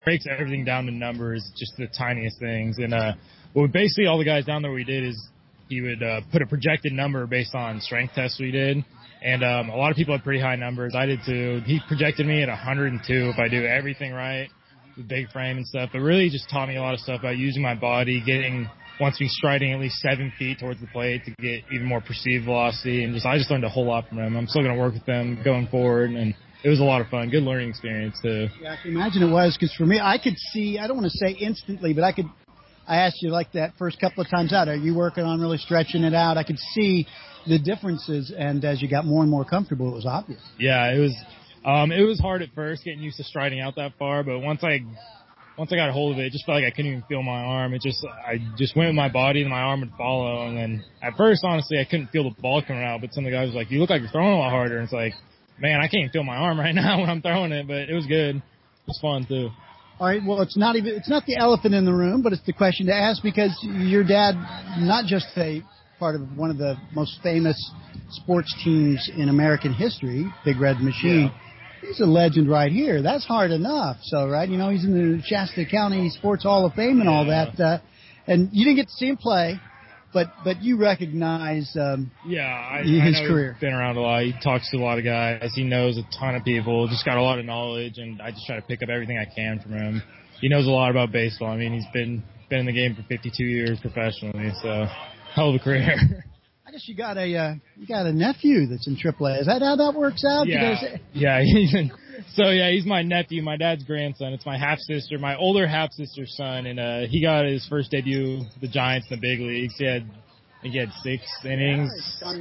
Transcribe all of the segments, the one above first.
breaks everything down to numbers, just the tiniest things. And basically all the guys down there we did is he would put a projected number based on strength tests we did. And a lot of people had pretty high numbers. I did too. He projected me at 102 if I do everything right, the big frame and stuff. But really just taught me a lot of stuff about using my body, wants me striding at least 7 feet towards the plate to get even more perceived velocity. And I just learned a whole lot from him. I'm still going to work with them going forward, and it was a lot of fun. Good learning experience, too. Yeah, I can imagine it was, because for me, I could see, I don't want to say instantly, but I asked you like that first couple of times out, are you working on really stretching it out? I could see the differences, and as you got more and more comfortable, it was obvious. Yeah, it was hard at first getting used to striding out that far, but once I got a hold of it, it just felt like I couldn't even feel my arm. I just went with my body and my arm would follow. And then at first, honestly, I couldn't feel the ball coming out. But some of the guys were like, you look like you're throwing a lot harder. And it's like, man, I can't even feel my arm right now when I'm throwing it. But it was good. It was fun, too. All right, well, it's not the elephant in the room, but it's the question to ask, because your dad, not just a part of one of the most famous sports teams in American history, Big Red Machine. Yeah. He's a legend right here. That's hard enough. So, right, he's in the Shasta County Sports Hall of Fame and all that. And you didn't get to see him play, but you recognize his career. He's been around a lot. He talks to a lot of guys. He knows a ton of people. Just got a lot of knowledge, and I just try to pick up everything I can from him. He knows a lot about baseball. I mean, he's been in the game for 52 years professionally, so hell of a career. I guess you got a nephew that's in AAA. Is that how that works out? Yeah. He's my nephew, my dad's grandson. It's my half-sister, my older half-sister's son, and he got his first debut with the Giants in the big leagues. He had 6 innings.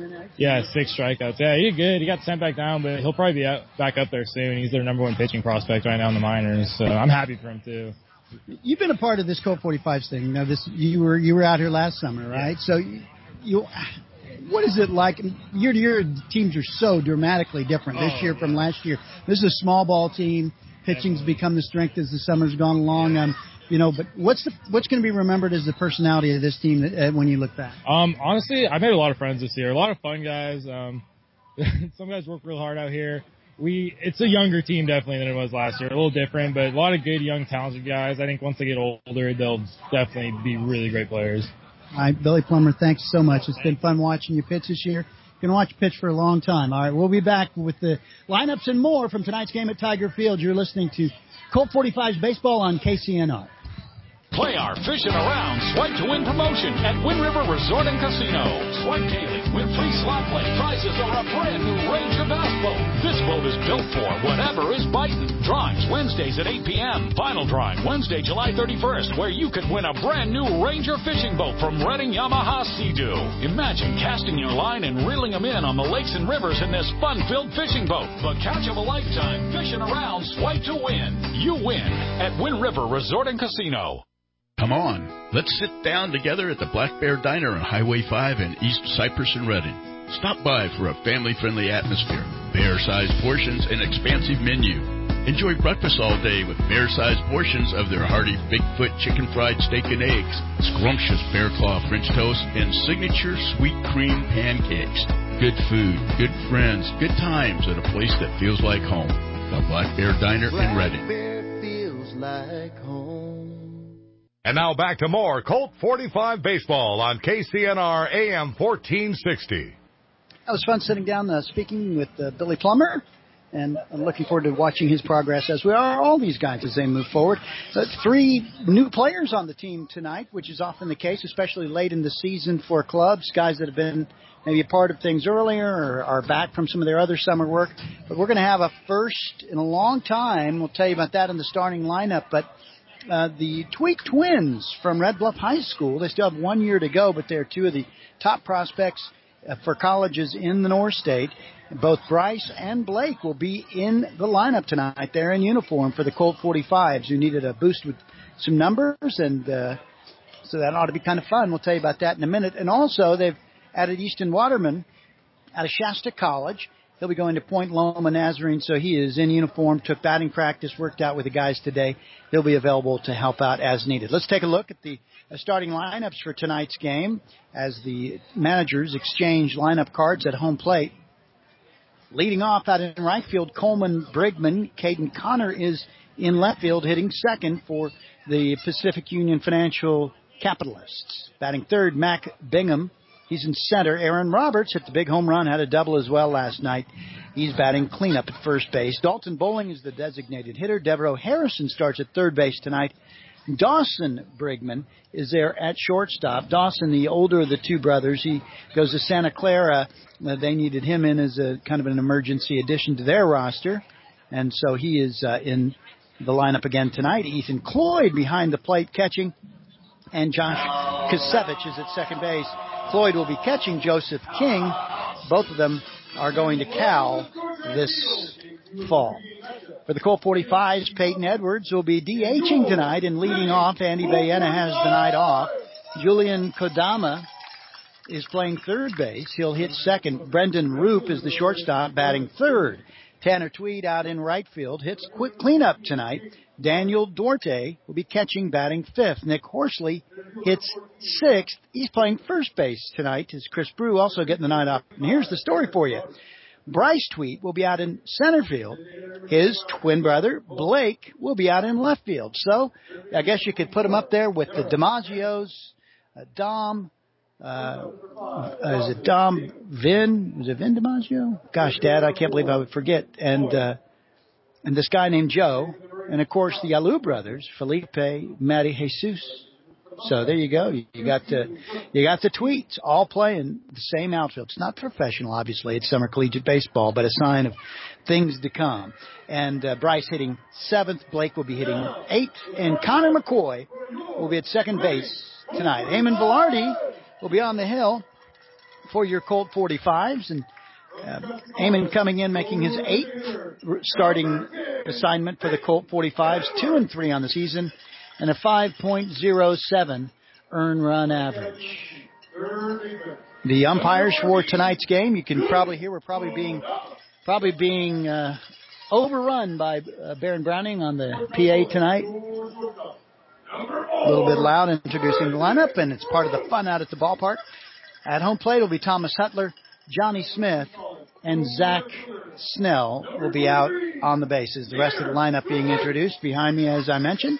6 strikeouts. Yeah, he did good. He got sent back down, but he'll probably be back up there soon. He's their number 1 pitching prospect right now in the minors, so I'm happy for him too. You've been a part of this Colt 45s thing. You were out here last summer, right? Yeah. So you. What is it like? Year to year, the teams are so dramatically different this year from last year. This is a small ball team. Pitching's become the strength as the summer's gone along. But what's going to be remembered as the personality of this team when you look back? Honestly, I made a lot of friends this year. A lot of fun guys. Some guys work real hard out here. It's a younger team definitely than it was last year. A little different, but a lot of good, young, talented guys. I think once they get older, they'll definitely be really great players. All right, Billy Plummer, thanks so much. It's been fun watching you pitch this year. You're going to watch you pitch for a long time. All right, we'll be back with the lineups and more from tonight's game at Tiger Field. You're listening to Colt 45's Baseball on KCNR. Play our Fishing Around Swipe to Win promotion at Wind River Resort and Casino. Swipe daily, win free slot play, prizes, or a brand new Ranger bass boat. This boat is built for whatever is biting. Drawings Wednesdays at 8 p.m. Final drawing Wednesday, July 31st, where you could win a brand new Ranger fishing boat from Redding Yamaha Sea-Doo. Imagine casting your line and reeling them in on the lakes and rivers in this fun-filled fishing boat. The catch of a lifetime, Fishing Around Swipe to Win. You win at Wind River Resort and Casino. Come on, let's sit down together at the Black Bear Diner on Highway 5 in East Cypress and Redding. Stop by for a family-friendly atmosphere, bear-sized portions, and expansive menu. Enjoy breakfast all day with bear-sized portions of their hearty Bigfoot chicken fried steak and eggs, scrumptious bear claw French toast, and signature sweet cream pancakes. Good food, good friends, good times at a place that feels like home. The Black Bear Diner in Redding. Black Bear feels like home. And now back to more Colt 45 baseball on KCNR AM 1460. That was fun sitting down speaking with Billy Plummer, and I'm looking forward to watching his progress, as we are all these guys as they move forward. 3 new players on the team tonight, which is often the case, especially late in the season for clubs, guys that have been maybe a part of things earlier or are back from some of their other summer work. But we're going to have a first in a long time. We'll tell you about that in the starting lineup, but the Tweak twins from Red Bluff High School, they still have 1 year to go, but they're 2 of the top prospects for colleges in the North State. Both Bryce and Blake will be in the lineup tonight. They're in uniform for the Colt 45s, who needed a boost with some numbers, and so that ought to be kind of fun. We'll tell you about that in a minute. And also, they've added Easton Waterman out of Shasta College. He'll be going to Point Loma Nazarene, so he is in uniform, took batting practice, worked out with the guys today. He'll be available to help out as needed. Let's take a look at the starting lineups for tonight's game as the managers exchange lineup cards at home plate. Leading off out in right field, Coleman Brigman. Caden Connor is in left field, hitting second for the Pacific Union Financial Capitalists. Batting third, Mac Bingham. He's in center. Aaron Roberts hit the big home run, had a double as well last night. He's batting cleanup at first base. Dalton Bowling is the designated hitter. Devereaux Harrison starts at third base tonight. Dawson Brigman is there at shortstop. Dawson, the older of the two brothers, he goes to Santa Clara. They needed him in as a kind of an emergency addition to their roster, and so he is in the lineup again tonight. Ethan Cloyd behind the plate catching, and Josh Kasevich is at second base. Cloyd will be catching Joseph King. Both of them are going to Cal this fall. For the Colt 45s, Peyton Edwards will be DHing tonight and leading off. Andy Bayena has the night off. Julian Kodama is playing third base. He'll hit second. Brendan Roop is the shortstop, batting third. Tanner Tweed out in right field, hits quick cleanup tonight. Daniel Duarte will be catching, batting fifth. Nick Horsley hits sixth. He's playing first base tonight. Is Chris Brew also getting the night off? And here's the story for you. Bryce Tweet will be out in center field. His twin brother, Blake, will be out in left field. So I guess you could put him up there with the DiMaggio's, Dom. Is it Dom Vin? Is it Vin DiMaggio? Gosh, Dad, I can't believe I would forget. And this guy named Joe. And, of course, the Alou brothers, Felipe, Matty Jesus. So there you go. You got the Tweets all playing the same outfield. It's not professional, obviously. It's summer collegiate baseball, but a sign of things to come. And Bryce hitting seventh. Blake will be hitting eighth. And Connor McCoy will be at second base tonight. Eamon Velarde will be on the hill for your Colt 45s. And Eamon coming in, making his eighth starting assignment for the Colt 45s, 2-3 on the season, and a 5.07 earned run average. The umpires for tonight's game, you can probably hear, we're probably being overrun by Baron Browning on the PA tonight. A little bit loud introducing the lineup, and it's part of the fun out at the ballpark. At home plate will be Thomas Hutler, Johnny Smith, and Zach Snell will be out on the bases. The rest of the lineup being introduced behind me, as I mentioned.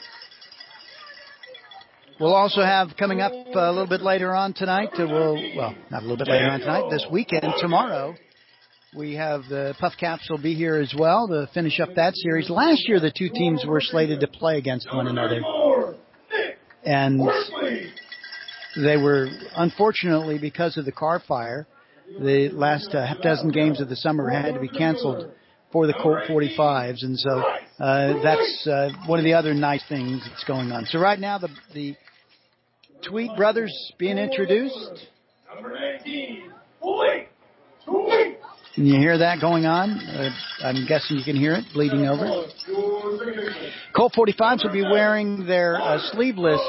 We'll also have coming up a little bit later on tonight, not a little bit later on tonight, this weekend, tomorrow, we have the Puff Caps will be here as well to finish up that series. Last year, the two teams were slated to play against one another. And they were, unfortunately, because of the car fire, the last half dozen games of the summer had to be canceled for the Colt 45s. And so that's one of the other nice things that's going on. So right now, the Tweet brothers being introduced. Number 19, Can you hear that going on? I'm guessing you can hear it bleeding over. Colt 45s will be wearing their sleeveless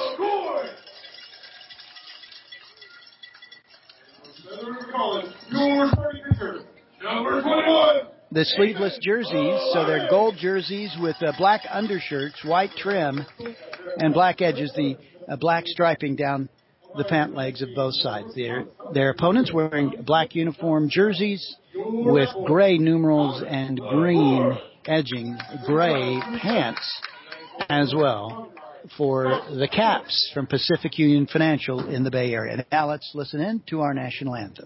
jerseys, so they're gold jerseys with black undershirts, white trim, and black edges, the black striping down the pant legs of both sides. Their opponents wearing black uniform jerseys with gray numerals and green edging, gray pants as well for the Caps from Pacific Union Financial in the Bay Area. Now let's listen in to our national anthem.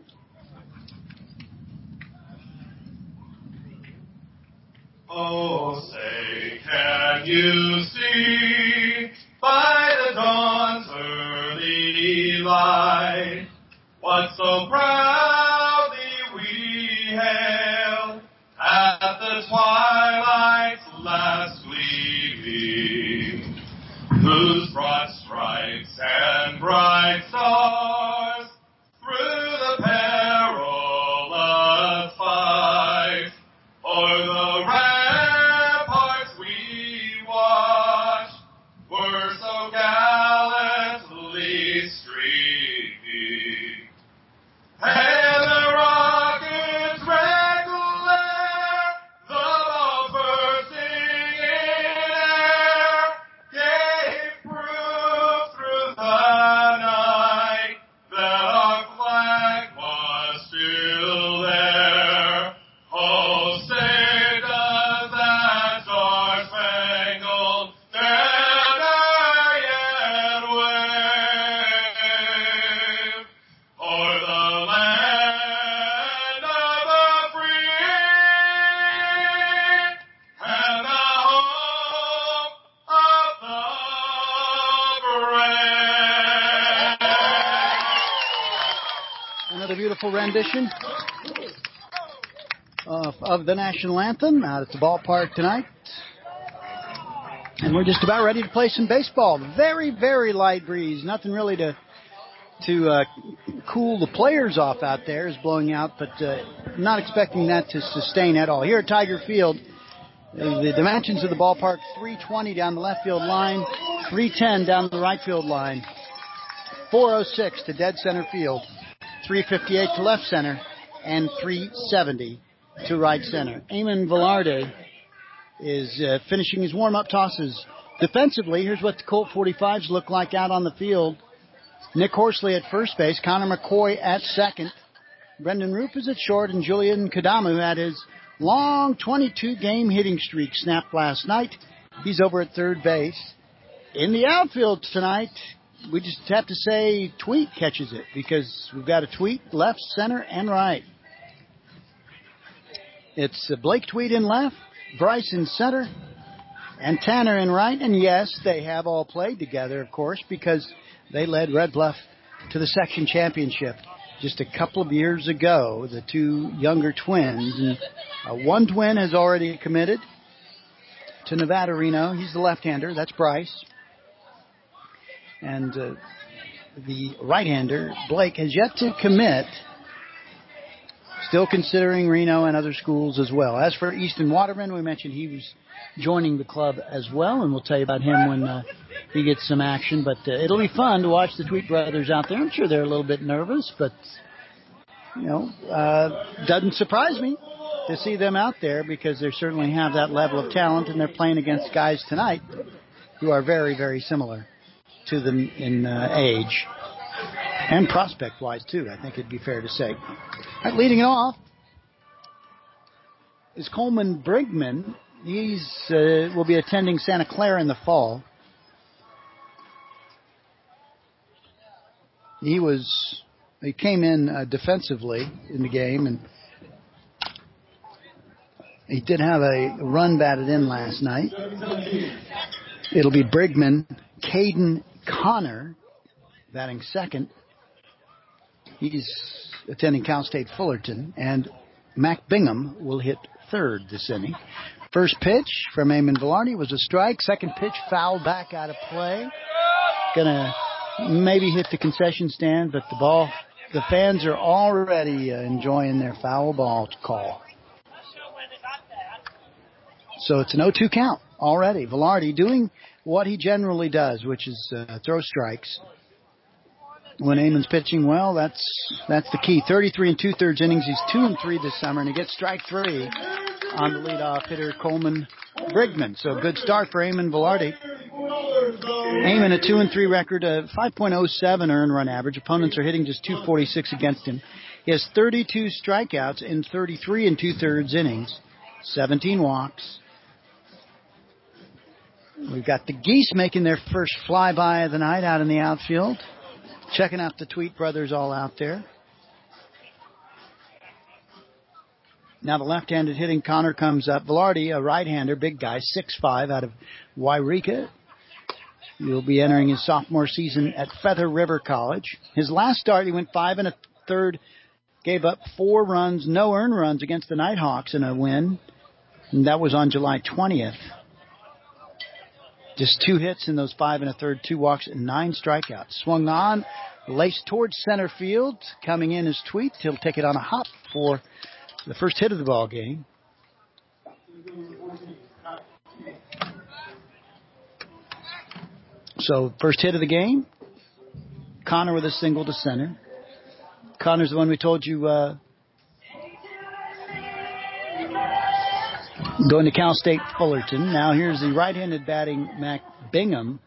Oh, say, can you see by the dawn's early light what so proudly we hailed at the twilight's last gleaming, whose broad stripes and bright stars through the perilous fight o'er the ramparts we watched were so gallantly streaming. another beautiful rendition of the national anthem out at the ballpark tonight. And we're just about ready to play some baseball. Very, very light breeze. Nothing really to cool the players off out there is blowing out, but not expecting that to sustain at all. Here at Tiger Field, the dimensions of the ballpark, 320 down the left field line, 310 down the right field line, 406 to dead center field, 358 to left center, and 370 to right center. Eamon Velarde is finishing his warm-up tosses. Defensively, here's what the Colt 45s look like out on the field. Nick Horsley at first base, Connor McCoy at second, Brendan Roop is at short, and Julian Kadamu had his long 22-game hitting streak snapped last night. He's over at third base. In the outfield tonight, we just have to say Tweet catches it because we've got a Tweet left, center, and right. It's Blake Tweet in left, Bryce in center, and Tanner in right. And yes, they have all played together, of course, because they led Red Bluff to the section championship just a couple of years ago, the two younger twins. And one twin has already committed to Nevada Reno. He's the left-hander. That's Bryce. And the right-hander, Blake, has yet to commit. Still considering Reno and other schools as well. As for Easton Waterman, we mentioned he was joining the club as well, and we'll tell you about him when he gets some action. But it'll be fun to watch the Tweet brothers out there. I'm sure they're a little bit nervous, but, doesn't surprise me to see them out there because they certainly have that level of talent, and they're playing against guys tonight who are very, very similar to them in age and prospect-wise, too, I think it'd be fair to say. All right, leading it off is Coleman Brigman. He's will be attending Santa Clara in the fall. He came in defensively in the game, and he did have a run batted in last night. It'll be Brigman, Caden Connor batting second. He's attending Cal State Fullerton, and Mac Bingham will hit third this inning. First pitch from Eamon Velarde was a strike. Second pitch fouled back out of play. Gonna maybe hit the concession stand, but the fans are already enjoying their foul ball call. So it's an 0-2 count already. Velarde doing what he generally does, which is throw strikes. When Eamon's pitching well, that's the key. 33 2/3 innings. He's 2-3 this summer, and he gets strike three on the leadoff hitter, Coleman Brigman. So a good start for Eamon Velarde. Eamon, a 2-3 record, a 5.07 earned run average. Opponents are hitting just 246 against him. He has 32 strikeouts in 33 2/3 innings, 17 walks. We've got the Geese making their first flyby of the night out in the outfield. Checking out the Tweet brothers all out there. Now the left-handed hitting Connor comes up. Velarde, a right-hander, big guy, 6'5", out of Wairika. He'll be entering his sophomore season at Feather River College. His last start, he went 5 1/3, gave up 4 runs, no earned runs against the Nighthawks in a win. And that was on July 20th. Just 2 hits in those 5 1/3, 2 walks, and 9 strikeouts. Swung on, laced towards center field. Coming in is Tweet. He'll take it on a hop for the first hit of the ball game. So first hit of the game, Connor with a single to center. Connor's the one we told you going to Cal State Fullerton. Now here's the right-handed batting Mac Bingham.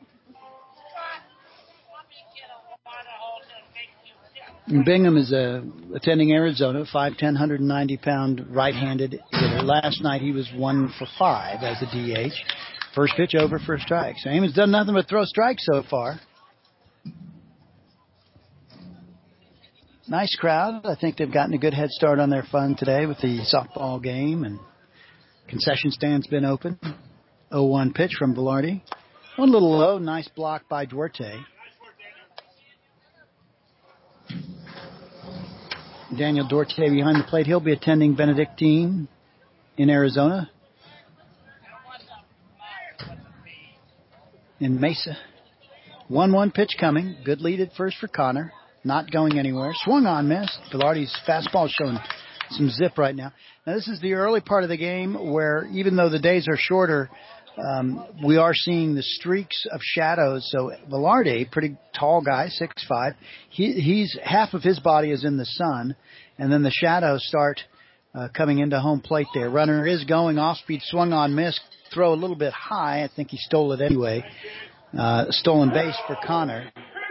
Bingham is attending Arizona, 5'10", 190-pound right-handed hitter. Last night he was 1 for 5 as a DH. First pitch over for a strike. So Eamon's done nothing but throw strikes so far. Nice crowd. I think they've gotten a good head start on their fun today with the softball game, and concession stand's been open. 0-1 pitch from Velarde. One little low, nice block by Duarte. Daniel Dorte behind the plate. He'll be attending Benedictine in Arizona. In Mesa. 1-1 pitch coming. Good lead at first for Connor. Not going anywhere. Swung on, missed. Velarde's fastball showing some zip right now. Now, this is the early part of the game where even though the days are shorter, we are seeing the streaks of shadows. So Velarde, pretty tall guy, 6'5", he's half of his body is in the sun, and then the shadows start coming into home plate there. Runner is going off speed, swung on, missed, throw a little bit high. I think he stole it anyway. Stolen base for Connor.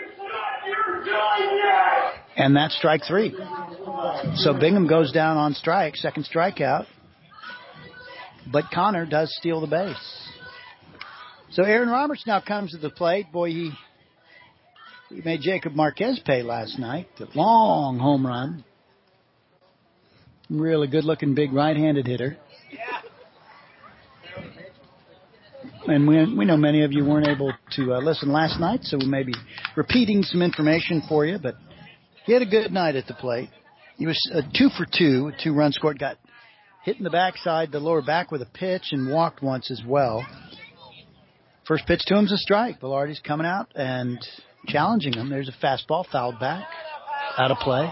And that's strike 3. So Bingham goes down on strike, second strikeout. But Connor does steal the base. So Aaron Roberts now comes to the plate. Boy, he made Jacob Marquez pay last night. A long home run. Really good-looking big right-handed hitter. And we know many of you weren't able to listen last night, so we may be repeating some information for you. But he had a good night at the plate. He was 2 for 2, 2 runs scored. Got hit in the backside, the lower back with a pitch, and walked once as well. First pitch to him's a strike. Velarde's coming out and challenging him. There's a fastball fouled back, out of play.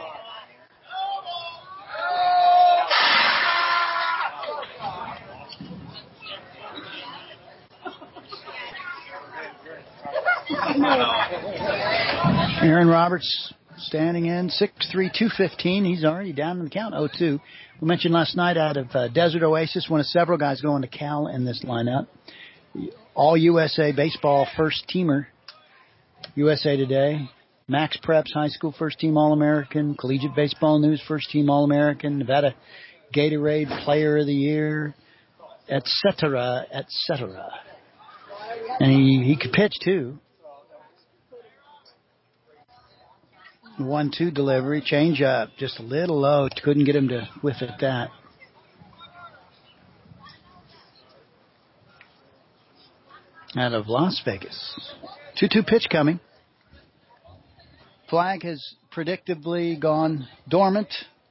Aaron Roberts standing in, 6'3", 215. He's already down in the count, 0-2. We mentioned last night out of Desert Oasis, one of several guys going to Cal in this lineup. All-USA baseball first-teamer, USA Today. Max Preps, high school first-team All-American. Collegiate Baseball News, first-team All-American. Nevada Gatorade Player of the Year, etc., etc. And he could pitch, too. 1-2 delivery, change up, just a little low. Couldn't get him to whiff at that. Out of Las Vegas. 2-2 pitch coming. Flag has predictably gone dormant.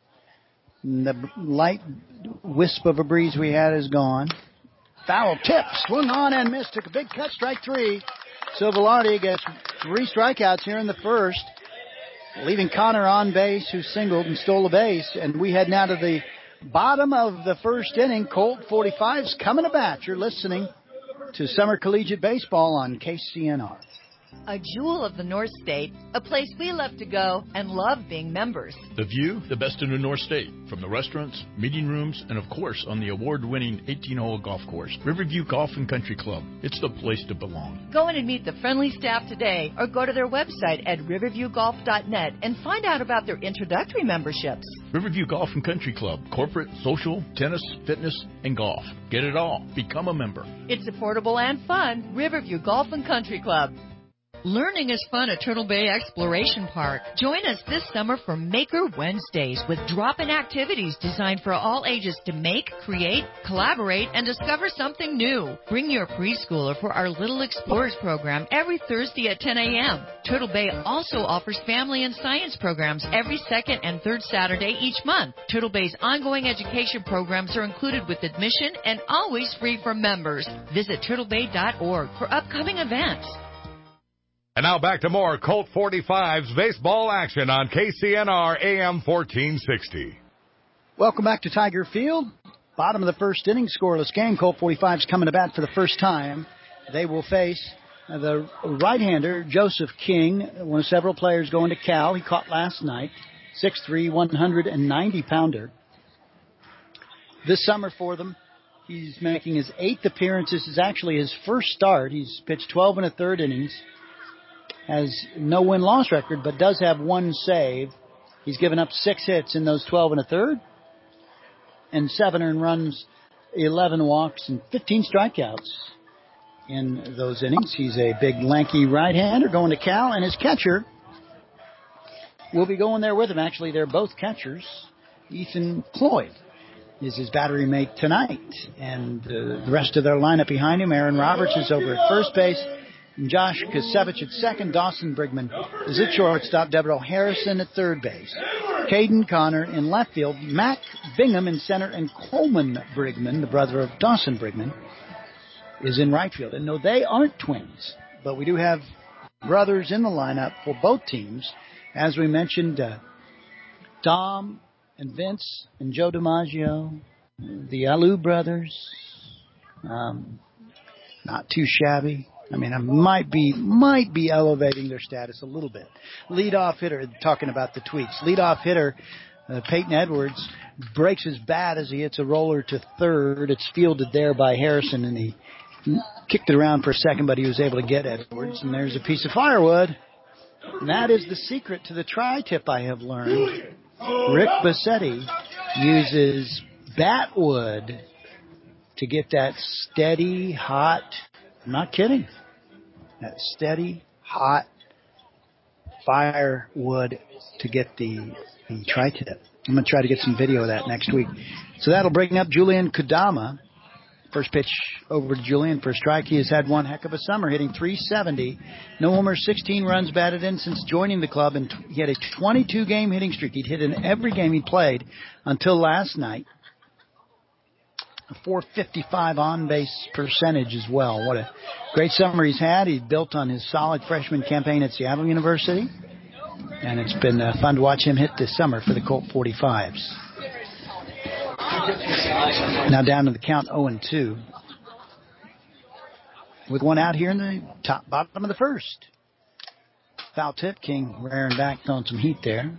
The light wisp of a breeze we had is gone. Foul tip, swung on and missed. Took a big cut, strike 3. So Velarde gets 3 strikeouts here in the first, leaving Connor on base, who singled and stole a base. And we head now to the bottom of the first inning. Colt 45's coming to bat. You're listening to Summer Collegiate Baseball on KCNR. A jewel of the North State, a place we love to go and love being members. The view, the best in the North State, from the restaurants, meeting rooms, and of course on the award-winning 18-hole golf course, Riverview Golf and Country Club. It's the place to belong. Go in and meet the friendly staff today, or go to their website at riverviewgolf.net and find out about their introductory memberships. Riverview Golf and Country Club, corporate, social, tennis, fitness, and golf. Get it all. Become a member. It's affordable and fun. Riverview Golf and Country Club. Learning is fun at Turtle Bay Exploration Park. Join us this summer for Maker Wednesdays with drop-in activities designed for all ages to make, create, collaborate, and discover something new. Bring your preschooler for our Little Explorers program every Thursday at 10 a.m. Turtle Bay also offers family and science programs every second and third Saturday each month. Turtle Bay's ongoing education programs are included with admission and always free for members. Visit turtlebay.org for upcoming events. And now back to more Colt 45's baseball action on KCNR AM 1460. Welcome back to Tiger Field. Bottom of the first inning, scoreless game. Colt 45's coming to bat for the first time. They will face the right-hander, Joseph King, one of several players going to Cal. He caught last night, 6'3", 190-pounder. This summer for them, he's making his 8th appearance. This is actually his first start. He's pitched 12 1/3 innings. Has no win-loss record, but does have 1 save. He's given up 6 hits in those 12 1/3, and 7 earned runs, 11 walks, and 15 strikeouts in those innings. He's a big, lanky right-hander going to Cal, and his catcher will be going there with him. Actually, they're both catchers. Ethan Cloyd is his battery mate tonight, and the rest of their lineup behind him. Aaron Roberts is over at first base. Josh Kasevich at second, Dawson Brigman is at shortstop, Deborah Harrison at third base. Caden Connor in left field, Mac Bingham in center, and Coleman Brigman, the brother of Dawson Brigman, is in right field. And no, they aren't twins, but we do have brothers in the lineup for both teams. As we mentioned, Tom and Vince and Joe DiMaggio, the Alou brothers, not too shabby. I mean, I might be elevating their status a little bit. Leadoff hitter, talking about the tweaks. Leadoff hitter, Peyton Edwards, breaks his bat as he hits a roller to third. It's fielded there by Harrison, and he kicked it around for a second, but he was able to get Edwards. And there's a piece of firewood. And that is the secret to the tri-tip, I have learned. Rick Bassetti uses batwood to get that steady, hot, I'm not kidding, that steady, hot firewood to get the tri-tip. I'm going to try to get some video of that next week. So that'll bring up Julian Kodama. First pitch over to Julian for a strike. He has had one heck of a summer, hitting .370. No homers, 16 runs batted in since joining the club, and he had a 22-game hitting streak. He'd hit in every game he played until last night. A .455 on-base percentage as well. What a great summer he's had. He built on his solid freshman campaign at Seattle University, and it's been fun to watch him hit this summer for the Colt 45s. Now down to the count 0-2. With one out here in the bottom of the first. Foul tip, King rearing back, throwing some heat there.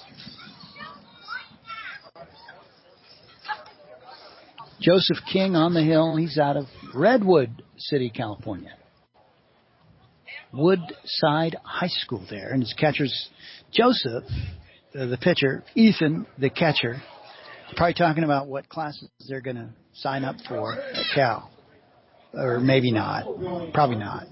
Joseph King on the hill. He's out of Redwood City, California. Woodside High School there. And his catcher's Joseph, the pitcher, Ethan, the catcher. Probably talking about what classes they're going to sign up for at Cal. Or maybe not. Probably not.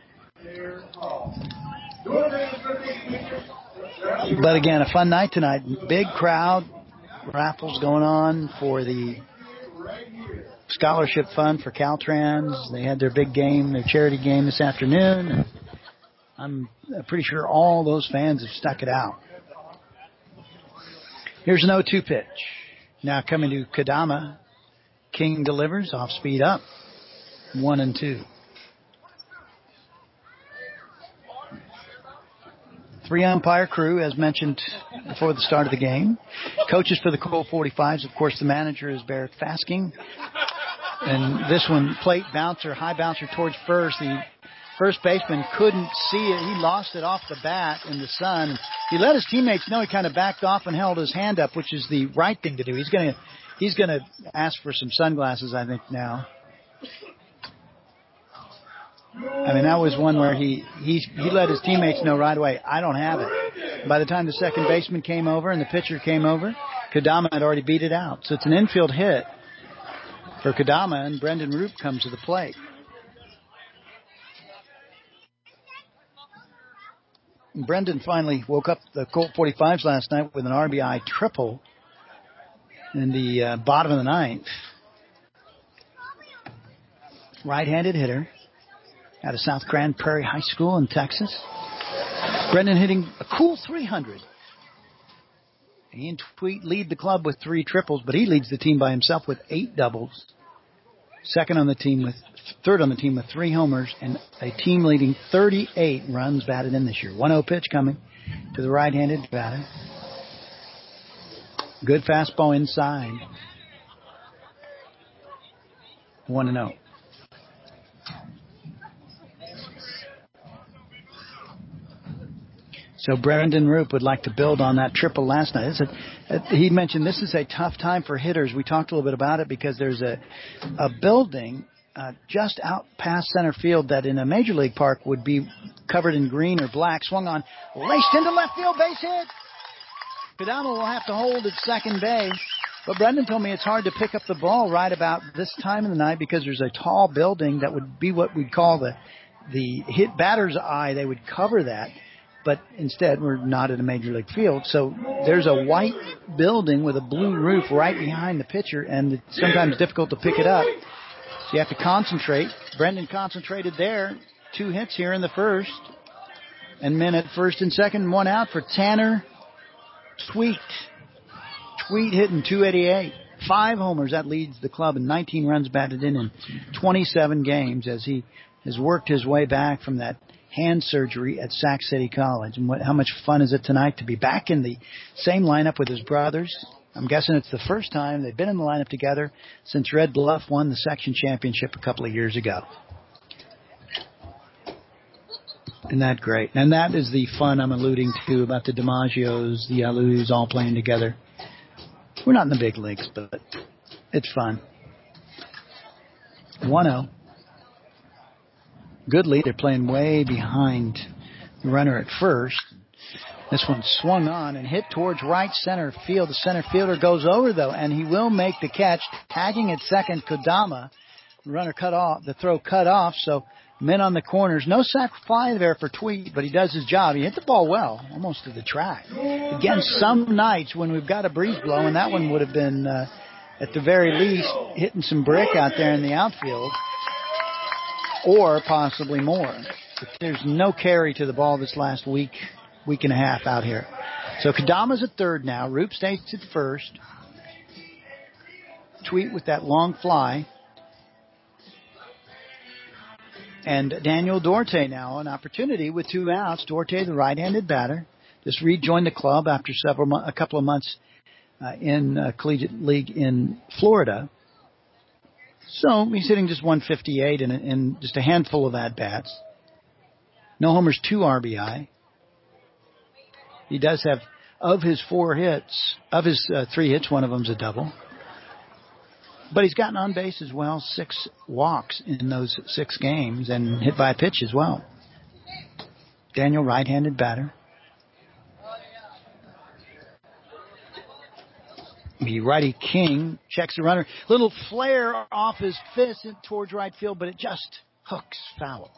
But again, a fun night tonight. Big crowd. Raffles going on for the scholarship fund for Caltrans. They had their big game, their charity game this afternoon. I'm pretty sure all those fans have stuck it out. Here's an 0-2 pitch. Now coming to Kodama. King delivers off speed up. 1-2. 3-umpire crew, as mentioned before the start of the game. Coaches for the Colt 45s, of course, the manager is Barrett Fasking. And this one, plate bouncer, high bouncer towards first. The first baseman couldn't see it. He lost it off the bat in the sun. He let his teammates know. He kind of backed off and held his hand up, which is the right thing to do. He's gonna ask for some sunglasses, I think, now. I mean, that was one where he let his teammates know right away, I don't have it. By the time the second baseman came over and the pitcher came over, Kodama had already beat it out. So it's an infield hit for Kodama, and Brendan Roop comes to the plate. Brendan finally woke up the Colt 45s last night with an RBI triple in the bottom of the ninth. Right-handed hitter out of South Grand Prairie High School in Texas. Brendan hitting a cool 300. He and Tweet lead the club with 3 triples, but he leads the team by himself with 8 doubles. Third on the team with 3 homers, and a team leading 38 runs batted in this year. 1-0 pitch coming to the right-handed batter. Good fastball inside. 1-0. So Brendan Roop would like to build on that triple last night. He mentioned this is a tough time for hitters. We talked a little bit about it because there's a building just out past center field that in a major league park would be covered in green or black. Swung on, laced into left field, base hit. Kodama will have to hold at second base. But Brendan told me it's hard to pick up the ball right about this time of the night because there's a tall building that would be what we'd call the hit batter's eye. They would cover that. But instead, we're not at a major league field. So there's a white building with a blue roof right behind the pitcher, and it's sometimes difficult to pick it up. So you have to concentrate. Brendan concentrated there. 2 hits here in the first. And men at first and second, 1 out for Tanner Tweet. Tweet hitting .288. 5 homers. That leads the club in 19 runs batted in 27 games as he has worked his way back from that hand surgery at Sac City College. And how much fun is it tonight to be back in the same lineup with his brothers? I'm guessing it's the first time they've been in the lineup together since Red Bluff won the section championship a couple of years ago. Isn't that great? And that is the fun I'm alluding to about the DiMaggios, the Alous all playing together. We're not in the big leagues, but it's fun. 1-0. Good lead. They're playing way behind the runner at first. This one swung on and hit towards right center field. The center fielder goes over, though, and he will make the catch. Tagging at second, Kodama. The runner cut off. The throw cut off, so men on the corners. No sac fly there for Tweet, but he does his job. He hit the ball well, almost to the track. Again, some nights when we've got a breeze blowing, that one would have been, at the very least, hitting some brick out there in the outfield, or possibly more. But there's no carry to the ball this last week and a half out here. So Kodama's at third now. Roop stays at first. Tweet with that long fly. And Daniel Duarte now, an opportunity with 2 outs. Duarte, the right-handed batter, just rejoined the club after a couple of months in collegiate league in Florida. So he's hitting just 158 in just a handful of at-bats. No homers, 2 RBI. He does have, of his 3 hits, one of them's a double. But he's gotten on base as well, 6 walks in those 6 games, and hit by a pitch as well. Daniel, right-handed batter. The righty King checks the runner. Little flare off his fist towards right field, but it just hooks foul.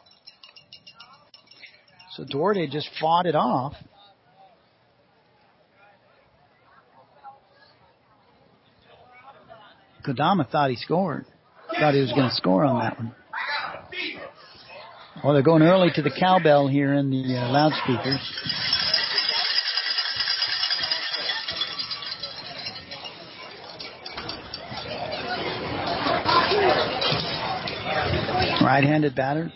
So Duarte just fought it off. Kodama thought he scored. Thought he was going to score on that one. Well, they're going early to the cowbell here in the loudspeakers. Right-handed batter.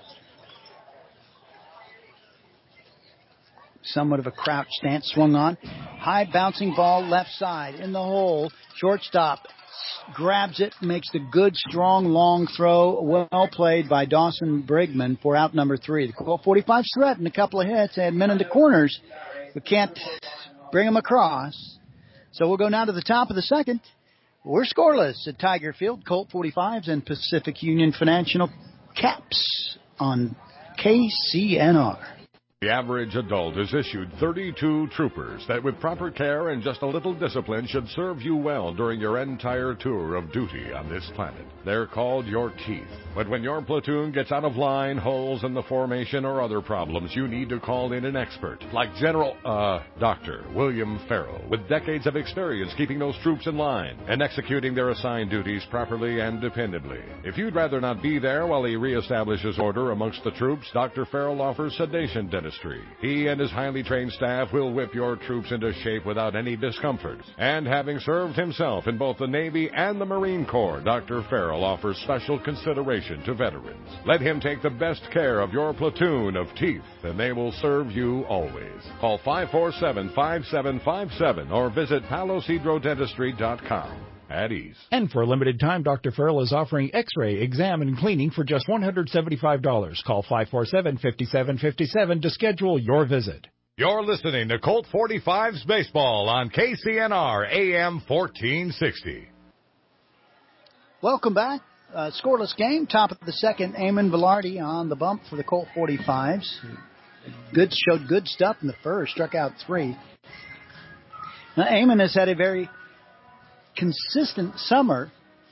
Somewhat of a crouch stance, swung on. High bouncing ball left side in the hole. Shortstop grabs it, makes the good, strong, long throw. Well played by Dawson Brigman for out number 3. The Colt 45's threatened a couple of hits. They had men in the corners, but can't bring them across. So we'll go now to the top of the second. We're scoreless at Tiger Field. Colt 45s and Pacific Union Financial Caps on KCNR. The average adult is issued 32 troopers that with proper care and just a little discipline should serve you well during your entire tour of duty on this planet. They're called your teeth. But when your platoon gets out of line, holes in the formation, or other problems, you need to call in an expert like Dr. William Farrell, with decades of experience keeping those troops in line and executing their assigned duties properly and dependably. If you'd rather not be there while he reestablishes order amongst the troops, Dr. Farrell offers sedation dentistry. He and his highly trained staff will whip your troops into shape without any discomfort. And having served himself in both the Navy and the Marine Corps, Dr. Farrell offers special consideration to veterans. Let him take the best care of your platoon of teeth, and they will serve you always. Call 547-5757 or visit palosidrodentistry.com. At ease. And for a limited time, Dr. Farrell is offering X-ray, exam, and cleaning for just $175. Call 547-5757 to schedule your visit. You're listening to Colt 45's Baseball on KCNR AM 1460. Welcome back. Scoreless game. Top of the second, Eamon Velarde on the bump for the Colt 45s. Showed good stuff in the first. Struck out 3. Now, Eamon has had a very consistent summer.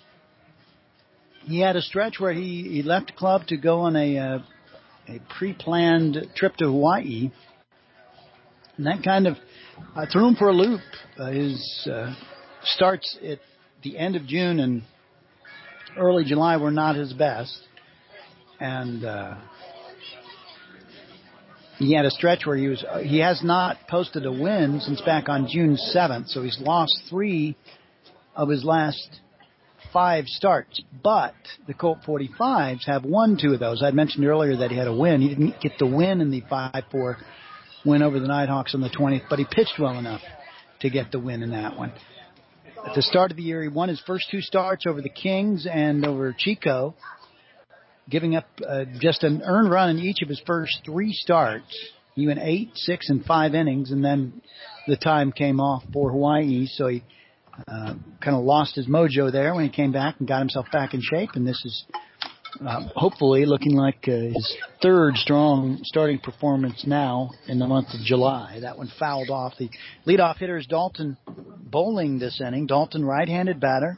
He had a stretch where he left the club to go on a pre-planned trip to Hawaii, and that kind of threw him for a loop. His starts at the end of June and early July were not his best, and he had a stretch where he has not posted a win since back on June 7th, so he's lost 3 of his last 5 starts. But the Colt 45s have won 2 of those. I mentioned earlier that he had a win. He didn't get the win in the 5-4 win over the Nighthawks on the 20th, but he pitched well enough to get the win in that one. At the start of the year, he won his first 2 starts over the Kings and over Chico, giving up just an earned run in each of his first 3 starts. He went 8, 6, and 5 innings, and then the time came off for Hawaii, so he kind of lost his mojo there when he came back and got himself back in shape, and this is hopefully looking like his 3rd strong starting performance now in the month of July. That one fouled off. The leadoff hitter is Dalton Bowling this inning. Dalton, right-handed batter.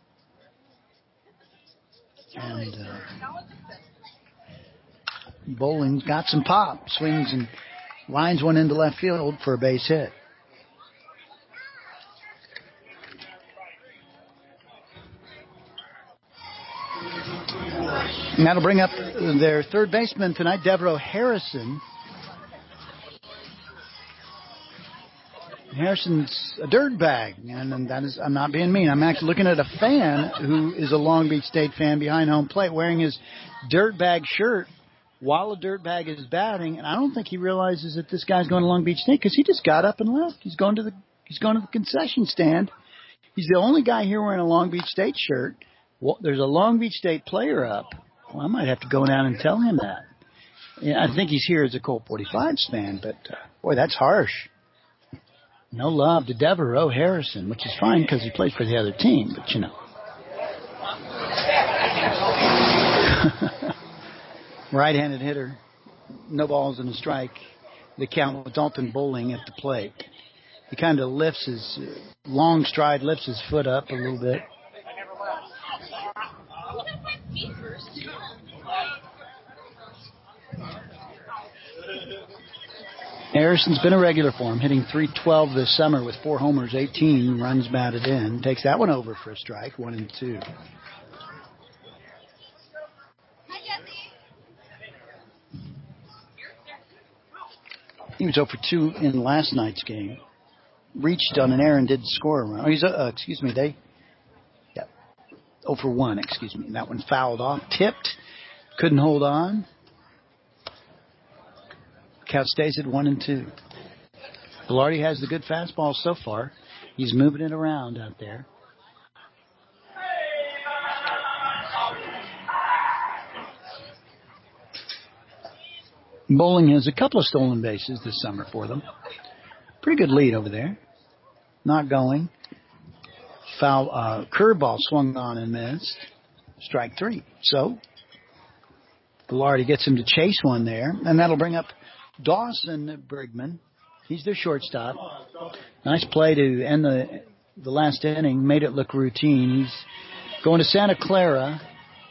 And Bowling's got some pop. Swings and lines one into left field for a base hit. And that'll bring up their third baseman tonight, Devereaux Harrison. Harrison's a dirtbag, and that is, I'm not being mean. I'm actually looking at a fan who is a Long Beach State fan behind home plate wearing his dirtbag shirt while a dirtbag is batting, and I don't think he realizes that this guy's going to Long Beach State because he just got up and left. He's going to the concession stand. He's the only guy here wearing a Long Beach State shirt. Well, there's a Long Beach State player up. Well, I might have to go down and tell him that. Yeah, I think he's here as a Colt 45s fan, but boy, that's harsh. No love to Devereaux Harrison, which is fine because he plays for the other team, but you know. Right-handed hitter, no balls and a strike. The count with Dalton Bowling at the plate. He kind of lifts his long stride, lifts his foot up a little bit. Harrison's been a regular for him, hitting .312 this summer with 4 homers, 18 runs batted in. Takes that one over for a strike, 1-2. He was 0 for 2 in last night's game. Reached on an error and did score a run. Oh, he's 0 for 1, That one fouled off, tipped, couldn't hold on. Count stays at 1-2. Velarde has the good fastball so far. He's moving it around out there. Bowling has a couple of stolen bases this summer for them. Pretty good lead over there. Not going. Foul curveball swung on and missed. Strike 3. So Velarde gets him to chase one there, and that'll bring up Dawson Brigman. He's their shortstop. Nice play to end the last inning. Made it look routine. He's going to Santa Clara.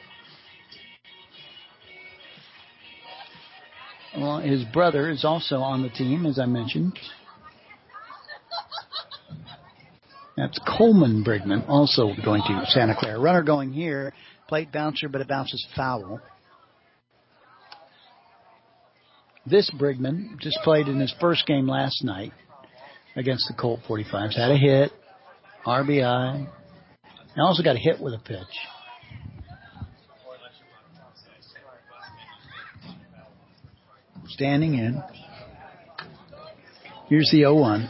Well, his brother is also on the team, as I mentioned. That's Coleman Brigman, also going to Santa Clara. Runner going here. Plate bouncer, but it bounces foul. This Brigman just played in his first game last night against the Colt 45s. Had a hit, RBI, and also got a hit with a pitch. Standing in. Here's the 0-1.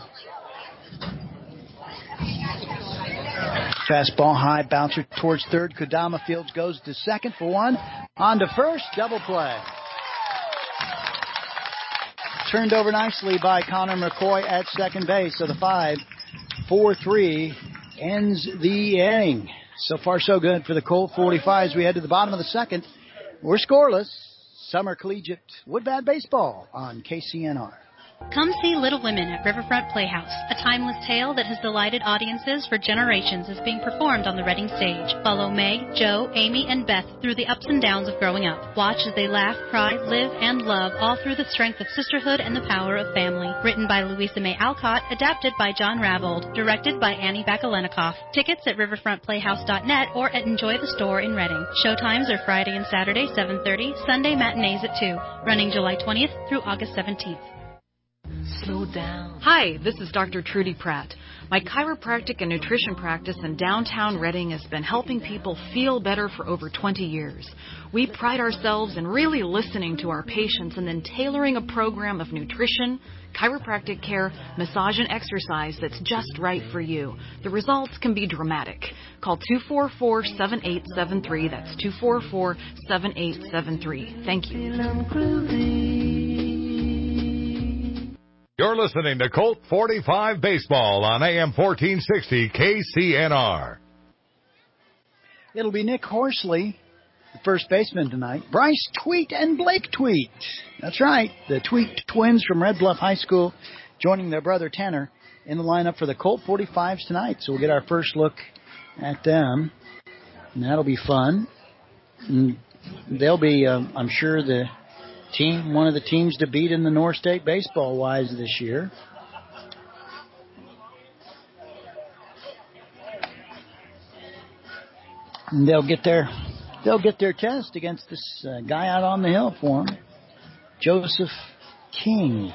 Fastball high, bouncer towards third. Kodama Fields goes to second for 1. On to first, double play. Turned over nicely by Connor McCoy at second base. So the 5-4-3 ends the inning. So far, so good for the Colt 45s. We head to the bottom of the second. We're scoreless. Summer Collegiate Woodbat Baseball on KCNR. Come see Little Women at Riverfront Playhouse. A timeless tale that has delighted audiences for generations is being performed on the Reading stage. Follow Meg, Joe, Amy, and Beth through the ups and downs of growing up. Watch as they laugh, cry, live, and love, all through the strength of sisterhood and the power of family. Written by Louisa May Alcott, adapted by John Ravold, directed by Annie Bakalenikoff. Tickets at riverfrontplayhouse.net or at Enjoy the Store in Reading. Showtimes are Friday and Saturday, 7:30, Sunday matinees at 2, running July 20th through August 17th. Slow down. Hi, this is Dr. Trudy Pratt. My chiropractic and nutrition practice in downtown Reading has been helping people feel better for over 20 years. We pride ourselves in really listening to our patients and then tailoring a program of nutrition, chiropractic care, massage, and exercise that's just right for you. The results can be dramatic. Call 244-7873. That's 244-7873. Thank you. You're listening to Colt 45 Baseball on AM 1460 KCNR. It'll be Nick Horsley, the first baseman tonight. Bryce Tweet and Blake Tweet. That's right. The Tweet twins from Red Bluff High School joining their brother Tanner in the lineup for the Colt 45s tonight. So we'll get our first look at them. And that'll be fun. And they'll be, I'm sure, one of the teams to beat in the North State baseball-wise this year. And they'll get their test against this guy out on the hill for them, Joseph King.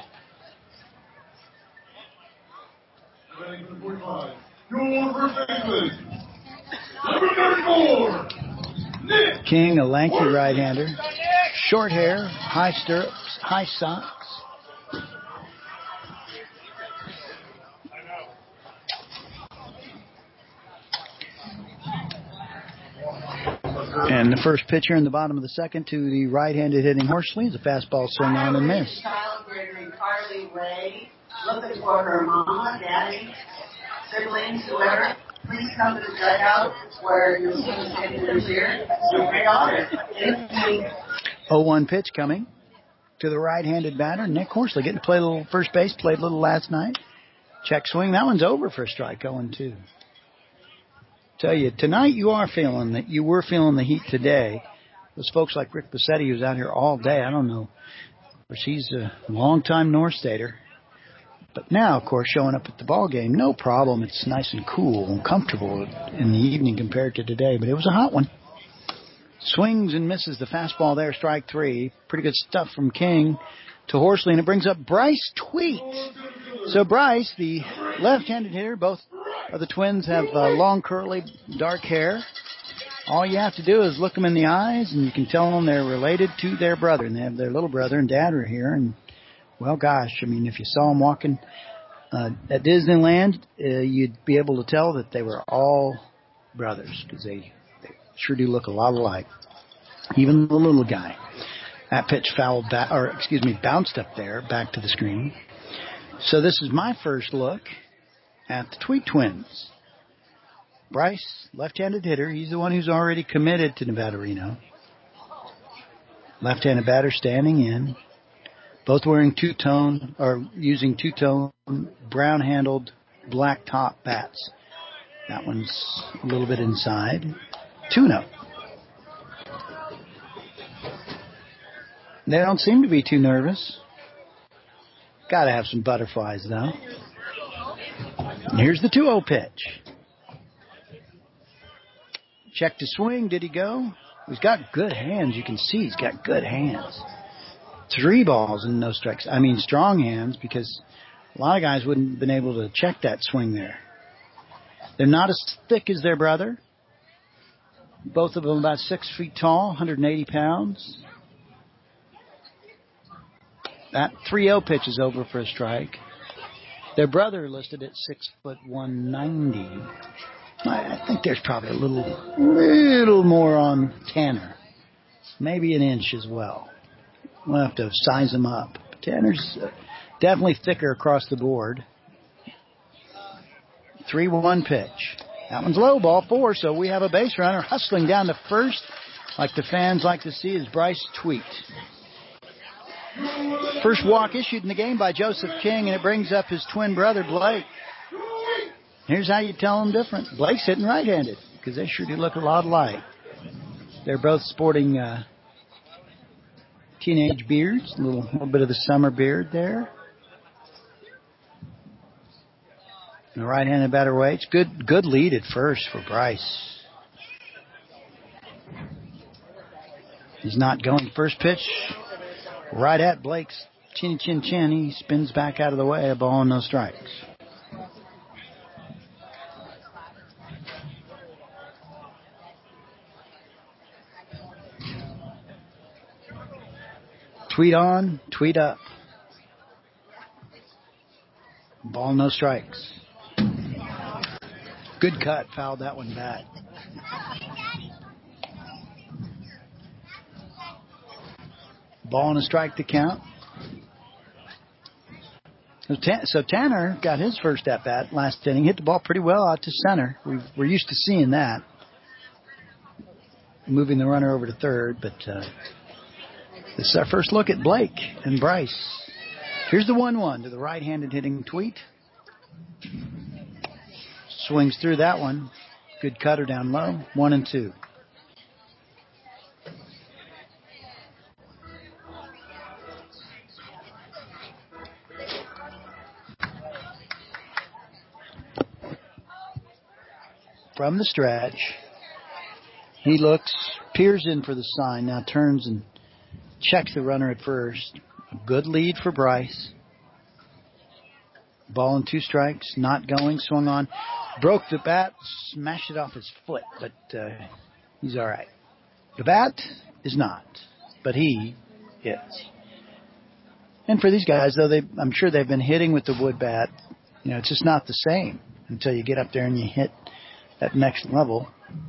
Your first baseman, number 34, Nick. King, a lanky right-hander. Short hair, high stirrups, high socks. And the first pitcher in the bottom of the second to the right-handed hitting Horsley is a fastball swing on and miss. Child Gregory Carly Ray, looking for her mama, daddy, siblings, whoever. Please come to the dugout where you'll see the standing here. So bring on it. 0-1 pitch coming to the right-handed batter, Nick Horsley. Getting to play a little first base, played a little last night. Check swing. That one's over for a strike, 0-2. Tell you, tonight you were feeling the heat today. Those folks like Rick Bassetti, who's out here all day, I don't know. Of course, he's a long-time North Stater. But now, of course, showing up at the ball game, no problem. It's nice and cool and comfortable in the evening compared to today. But it was a hot one. Swings and misses the fastball there, strike 3. Pretty good stuff from King to Horsley, and it brings up Bryce Tweet. So Bryce, the left-handed hitter, both of the twins have long, curly, dark hair. All you have to do is look them in the eyes, and you can tell them they're related to their brother. And they have their little brother and dad are here. And, well, gosh, I mean, if you saw them walking at Disneyland, you'd be able to tell that they were all brothers because they sure do look a lot alike. Even the little guy. That pitch bounced up there, back to the screen. So this is my first look at the Tweet twins. Bryce, left-handed hitter. He's the one who's already committed to Nevada Reno. Left-handed batter standing in. Both wearing using two-tone, brown-handled, black-top bats. That one's a little bit inside. 2-0. They don't seem to be too nervous. Got to have some butterflies, though. And here's the 2-0 pitch. Check to swing. Did he go? He's got good hands. You can see he's got good hands. 3 balls and no strikes. I mean, strong hands, because a lot of guys wouldn't have been able to check that swing there. They're not as thick as their brother. Both of them about 6 feet tall, 180 pounds. That 3-0 pitch is over for a strike. Their brother listed at 6'190". I think there's probably a little more on Tanner. Maybe an inch as well. We'll have to size him up. Tanner's definitely thicker across the board. 3-1 pitch. That one's low, ball 4, so we have a base runner hustling down to first, like the fans like to see, is Bryce Tweet. First walk issued in the game by Joseph King, and it brings up his twin brother, Blake. Here's how you tell them different. Blake's hitting right-handed because they sure do look a lot alike. They're both sporting teenage beards, a little bit of the summer beard there. The right-handed batter waits. Good lead at first for Bryce. He's not going. First pitch right at Blake's chin. He spins back out of the way. A ball and no strikes. Tweet on, tweet up. Ball, no strikes. Good cut. Fouled that one back. Ball and a strike to count. So Tanner got his first at-bat last inning. Hit the ball pretty well out to center. We're used to seeing that. Moving the runner over to third, but this is our first look at Blake and Bryce. Here's the 1-1 to the right-handed hitting Tweet. Swings through that one. Good cutter down low. 1-2. From the stretch, he looks, peers in for the sign, now turns and checks the runner at first. A good lead for Bryce. Ball and 2 strikes, not going, swung on. Broke the bat, smashed it off his foot, but he's all right. The bat is not, but he is. And for these guys, though, I'm sure they've been hitting with the wood bat. You know, it's just not the same until you get up there and you hit that next level.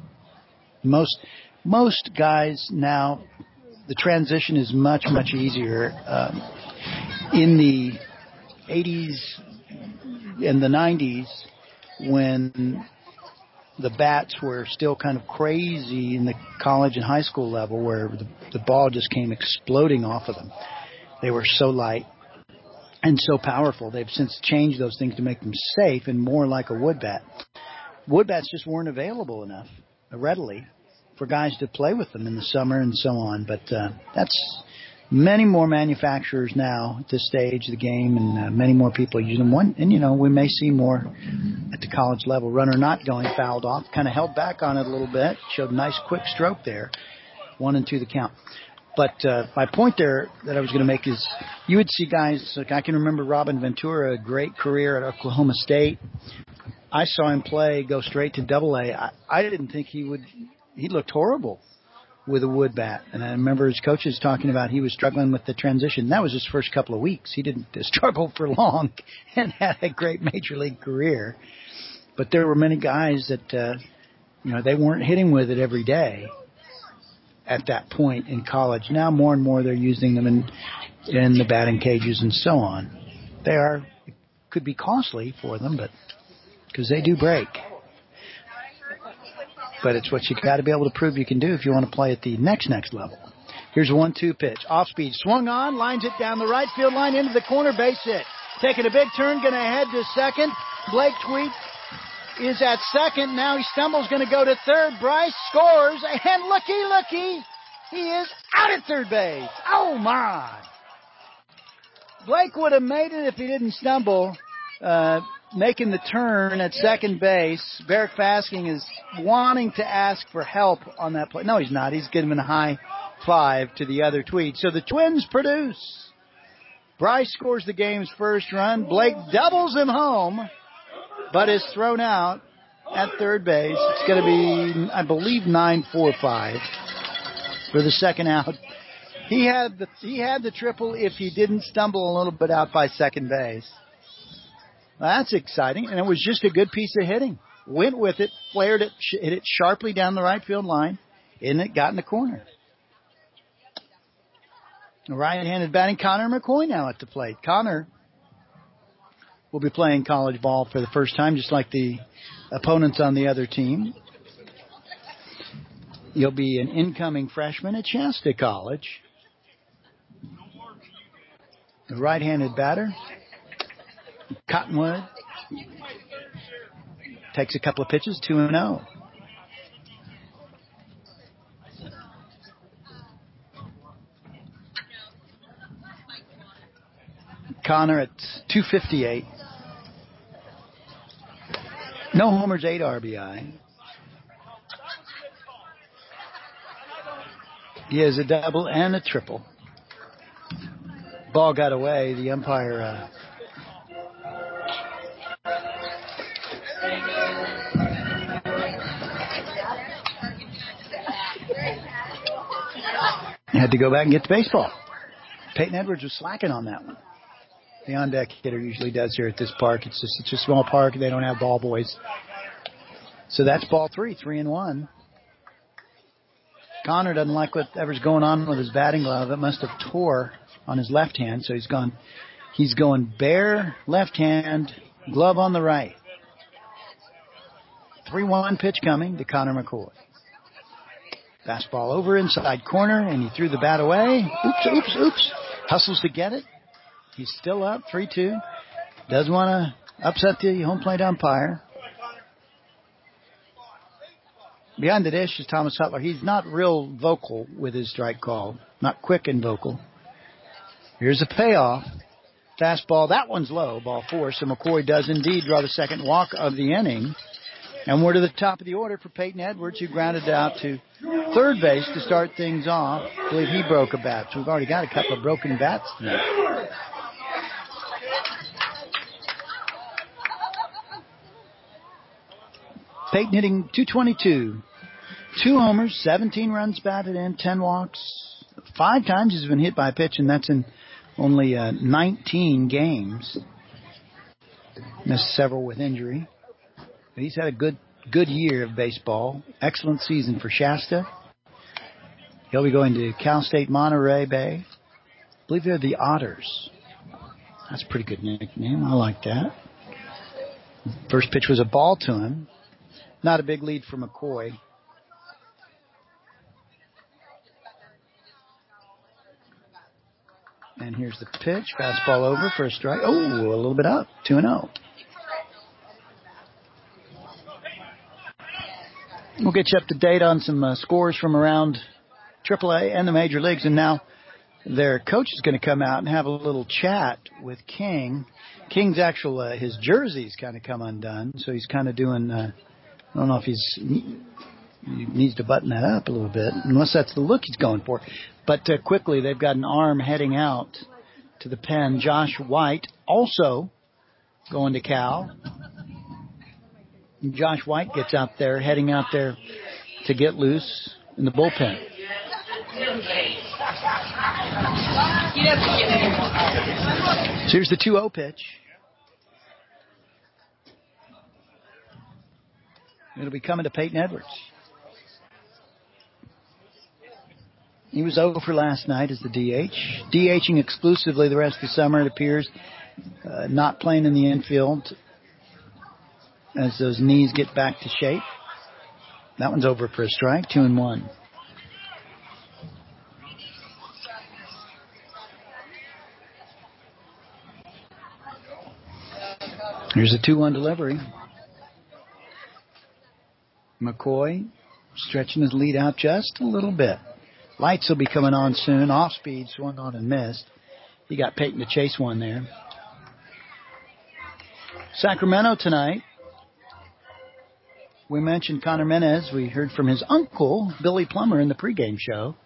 Most guys now, the transition is much, much easier. In the 80s and the 90s, when the bats were still kind of crazy in the college and high school level, where the ball just came exploding off of them. They were so light and so powerful. They've since changed those things to make them safe and more like a wood bat. Wood bats just weren't available enough readily for guys to play with them in the summer and so on. But that's many more manufacturers now at this stage of the game, and many more people use them. And, we may see more at the college level. Runner not going, fouled off, kind of held back on it a little bit. Showed a nice quick stroke there. 1-2 the count. But my point there that I was going to make is you would see guys, like I can remember Robin Ventura, a great career at Oklahoma State. I saw him play, go straight to Double-A. I didn't think he looked horrible with a wood bat. And I remember his coaches talking about he was struggling with the transition. That was his first couple of weeks. He didn't struggle for long and had a great major league career. But there were many guys that, they weren't hitting with it every day at that point in college. Now more and more they're using them in the batting cages and so on. It could be costly for them, but because they do break. But it's what you got to be able to prove you can do if you want to play at the next level. Here's a 1-2 pitch. Off speed. Swung on. Lines it down the right field line into the corner. Base hit. Taking a big turn. Going to head to second. Blake Tweet is at second. Now he stumbles. Going to go to third. Bryce scores. And looky. He is out at third base. Oh, my. Blake would have made it if he didn't stumble. Making the turn at second base. Barrick Fasking is wanting to ask for help on that play. No, he's not. He's giving a high five to the other Tweet. So the Twins produce. Bryce scores the game's first run. Blake doubles him home, but is thrown out at third base. It's going to be, I believe, 9-4-5 for the second out. He had the triple if he didn't stumble a little bit out by second base. Well, that's exciting, and it was just a good piece of hitting. Went with it, flared it, hit it sharply down the right field line, and it got in the corner. Right-handed batting, Connor McCoy now at the plate. Connor will be playing college ball for the first time, just like the opponents on the other team. He'll be an incoming freshman at Shasta College. the right-handed batter. Cottonwood takes a couple of pitches, 2-0. Connor at 258. No homers, 8 RBI. He has a double and a triple. Ball got away. The umpire had to go back and get the baseball. Peyton Edwards was slacking on that one. The on-deck hitter usually does here at this park. It's just such a small park. They don't have ball boys. So that's ball 3, 3-1. Connor doesn't like whatever's going on with his batting glove. It must have tore on his left hand, so he's going bare left hand, glove on the right. 3-1 pitch coming to Connor McCoy. Fastball over inside corner, and he threw the bat away. Oops. Hustles to get it. He's still up, 3-2. Doesn't want to upset the home plate umpire. Behind the dish is Thomas Hutler. He's not real vocal with his strike call. Not quick and vocal. Here's a payoff. Fastball. That one's low. Ball 4. So McCoy does indeed draw the second walk of the inning. And we're to the top of the order for Peyton Edwards, who grounded out to third base to start things off. I believe he broke a bat. So we've already got a couple of broken bats tonight. Peyton hitting .222. 2 homers, 17 runs batted in, 10 walks. 5 times he's been hit by a pitch, and that's in only 19 games. Missed several with injury. But he's had a good year of baseball. Excellent season for Shasta. He'll be going to Cal State Monterey Bay. I believe they're the Otters. That's a pretty good nickname. I like that. First pitch was a ball to him. Not a big lead for McCoy. And here's the pitch. Fastball over for a strike. Oh, a little bit up. 2-0. We'll get you up to date on some scores from around AAA and the major leagues. And now their coach is going to come out and have a little chat with King. King's his jersey's kind of come undone. So he's kind of doing... I don't know if he needs to button that up a little bit, unless that's the look he's going for. But quickly, they've got an arm heading out to the pen. Josh White also going to Cal. And Josh White gets out there, heading out there to get loose in the bullpen. So here's the 2-0 pitch. It'll be coming to Peyton Edwards. He was 0 for last night as the DH. DHing exclusively the rest of the summer, it appears. Not playing in the infield as those knees get back to shape. That one's over for a strike, 2-1. Here's a 2-1 delivery. McCoy stretching his lead out just a little bit. Lights will be coming on soon. Off speed, swung on and missed. He got Peyton to chase one there. Sacramento tonight. We mentioned Connor Menez. We heard from his uncle, Billy Plummer, in the pregame show.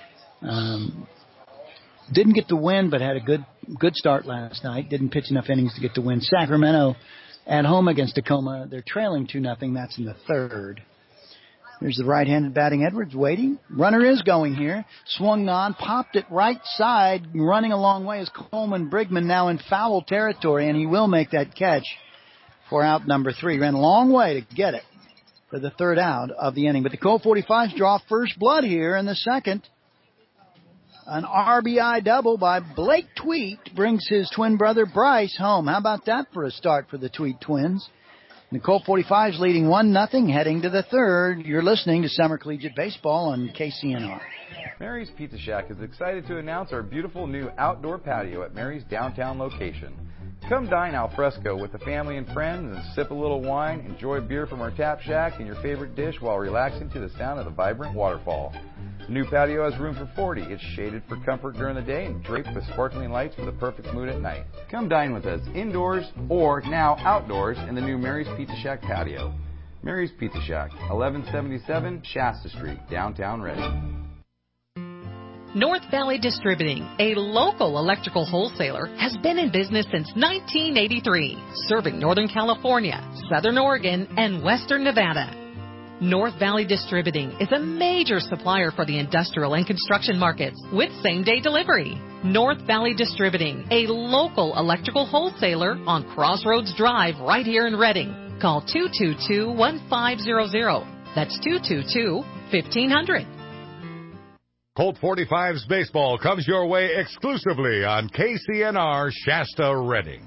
Didn't get the win, but had a good start last night. Didn't pitch enough innings to get the win. Sacramento at home against Tacoma. They're trailing 2-0. That's in the third. There's the right-handed batting Edwards waiting. Runner is going here. Swung on, popped it right side. Running a long way is Coleman Brigman, now in foul territory, and he will make that catch for out number 3. Ran a long way to get it for the third out of the inning. But the Colt 45s draw first blood here in the second. An RBI double by Blake Tweet brings his twin brother Bryce home. How about that for a start for the Tweet twins? The Colt 45s leading 1-0 heading to the third. You're listening to Summer Collegiate Baseball on KCNR. Mary's Pizza Shack is excited to announce our beautiful new outdoor patio at Mary's downtown location. Come dine al fresco with the family and friends and sip a little wine, enjoy beer from our tap shack and your favorite dish while relaxing to the sound of the vibrant waterfall. The new patio has room for 40. It's shaded for comfort during the day and draped with sparkling lights for the perfect mood at night. Come dine with us indoors or now outdoors in the new Mary's Pizza Shack patio. Mary's Pizza Shack, 1177 Shasta Street, downtown Reading. North Valley Distributing, a local electrical wholesaler, has been in business since 1983, serving Northern California, Southern Oregon, and Western Nevada. North Valley Distributing is a major supplier for the industrial and construction markets with same-day delivery. North Valley Distributing, a local electrical wholesaler on Crossroads Drive right here in Reading. Call 222-1500. That's 222-1500. Colt 45's baseball comes your way exclusively on KCNR Shasta Reading.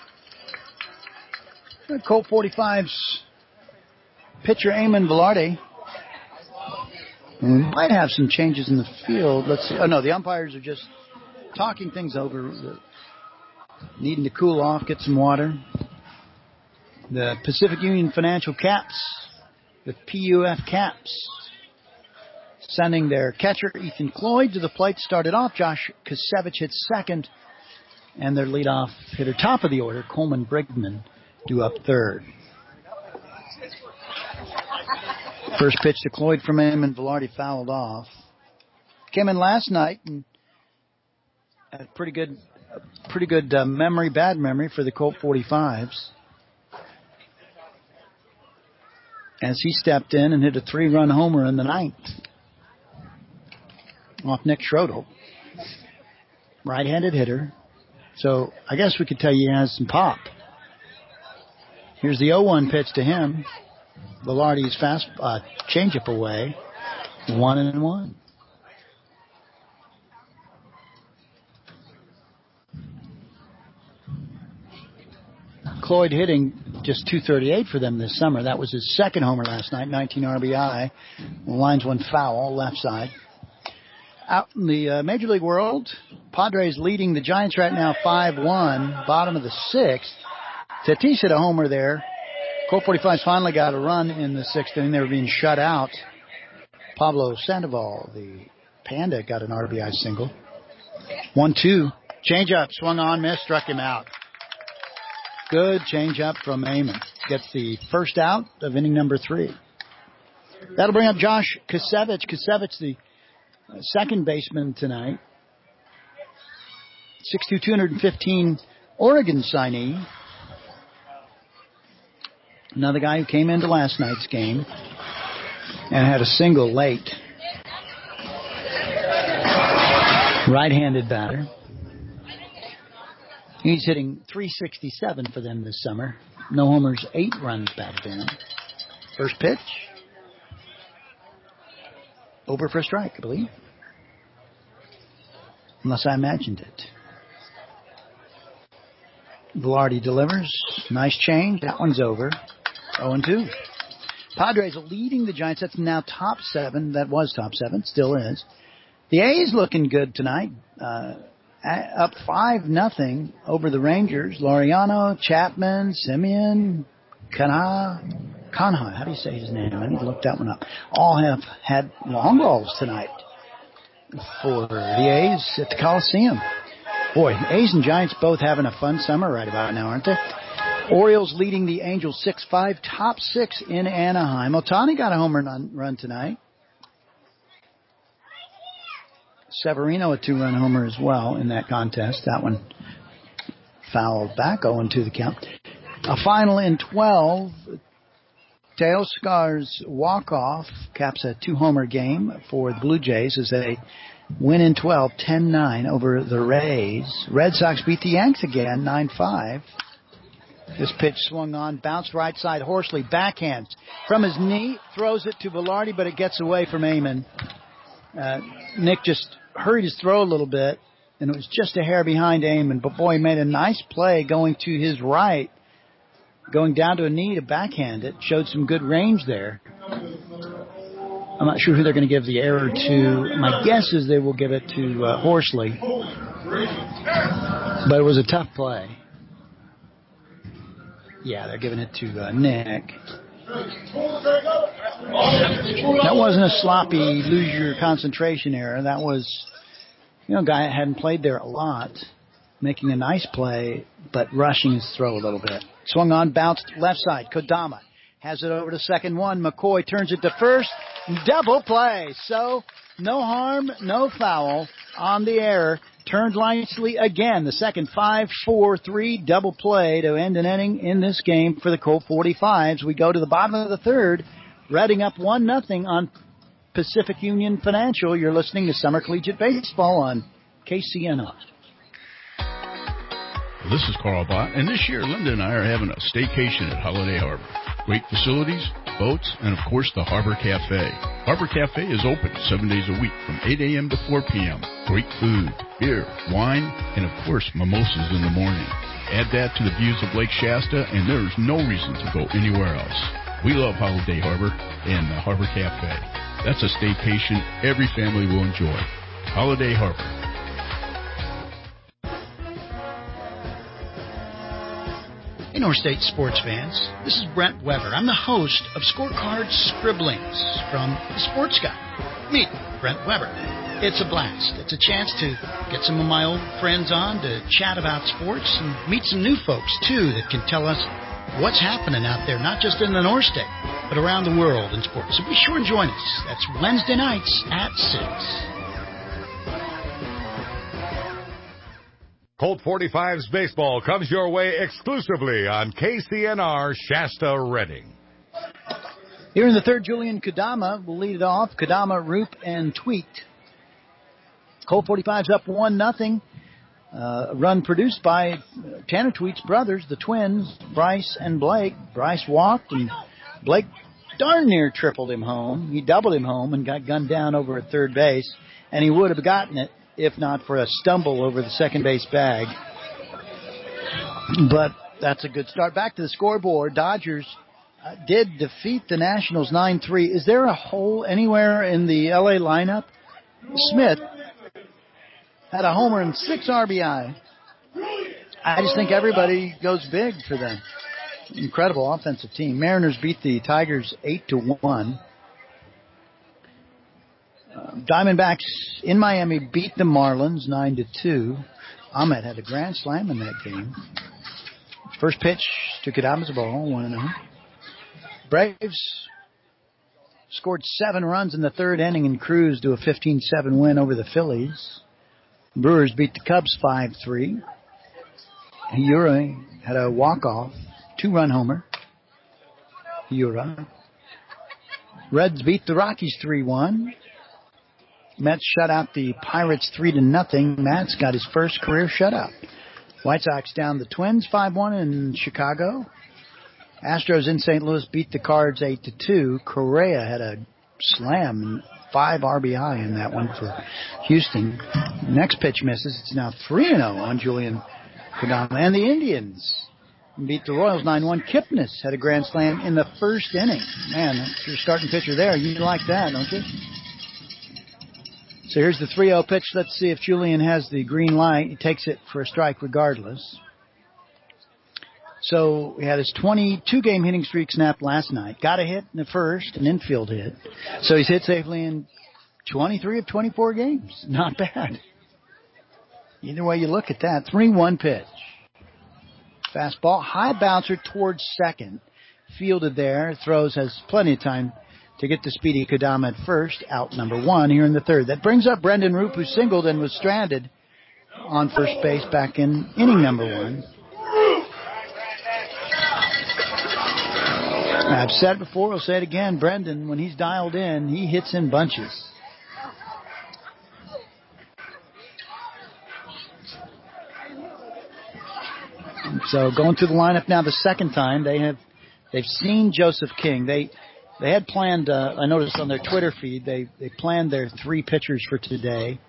Colt 45's pitcher Eamon Velarde. And we might have some changes in the field. Let's see. Oh, no, the umpires are just talking things over, needing to cool off, get some water. The Pacific Union Financial Caps, the PUF Caps, sending their catcher, Ethan Cloyd, to the plate. Started off, Josh Kasevich hits second, and their leadoff hitter, top of the order, Coleman Brigman, due up third. First pitch to Cloyd from him, and Velarde fouled off. Came in last night and had pretty good memory, bad memory for the Colt 45s. As he stepped in and hit a 3-run homer in the ninth off Nick Schrodel. Right-handed hitter. So I guess we could tell you he has some pop. Here's the 0-1 pitch to him. Velarde's fast changeup away. 1-1. Cloyd hitting just .238 for them this summer. That was his second homer last night, 19 RBI. The lines went foul, left side. Out in the Major League world, Padres leading the Giants right now 5-1, bottom of the sixth. Tatis hit a homer there. Colt 45's finally got a run in the sixth inning. They were being shut out. Pablo Sandoval, the Panda, got an RBI single. 1-2. Changeup, swung on, missed, struck him out. Good changeup from Eamon. Gets the first out of inning number 3. That'll bring up Josh Kasevich. Kasevich, the second baseman tonight. 6'2", 215 Oregon signee. Another guy who came into last night's game and had a single late. Right-handed batter. He's hitting .367 for them this summer. No homers, 8 runs batted in. First pitch. Over for a strike, I believe. Unless I imagined it. Velarde delivers. Nice change. That one's over. 0-2. Padres are leading the Giants. That's now top 7. That was top 7. Still is. The A's looking good tonight. Up 5-0 over the Rangers. Laureano, Chapman, Simeon, Kanha. How do you say his name? I need to look that one up. All have had long balls tonight for the A's at the Coliseum. Boy, A's and Giants both having a fun summer right about now, aren't they? Orioles leading the Angels 6-5, top 6 in Anaheim. Ohtani got a home run tonight. Severino a 2-run homer as well in that contest. That one fouled back, 0-2 the count. A final in 12. Teoscar's walk-off caps a 2-homer game for the Blue Jays as they win in 12, 10-9 over the Rays. Red Sox beat the Yanks again, 9-5. This pitch swung on, bounced right side. Horsley backhands from his knee, throws it to Velarde, but it gets away from Eamon. Nick just hurried his throw a little bit, and it was just a hair behind Eamon. But boy, he made a nice play going to his right going down to a knee to backhand it. Showed some good range there. I'm not sure who they're going to give the error to. My guess is they will give it to Horsley. But it was a tough play. Yeah, they're giving it to Nick. That wasn't a sloppy, lose your concentration error. That was, a guy that hadn't played there a lot, making a nice play, but rushing his throw a little bit. Swung on, bounced left side. Kodama has it over to second one. McCoy turns it to first. Double play. So, no harm, no foul on the error. Turned nicely again. The second 5-4-3 double play to end an inning in this game for the Colt 45s. We go to the bottom of the third. Reading up 1-0 on Pacific Union Financial. You're listening to Summer Collegiate Baseball on KCNR. This is Carl Bott, and this year Linda and I are having a staycation at Holiday Harbor. Great facilities, boats, and of course the Harbor Cafe. Harbor Cafe is open 7 days a week from 8 a.m. to 4 p.m. Great food, beer, wine, and of course mimosas in the morning. Add that to the views of Lake Shasta, and there's no reason to go anywhere else. We love Holiday Harbor and the Harbor Cafe. That's a staycation every family will enjoy. Holiday Harbor. Hey, North State sports fans, this is Brent Weber. I'm the host of Scorecard Scribblings from The Sports Guy. Meet Brent Weber. It's a blast. It's a chance to get some of my old friends on to chat about sports and meet some new folks, too, that can tell us what's happening out there, not just in the North State, but around the world in sports. So be sure and join us. That's Wednesday nights at 6. Colt 45's baseball comes your way exclusively on KCNR Shasta Redding. Here in the third, Julian Kodama will lead it off. Kodama, Roop, and Tweet. Colt 45's up 1-0. Run produced by Tanner Tweet's brothers, the twins, Bryce and Blake. Bryce walked, and Blake darn near tripled him home. He doubled him home and got gunned down over at third base, and he would have gotten it if not for a stumble over the second base bag. But that's a good start. Back to the scoreboard. Dodgers did defeat the Nationals 9-3. Is there a hole anywhere in the L.A. lineup? Smith had a homer and 6 RBI. I just think everybody goes big for them. Incredible offensive team. Mariners beat the Tigers 8-1. Diamondbacks in Miami beat the Marlins 9-2. Ahmed had a grand slam in that game. First pitch to Kodama's ball, 1-0. Braves scored 7 runs in the third inning and cruised to a 15-7 win over the Phillies. Brewers beat the Cubs 5-3. Hiura had a walk-off, 2-run homer. Hiura. Reds beat the Rockies 3-1. Mets shut out the Pirates 3-0. Matt's got his first career shutout. White Sox down the Twins 5-1 in Chicago. Astros in St. Louis beat the Cards 8-2. Correa had a slam, 5 RBI in that one for Houston. Next pitch misses. It's now 3-0 on Julian Kodama. And the Indians beat the Royals 9-1. Kipnis had a grand slam in the first inning. Man, if you're starting pitcher there, you like that, don't you? So here's the 3-0 pitch. Let's see if Julian has the green light. He takes it for a strike regardless. So he had his 22-game hitting streak snapped last night. Got a hit in the first, an infield hit. So he's hit safely in 23 of 24 games. Not bad. Either way you look at that. 3-1 pitch. Fastball, high bouncer towards second. Fielded there. Throws, has plenty of time to get the speedy Kodama at first. Out number 1 here in the third. That brings up Brendan Roop, who singled and was stranded on first base back in inning number 1. I've said it before, I'll say it again. Brendan, when he's dialed in, he hits in bunches. So going through the lineup now the second time, they've seen Joseph King. They had planned, I noticed on their Twitter feed, they planned their 3 pitchers for today.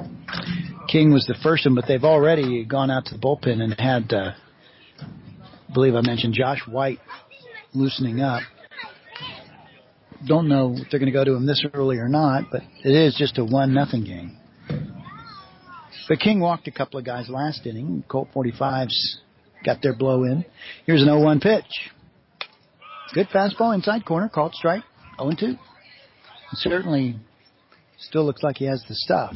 King was the first one, but they've already gone out to the bullpen and had believe I mentioned Josh White loosening up. Don't know if they're going to go to him this early or not, but it is just a 1-0 game. But King walked a couple of guys last inning. Colt 45's got their blow in. Here's an 0-1 pitch. Good fastball inside corner, called strike, 0-2. Certainly still looks like he has the stuff.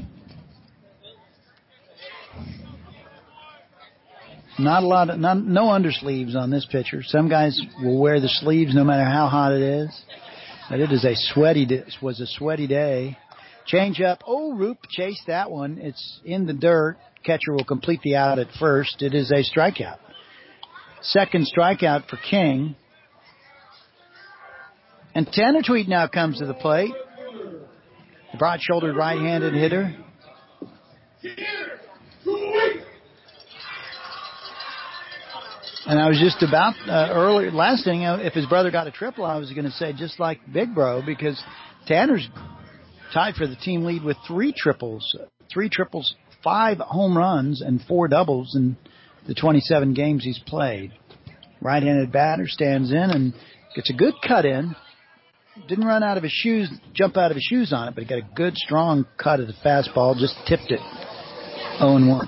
Not a lot of, no undersleeves on this pitcher. Some guys will wear the sleeves no matter how hot it is. But it is was a sweaty day. Change up. Oh, Roop chased that one. It's in the dirt. Catcher will complete the out at first. It is a strikeout. Second strikeout for King. And Tanner Tweet now comes to the plate. The broad-shouldered right-handed hitter. And I was just about earlier last inning, if his brother got a triple, I was going to say just like Big Bro, because Tanner's tied for the team lead with 3 triples. 3 triples, 5 home runs, and 4 doubles in the 27 games he's played. Right-handed batter stands in and gets a good cut in. Didn't run out of his shoes, jump out of his shoes on it, but he got a good, strong cut of the fastball, just tipped it. 0-1.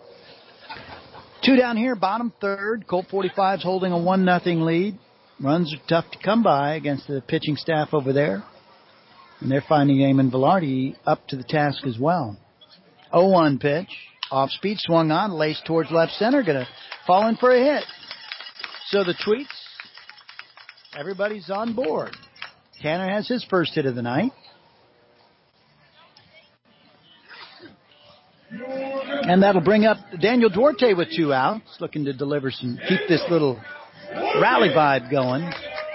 2 down here, bottom third. Colt 45's holding a 1-0 lead. Runs are tough to come by against the pitching staff over there. And they're finding Eamon Velarde up to the task as well. 0-1 pitch. Off speed, swung on, laced towards left center. Going to fall in for a hit. So the Tweets, everybody's on board. Tanner has his first hit of the night. And that'll bring up Daniel Duarte with 2 outs, looking to deliver keep this little rally vibe going.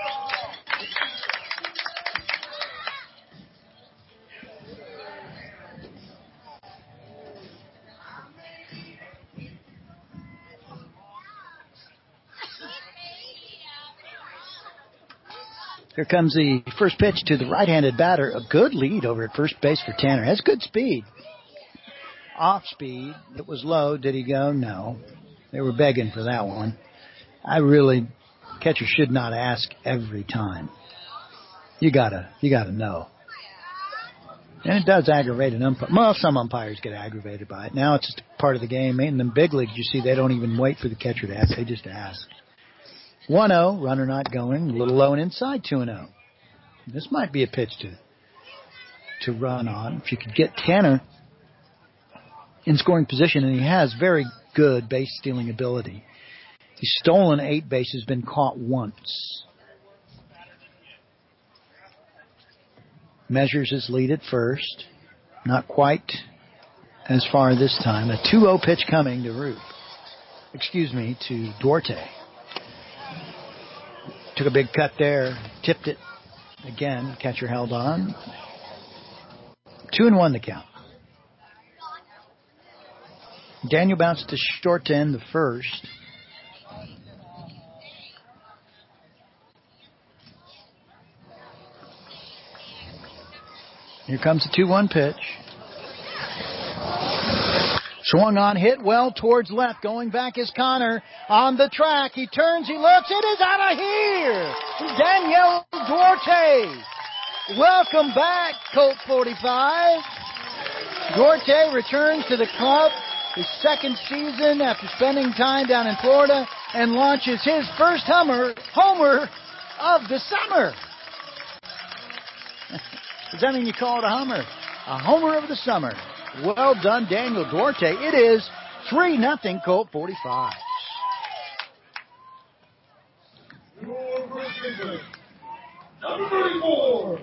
Here comes the first pitch to the right-handed batter. A good lead over at first base for Tanner. Has good speed. Off speed. It was low. Did he go? No. They were begging for that one. Catcher should not ask every time. You gotta know. And it does aggravate an umpire. Well, some umpires get aggravated by it. Now it's just part of the game. In the big leagues, you see, they don't even wait for the catcher to ask. They just ask. 1-0, runner not going. A little low and inside, 2-0. This might be a pitch to run on. If you could get Tanner in scoring position, and he has very good base stealing ability. He's stolen 8 bases, been caught once. Measures his lead at first. Not quite as far this time. A 2-0 pitch coming to to Duarte. Took a big cut there, tipped it again. Catcher held on. 2-1 the count. Daniel bounced to short to end the first. Here comes the 2-1 pitch. Swung on, hit well towards left. Going back is Connor on the track. He turns, he looks. It is out of here. Daniel Duarte. Welcome back, Colt 45. Duarte returns to the club, his second season after spending time down in Florida, and launches his first homer of the summer. Does that mean you call it a homer? A homer of the summer. Well done, Daniel Duarte. It is 3-0 Colt 45. Number 34.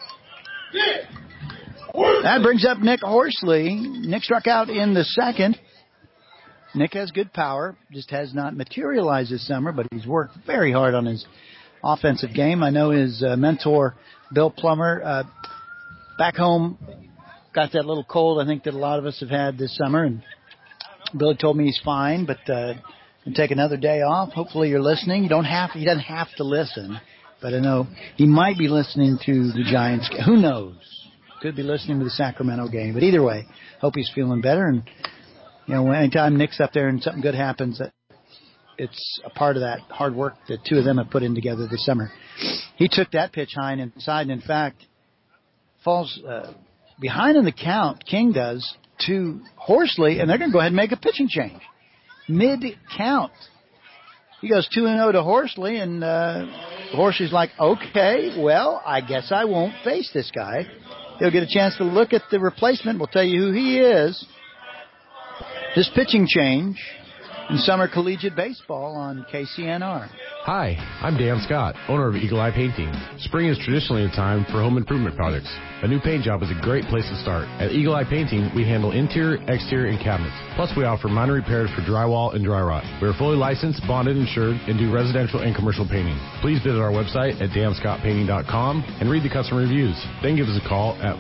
That brings up Nick Horsley. Nick struck out in the second. Nick has good power, just has not materialized this summer, but he's worked very hard on his offensive game. I know his mentor, Bill Plummer, back home, got that little cold I think that a lot of us have had this summer, and Billy told me he's fine, but can take another day off. Hopefully you're listening. He doesn't have to listen, but I know he might be listening to the Giants game. Who knows? Could be listening to the Sacramento game. But either way, hope he's feeling better. And, you know, anytime Nick's up there and something good happens, it's a part of that hard work that two of them have put in together this summer. He took that pitch high and inside, and in fact, falls behind in the count, King does, to Horsley, and they're going to go ahead and make a pitching change. Mid-count. He goes 2-0 to Horsley, and Horsley's like, okay, well, I guess I won't face this guy. He'll get a chance to look at the replacement. We'll tell you who he is. This pitching change in summer collegiate baseball on KCNR. Hi, I'm Dan Scott, owner of Eagle Eye Painting. Spring is traditionally a time for home improvement projects. A new paint job is a great place to start. At Eagle Eye Painting, we handle interior, exterior, and cabinets. Plus, we offer minor repairs for drywall and dry rot. We are fully licensed, bonded, insured, and do residential and commercial painting. Please visit our website at danscottpainting.com and read the customer reviews. Then give us a call at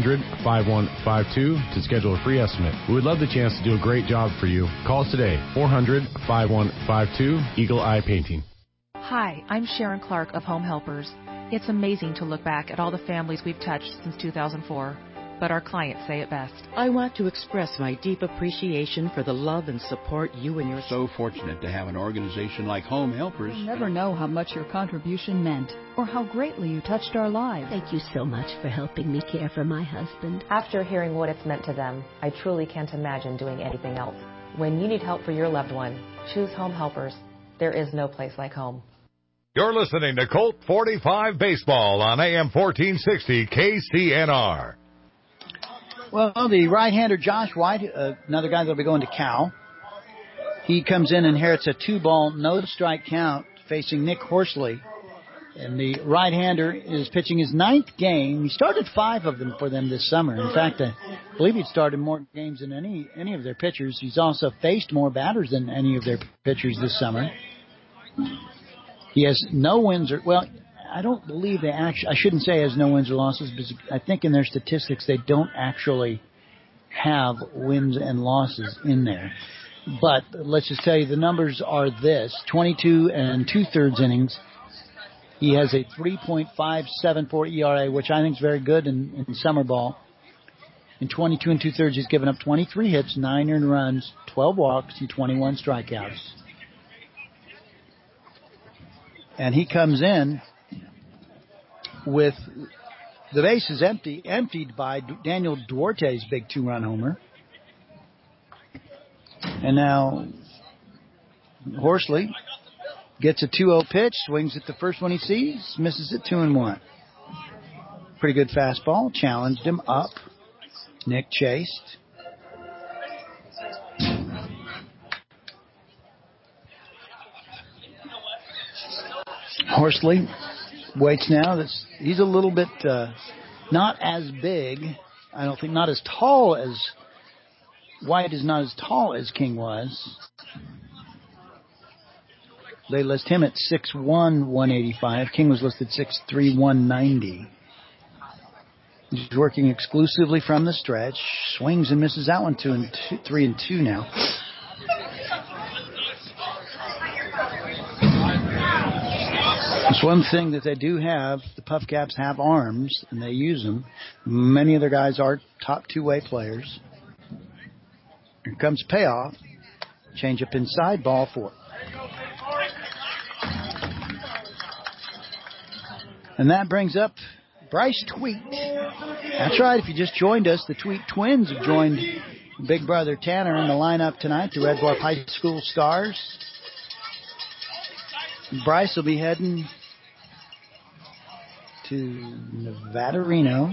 400-5152 to schedule a free estimate. We would love the chance to do a great job for you. Call us today, 400-5152, Eagle Eye Painting. Hi, I'm Sharon Clark of Home Helpers. It's amazing to look back at all the families we've touched since 2004, but our clients say it best. I want to express my deep appreciation for the love and support you and your... So fortunate to have an organization like Home Helpers. You'll never know how much your contribution meant or how greatly you touched our lives. Thank you so much for helping me care for my husband. After hearing what it's meant to them, I truly can't imagine doing anything else. When you need help for your loved one, choose Home Helpers. There is no place like home. You're listening to Colt 45 Baseball on AM 1460 KCNR. Well, the right-hander Josh White, another guy that'll be going to Cal. He comes in and inherits a 2-ball, no-strike count facing Nick Horsley. And the right-hander is pitching his 9th game. He started 5 of them for them this summer. In fact, I believe he'd started more games than any of their pitchers. He's also faced more batters than any of their pitchers this summer. He has no wins or, well, I don't believe they actually, I shouldn't say has no wins or losses, because I think in their statistics they don't actually have wins and losses in there. But let's just tell you the numbers are this: 22 and 2/3 innings. He has a 3.574 ERA, which I think is very good in summer ball. In 22 and 2/3, he's given up 23 hits, 9 earned runs, 12 walks, and 21 strikeouts. And he comes in with the bases emptied by Daniel Duarte's big 2-run homer. And now Horsley gets a 2-0 pitch, swings at the first one he sees, misses it 2-1. Pretty good fastball, challenged him up. Nick chased. Horsley waits now. He's a little bit not as big. I don't think not as tall as White is not as tall as King was. They list him at 6'1", 185. King was listed 6'3", 190. He's working exclusively from the stretch. Swings and misses that one 3-2 now. It's one thing that they do have. The Puff Caps have arms, and they use them. Many of their guys are top two-way players. Here comes payoff. Change up inside, ball 4. And that brings up Bryce Tweet. That's right, if you just joined us, the Tweet twins have joined Big Brother Tanner in the lineup tonight, the Red Dwarf High School Stars. Bryce will be heading to Nevada, Reno.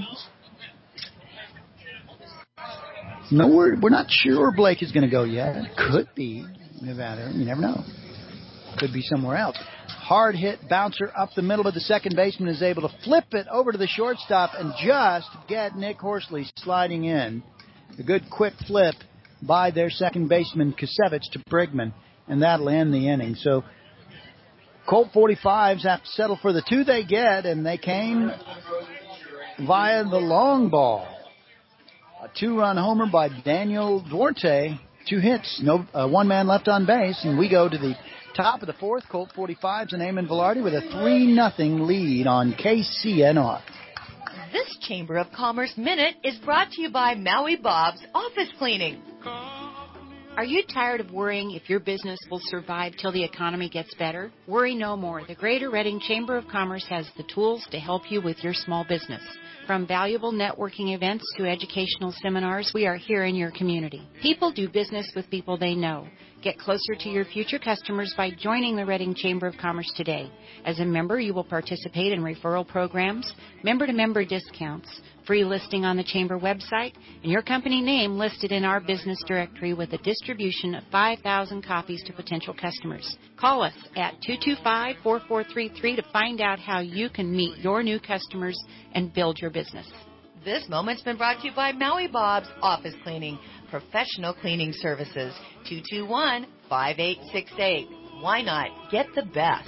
No, we're not sure where Blake is going to go yet. It could be Nevada. You never know. Could be somewhere else. Hard hit bouncer up the middle, but the second baseman is able to flip it over to the shortstop and just get Nick Horsley sliding in. A good quick flip by their second baseman, Kasevich, to Brigman, and that'll end the inning. So Colt 45s have to settle for the 2 they get, and they came via the long ball. A 2-run homer by Daniel Duarte. 2 hits, one man left on base, and we go to the top of the 4th. Colt 45s and Eamon Velarde with a 3-0 lead on KCNR. This Chamber of Commerce Minute is brought to you by Maui Bob's Office Cleaning. Are you tired of worrying if your business will survive till the economy gets better? Worry no more. The Greater Reading Chamber of Commerce has the tools to help you with your small business. From valuable networking events to educational seminars, we are here in your community. People do business with people they know. Get closer to your future customers by joining the Reading Chamber of Commerce today. As a member, you will participate in referral programs, member-to-member discounts, free listing on the Chamber website, and your company name listed in our business directory with a distribution of 5,000 copies to potential customers. Call us at 225-4433 to find out how you can meet your new customers and build your business. This moment's been brought to you by Maui Bob's Office Cleaning, professional cleaning services. 221-5868. Why not get the best?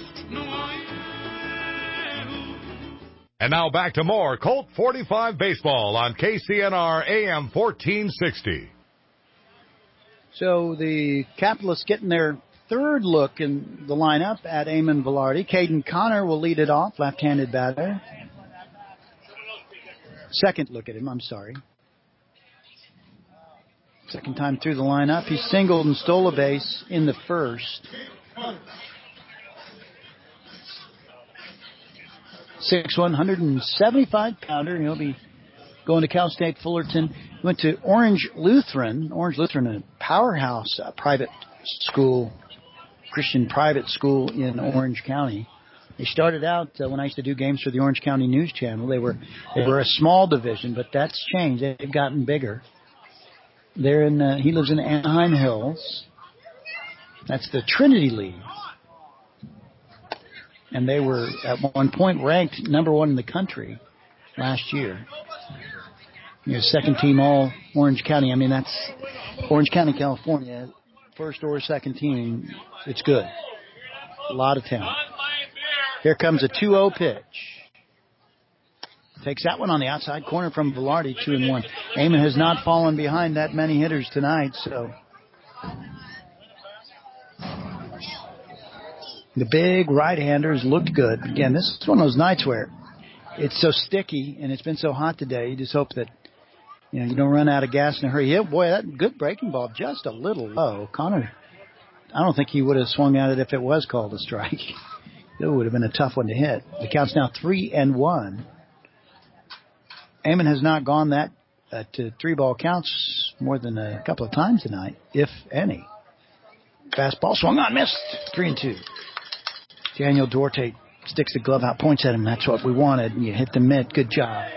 And now back to more Colt 45 baseball on KCNR AM 1460. So the Capitalists getting their third look in the lineup at Eamon Velarde. Caden Connor will lead it off, left-handed batter. Second look at him, I'm sorry. Second time through the lineup. He singled and stole a base in the first. 6'1", 175-pounder. He'll be going to Cal State Fullerton. Went to Orange Lutheran. Orange Lutheran, a powerhouse private school, Christian private school in Orange County. They started out when I used to do games for the Orange County News Channel. They were a small division, but that's changed. They've gotten bigger. They're in. He lives in Anaheim Hills. That's the Trinity League, and they were at one point ranked number 1 in the country last year. Second team all Orange County. I mean, that's Orange County, California. First or second team, it's good. A lot of talent. Here comes a 2-0 pitch. Takes that one on the outside corner from Velarde, 2-1. Eamon has not fallen behind that many hitters tonight, so. The big right-handers looked good. Again, this is one of those nights where it's so sticky and it's been so hot today. You just hope that, you don't run out of gas in a hurry. Yeah, boy, that good breaking ball, just a little low. Connor, I don't think he would have swung at it if it was called a strike. It would have been a tough one to hit. The count's now 3-1. Eamon has not gone that to 3-ball counts more than a couple of times tonight, if any. Fastball swung on, missed. 3-2. Daniel Duarte sticks the glove out, points at him. That's what we wanted. And you hit the mitt. Good job.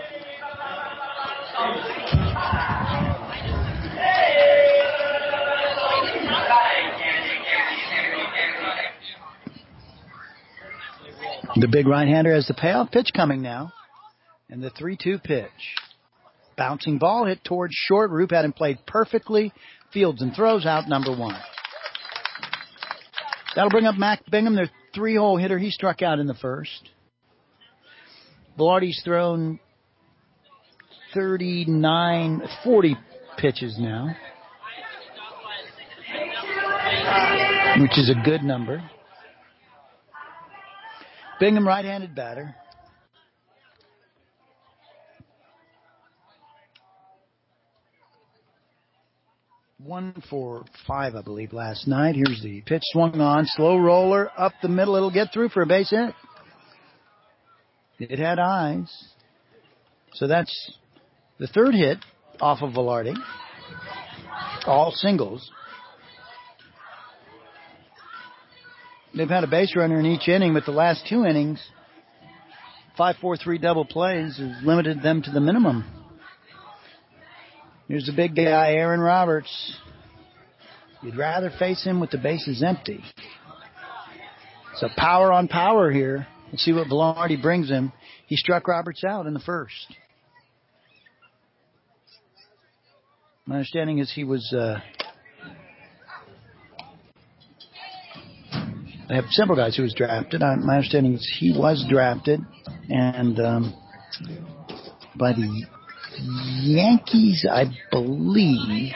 The big right-hander has the payoff pitch coming now. And the 3-2 pitch. Bouncing ball hit towards short. Roop had him played perfectly. Fields and throws out number 1. That'll bring up Mac Bingham, their 3-hole hitter. He struck out in the first. Velarde's thrown 40 pitches now, which is a good number. Bingham, right-handed batter. One for 5, I believe, last night. Here's the pitch swung on. Slow roller up the middle. It'll get through for a base hit. It had eyes. So that's the third hit off of Velarde. All singles. They've had a base runner in each inning, but the last 2 innings, 5-4-3 double plays has limited them to the minimum. Here's the big guy, Aaron Roberts. You'd rather face him with the bases empty. So power on power here. Let's see what Velarde brings him. He struck Roberts out in the first. My understanding is he was... I have several guys who was drafted. My understanding is he was drafted and by the Yankees, I believe.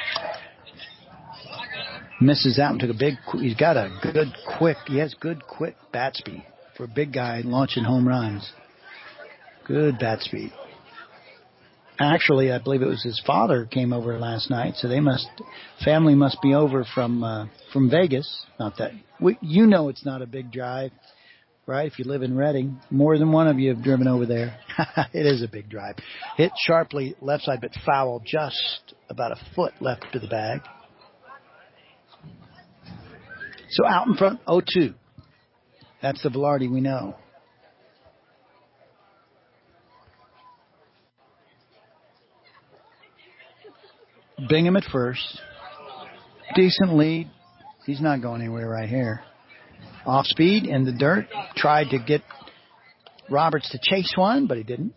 Misses out and took a big... He's got a good, quick... He has good, quick bat speed for a big guy launching home runs. Good bat speed. Actually, I believe it was his father came over last night, so family must be over from Vegas. Not that it's not a big drive, right? If you live in Redding, more than one of you have driven over there. It is a big drive. Hit sharply left side, but foul just about a foot left to the bag. So out in front, 0-2. That's the Velarde we know. Bingham at first. Decent lead. He's not going anywhere right here. Off speed in the dirt. Tried to get Roberts to chase one, but he didn't.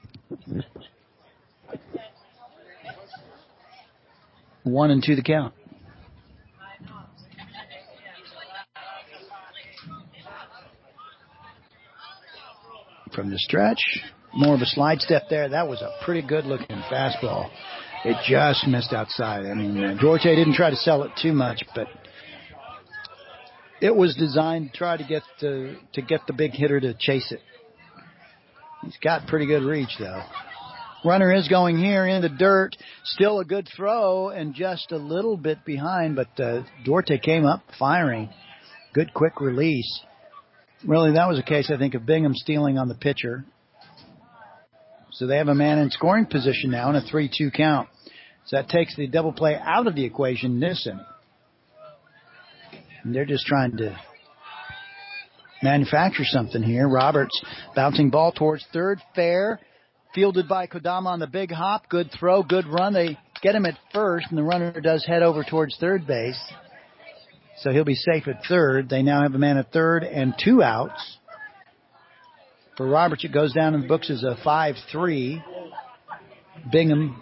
One and two the count. From the stretch, more of a slide step there. That was a pretty good looking fastball. It just missed outside. I mean, Duarte didn't try to sell it too much, but it was designed to try to get the big hitter to chase it. He's got pretty good reach, though. Runner is going here in the dirt. Still a good throw and just a little bit behind, but Duarte came up firing. Good quick release. Really, that was a case, I think, of Bingham stealing on the pitcher. So they have a man in scoring position now in a 3-2 count. So that takes the double play out of the equation this inning. And they're just trying to manufacture something here. Roberts bouncing ball towards third. Fair. Fielded by Kodama on the big hop. Good throw, good run. They get him at first, and the runner does head over towards third base. So he'll be safe at third. They now have a man at third and 2 outs. For Roberts, it goes down in the books as a 5-3. Bingham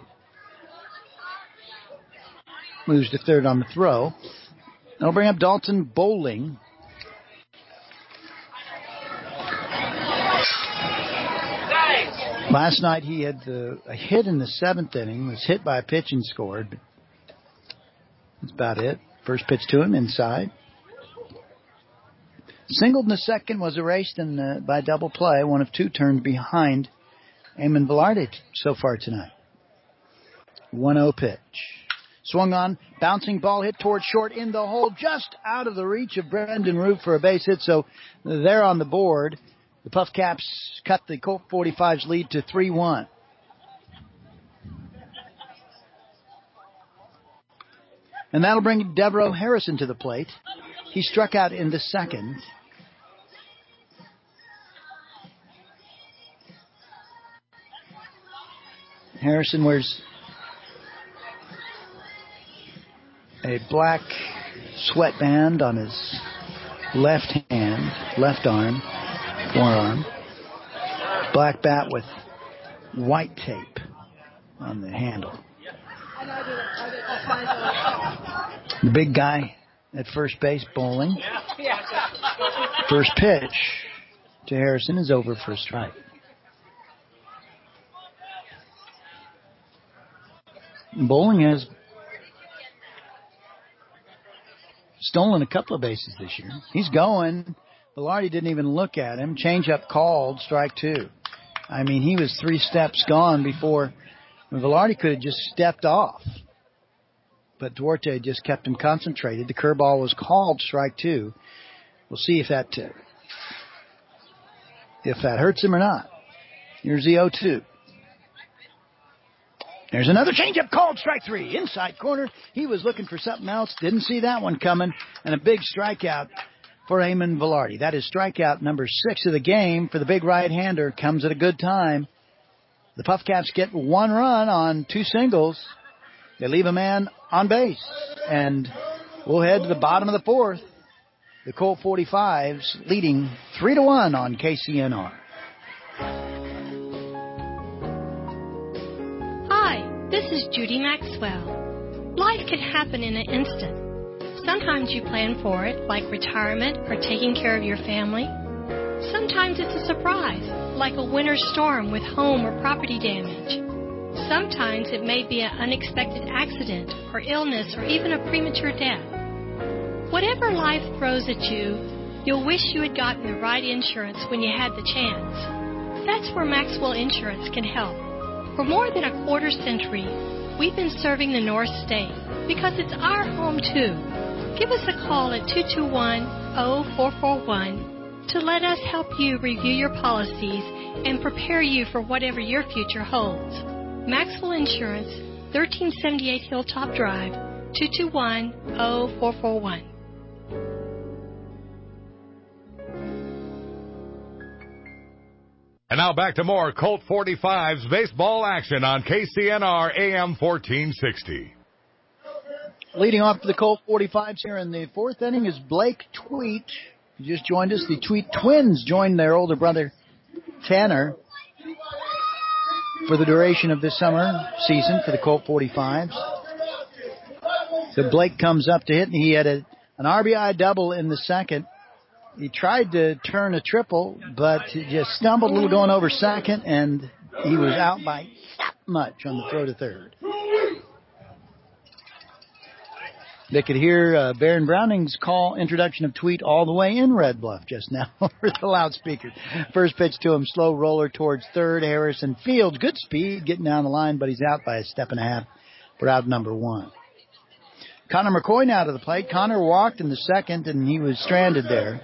moves to third on the throw. They'll bring up Dalton Bowling. Last night he had a hit in the 7th inning, was hit by a pitch and scored. That's about it. First pitch to him, inside. Singled in the second, was erased by double play. 1 of 2 turned behind Eamon Velarde so far tonight. 1-0 pitch. Swung on, bouncing ball hit towards short in the hole, just out of the reach of Brendan Root for a base hit. So they're on the board. The Puff Caps cut the Colt 45's lead to 3-1. And that'll bring Devereaux Harrison to the plate. He struck out in the second. Harrison wears a black sweatband on his left hand, left arm, forearm. Black bat with white tape on the handle. The big guy at first base, Bowling. First pitch to Harrison is over for a strike. Bowling has stolen a couple of bases this year. He's going. Velarde didn't even look at him. Changeup called, strike 2. I mean, he was 3 steps gone before Velarde could have just stepped off. But Duarte just kept him concentrated. The curveball was called, strike 2. We'll see if that hurts him or not. Here's the 0-2. There's another changeup called, strike 3. Inside corner. He was looking for something else. Didn't see that one coming. And a big strikeout for Eamon Velarde. That is strikeout number 6 of the game for the big right-hander. Comes at a good time. The Puff Caps get 1 run on 2 singles. They leave a man on base. And we'll head to the bottom of the 4th. The Colt 45s leading 3-1 on KCNR. Hi, this is Judy Maxwell. Life can happen in an instant. Sometimes you plan for it, like retirement or taking care of your family. Sometimes it's a surprise, like a winter storm with home or property damage. Sometimes it may be an unexpected accident or illness or even a premature death. Whatever life throws at you, you'll wish you had gotten the right insurance when you had the chance. That's where Maxwell Insurance can help. For more than a quarter century, we've been serving the North State because it's our home too. Give us a call at 221-0441 to let us help you review your policies and prepare you for whatever your future holds. Maxwell Insurance, 1378 Hilltop Drive, 221-0441. And now back to more Colt 45's baseball action on KCNR AM 1460. Leading off for the Colt 45s here in the fourth inning is Blake Tweet. He just joined us. The Tweet twins joined their older brother, Tanner, for the duration of this summer season for the Colt 45s. So Blake comes up to hit, and he had an RBI double in the second. He tried to turn a triple, but he just stumbled a little going over second, and he was out by that much on the throw to third. They could hear Baron Browning's call introduction of Tweet all the way in Red Bluff just now over the loudspeakers. First pitch to him, slow roller towards third. Harrison Fields, good speed, getting down the line, but he's out by a step and a half for out number one. Connor McCoy now to the plate. Connor walked in the second, and he was stranded there.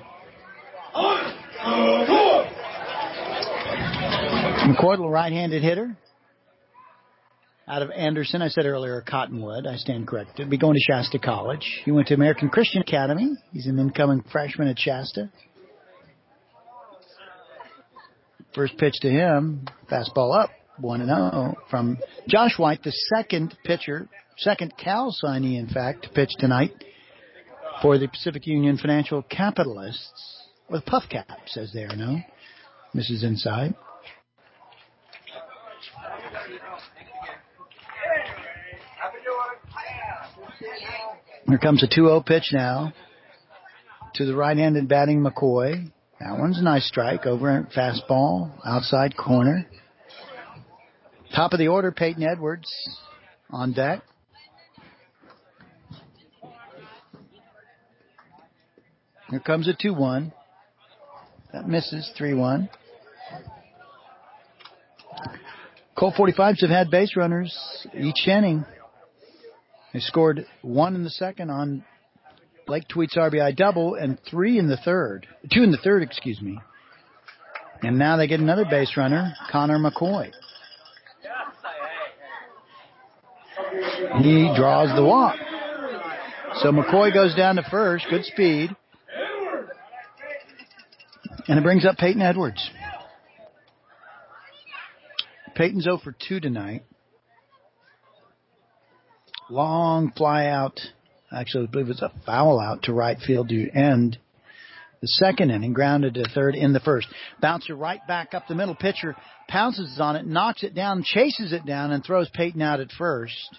McCoy, a right-handed hitter. Out of Anderson, I said earlier, Cottonwood. I stand corrected. Be going to Shasta College. He went to American Christian Academy. He's an incoming freshman at Shasta. First pitch to him, fastball up, 1-0 from Josh White, the second Cal signee, in fact, to pitch tonight for the Pacific Union Financial Capitalists. With puff caps, as they are known. Misses inside. Here comes a 2-0 pitch now to the right-handed batting McCoy. That one's a nice strike over fastball, outside corner. Top of the order, Peyton Edwards on deck. Here comes a 2-1. That misses, 3-1. Colt 45s have had base runners each inning. They scored 1 in the second on Blake Tweet's RBI double and 2 in the third, excuse me. And now they get another base runner, Connor McCoy. He draws the walk. So McCoy goes down to first, good speed. And it brings up Peyton Edwards. Peyton's 0 for 2 tonight. Long fly out. Actually, I believe it was a foul out to right field to end the second inning. Grounded to third in the first. Bouncer right back up the middle. Pitcher pounces on it, knocks it down, chases it down, and throws Peyton out at first.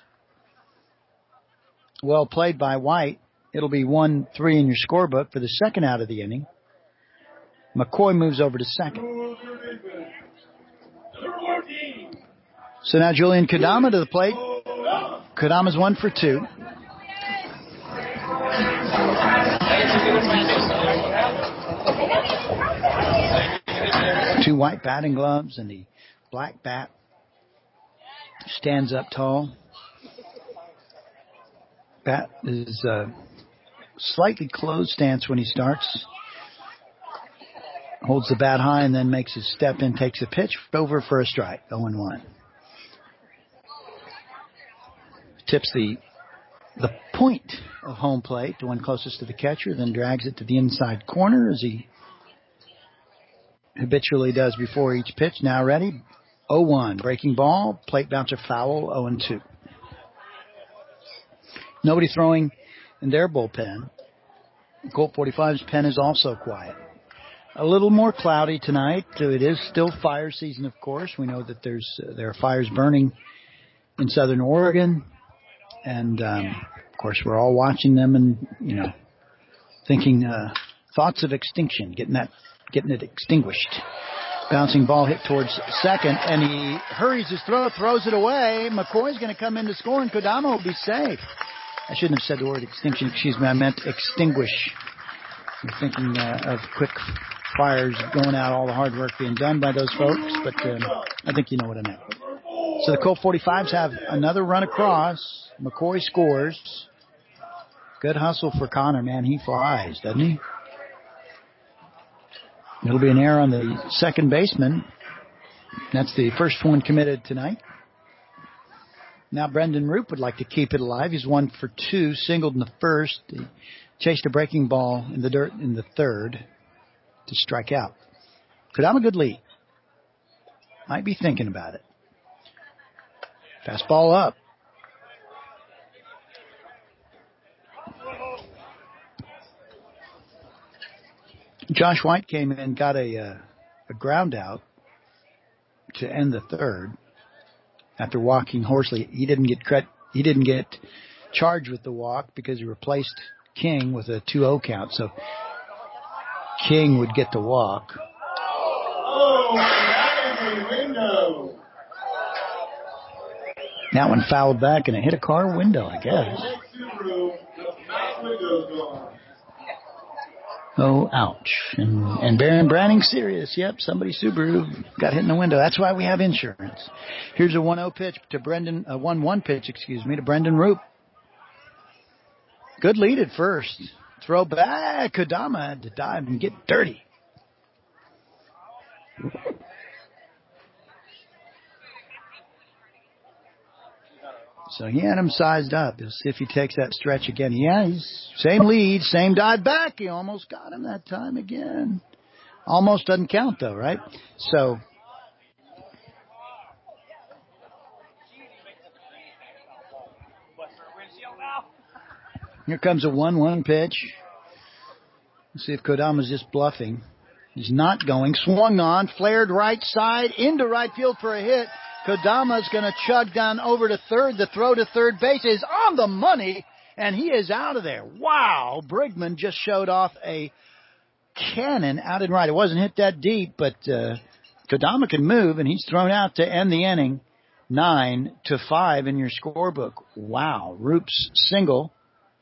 Well played by White. It'll be 1-3 in your scorebook for the second out of the inning. McCoy moves over to second. So now Julian Kodama to the plate. Kodama's 1 for 2. Two white batting gloves and the black bat. Stands up tall. Bat is slightly closed stance when he starts. Holds the bat high and then makes his step in, takes a pitch, over for a strike, 0-1. Tips the point of home plate, the one closest to the catcher, then drags it to the inside corner as he habitually does before each pitch. Now ready, 0-1. Breaking ball, plate bouncer foul, 0-2. Nobody throwing in their bullpen. Colt 45's pen is also quiet. A little more cloudy tonight. It is still fire season, of course. We know that there are fires burning in southern Oregon. And, of course, we're all watching them and, thinking thoughts of extinction, getting it extinguished. Bouncing ball hit towards second, and he hurries his throw, throws it away. McCoy's going to come in to score, and Kodama will be safe. I shouldn't have said the word extinction. Excuse me, I meant extinguish. I'm thinking of quick fires going out, all the hard work being done by those folks, but I think you know what I meant. So the Colt 45s have another run across. McCoy scores. Good hustle for Connor, man. He flies, doesn't he? It'll be an error on the second baseman. That's the first one committed tonight. Now Brendan Roop would like to keep it alive. He's 1 for 2, singled in the first. He chased a breaking ball in the dirt in the third to strike out. Could have a good lead. Might be thinking about it. Fastball up. Josh White came in and got a ground out to end the third after walking Horsley. He didn't get charged with the walk because he replaced King with a 2-0 count. So King would get the walk. Oh, that is a window. That one fouled back and it hit a car window, I guess. Oh, ouch. And Baron Browning serious. Yep, somebody Subaru got hit in the window. That's why we have insurance. Here's a 1-0 pitch to Brendan, a 1-1 pitch, to Brendan Roop. Good lead at first. Throw back. Kodama had to dive and get dirty. So he had him sized up. He'll see if he takes that stretch again. Yeah, he's same lead, same dive back. He almost got him that time again. Almost doesn't count though, right? So here comes a 1-1 pitch. Let's see if Kodama's just bluffing. He's not going. Swung on, flared right side into right field for a hit. Kodama's going to chug down over to third. The throw to third base is on the money, and he is out of there. Wow, Brigman just showed off a cannon out and right. It wasn't hit that deep, but Kodama can move, and he's thrown out to end the inning. 9-5 in your scorebook. Wow, Roop's single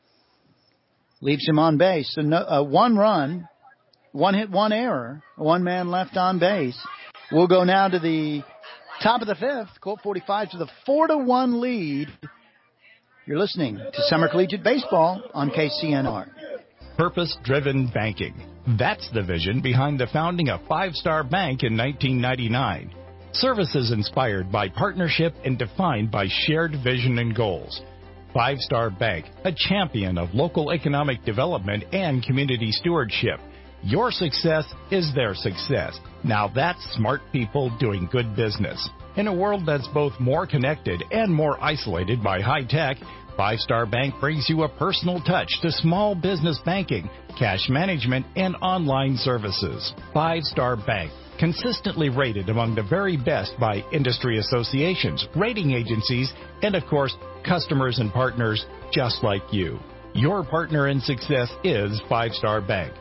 leaves him on base. So one run, one hit, one error, one man left on base. We'll go now to the top of the fifth. Colt 45 to the 4-1 lead. You're listening to Summer Collegiate Baseball on KCNR. Purpose-driven banking. That's the vision behind the founding of Five Star Bank in 1999. Services inspired by partnership and defined by shared vision and goals. Five Star Bank, a champion of local economic development and community stewardship. Your success is their success. Now that's smart people doing good business. In a world that's both more connected and more isolated by high tech, Five Star Bank brings you a personal touch to small business banking, cash management, and online services. Five Star Bank, consistently rated among the very best by industry associations, rating agencies, and of course, customers and partners just like you. Your partner in success is Five Star Bank.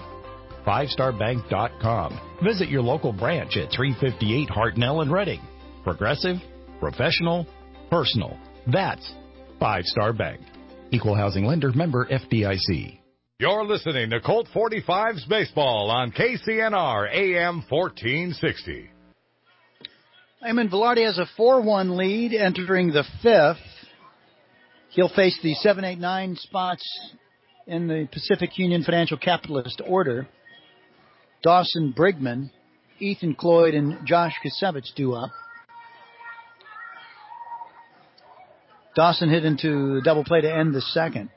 FiveStarBank.com. Visit your local branch at 358 Hartnell in Reading. Progressive, professional, personal. That's Five Star Bank. Equal housing lender, member FDIC. You're listening to Colt 45's Baseball on KCNR AM 1460. Eamon Velarde has a 4-1 lead entering the fifth. He'll face the 7, 8, 9 spots in the Pacific Union Financial Capitalist order. Dawson Brigman, Ethan Cloyd, and Josh Kasevich due up. Dawson hit into a double play to end the second.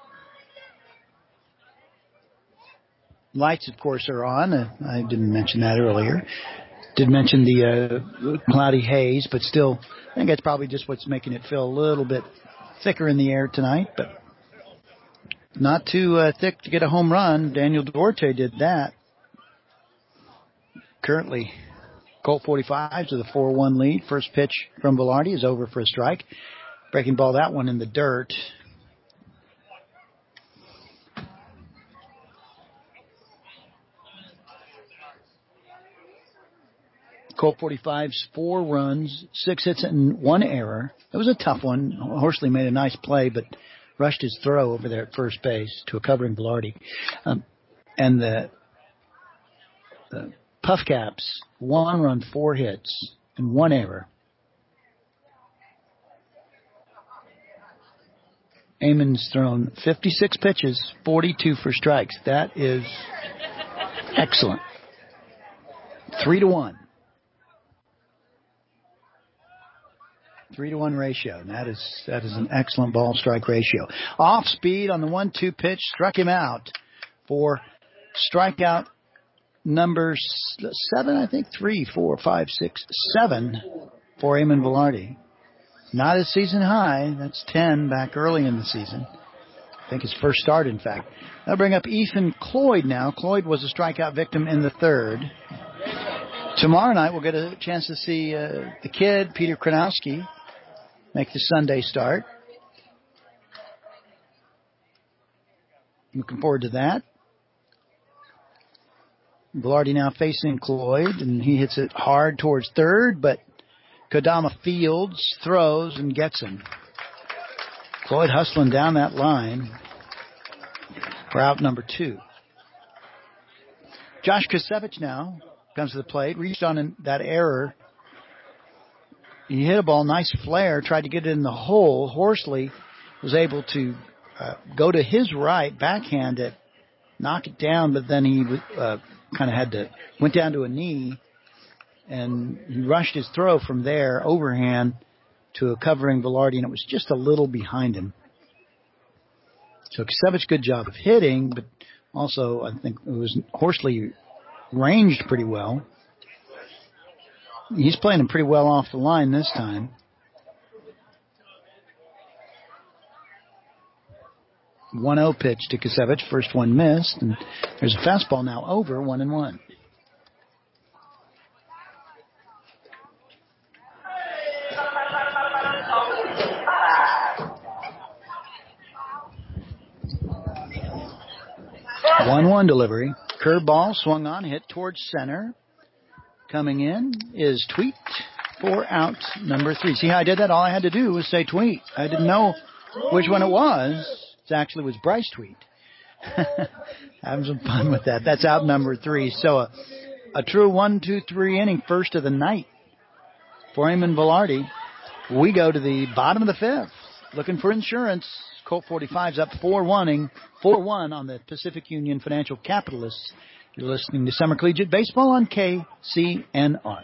Lights, of course, are on. I didn't mention that earlier. Did mention the cloudy haze, but still, I think that's probably just what's making it feel a little bit thicker in the air tonight, but not too thick to get a home run. Daniel Duarte did that. Currently, Colt 45 to the 4-1 lead. First pitch from Velarde is over for a strike. Breaking ball, that one in the dirt. Colt 45's 4 runs, 6 hits, and 1 error. It was a tough one. Horsley made a nice play, but rushed his throw over there at first base to a covering Velarde. And the Puff Caps, 1 run, 4 hits, and 1 error. Amon's thrown 56 pitches, 42 for strikes. That is excellent. 3-1. 3-1 ratio. And that is an excellent ball strike ratio. Off speed on the 1-2 pitch, struck him out for strikeout number 7, I think. 3, 4, 5, 6, 7 for Eamon Velarde. Not his season high. That's 10 back early in the season. I think his first start, in fact. I'll bring up Ethan Cloyd now. Cloyd was a strikeout victim in the third. Tomorrow night we'll get a chance to see the kid, Peter Kronowski, make the Sunday start. Looking forward to that. Velarde now facing Cloyd, and he hits it hard towards third, but Kodama fields, throws, and gets him. Cloyd hustling down that line for out number 2. Josh Kasevich now comes to the plate, reached on that error. He hit a ball, nice flare, tried to get it in the hole. Horsley was able to go to his right, backhand it, knock it down, but then he kind of went down to a knee, and he rushed his throw from there, overhand, to a covering Velarde, and it was just a little behind him. So Kasevich, good job of hitting, but also I think it was Horsley ranged pretty well. He's playing him pretty well off the line this time. .1-0 pitch to Kasevich. First one missed, and there's a fastball now over 1-1. .1-1 delivery. Curveball swung on, hit towards center. Coming in is Tweet for out number 3. See how I did that? All I had to do was say Tweet. I didn't know which one it was. It actually was Bryce Tweet. Having some fun with that. That's out number 3. So a true 1-2-3 inning, first of the night for Eamon Velarde. We go to the bottom of the 5th. Looking for insurance. Colt 45's up 4-1 on the Pacific Union Financial Capitalists. You're listening to Summer Collegiate Baseball on KCNR.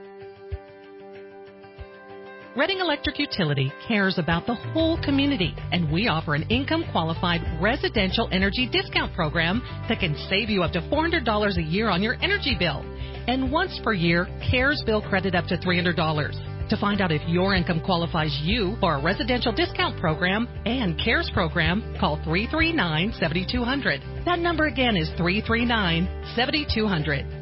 Reading Electric Utility cares about the whole community, and we offer an income-qualified residential energy discount program that can save you up to $400 a year on your energy bill. And once per year, CARES bill credit up to $300. To find out if your income qualifies you for a residential discount program and CARES program, call 339-7200. That number again is 339-7200.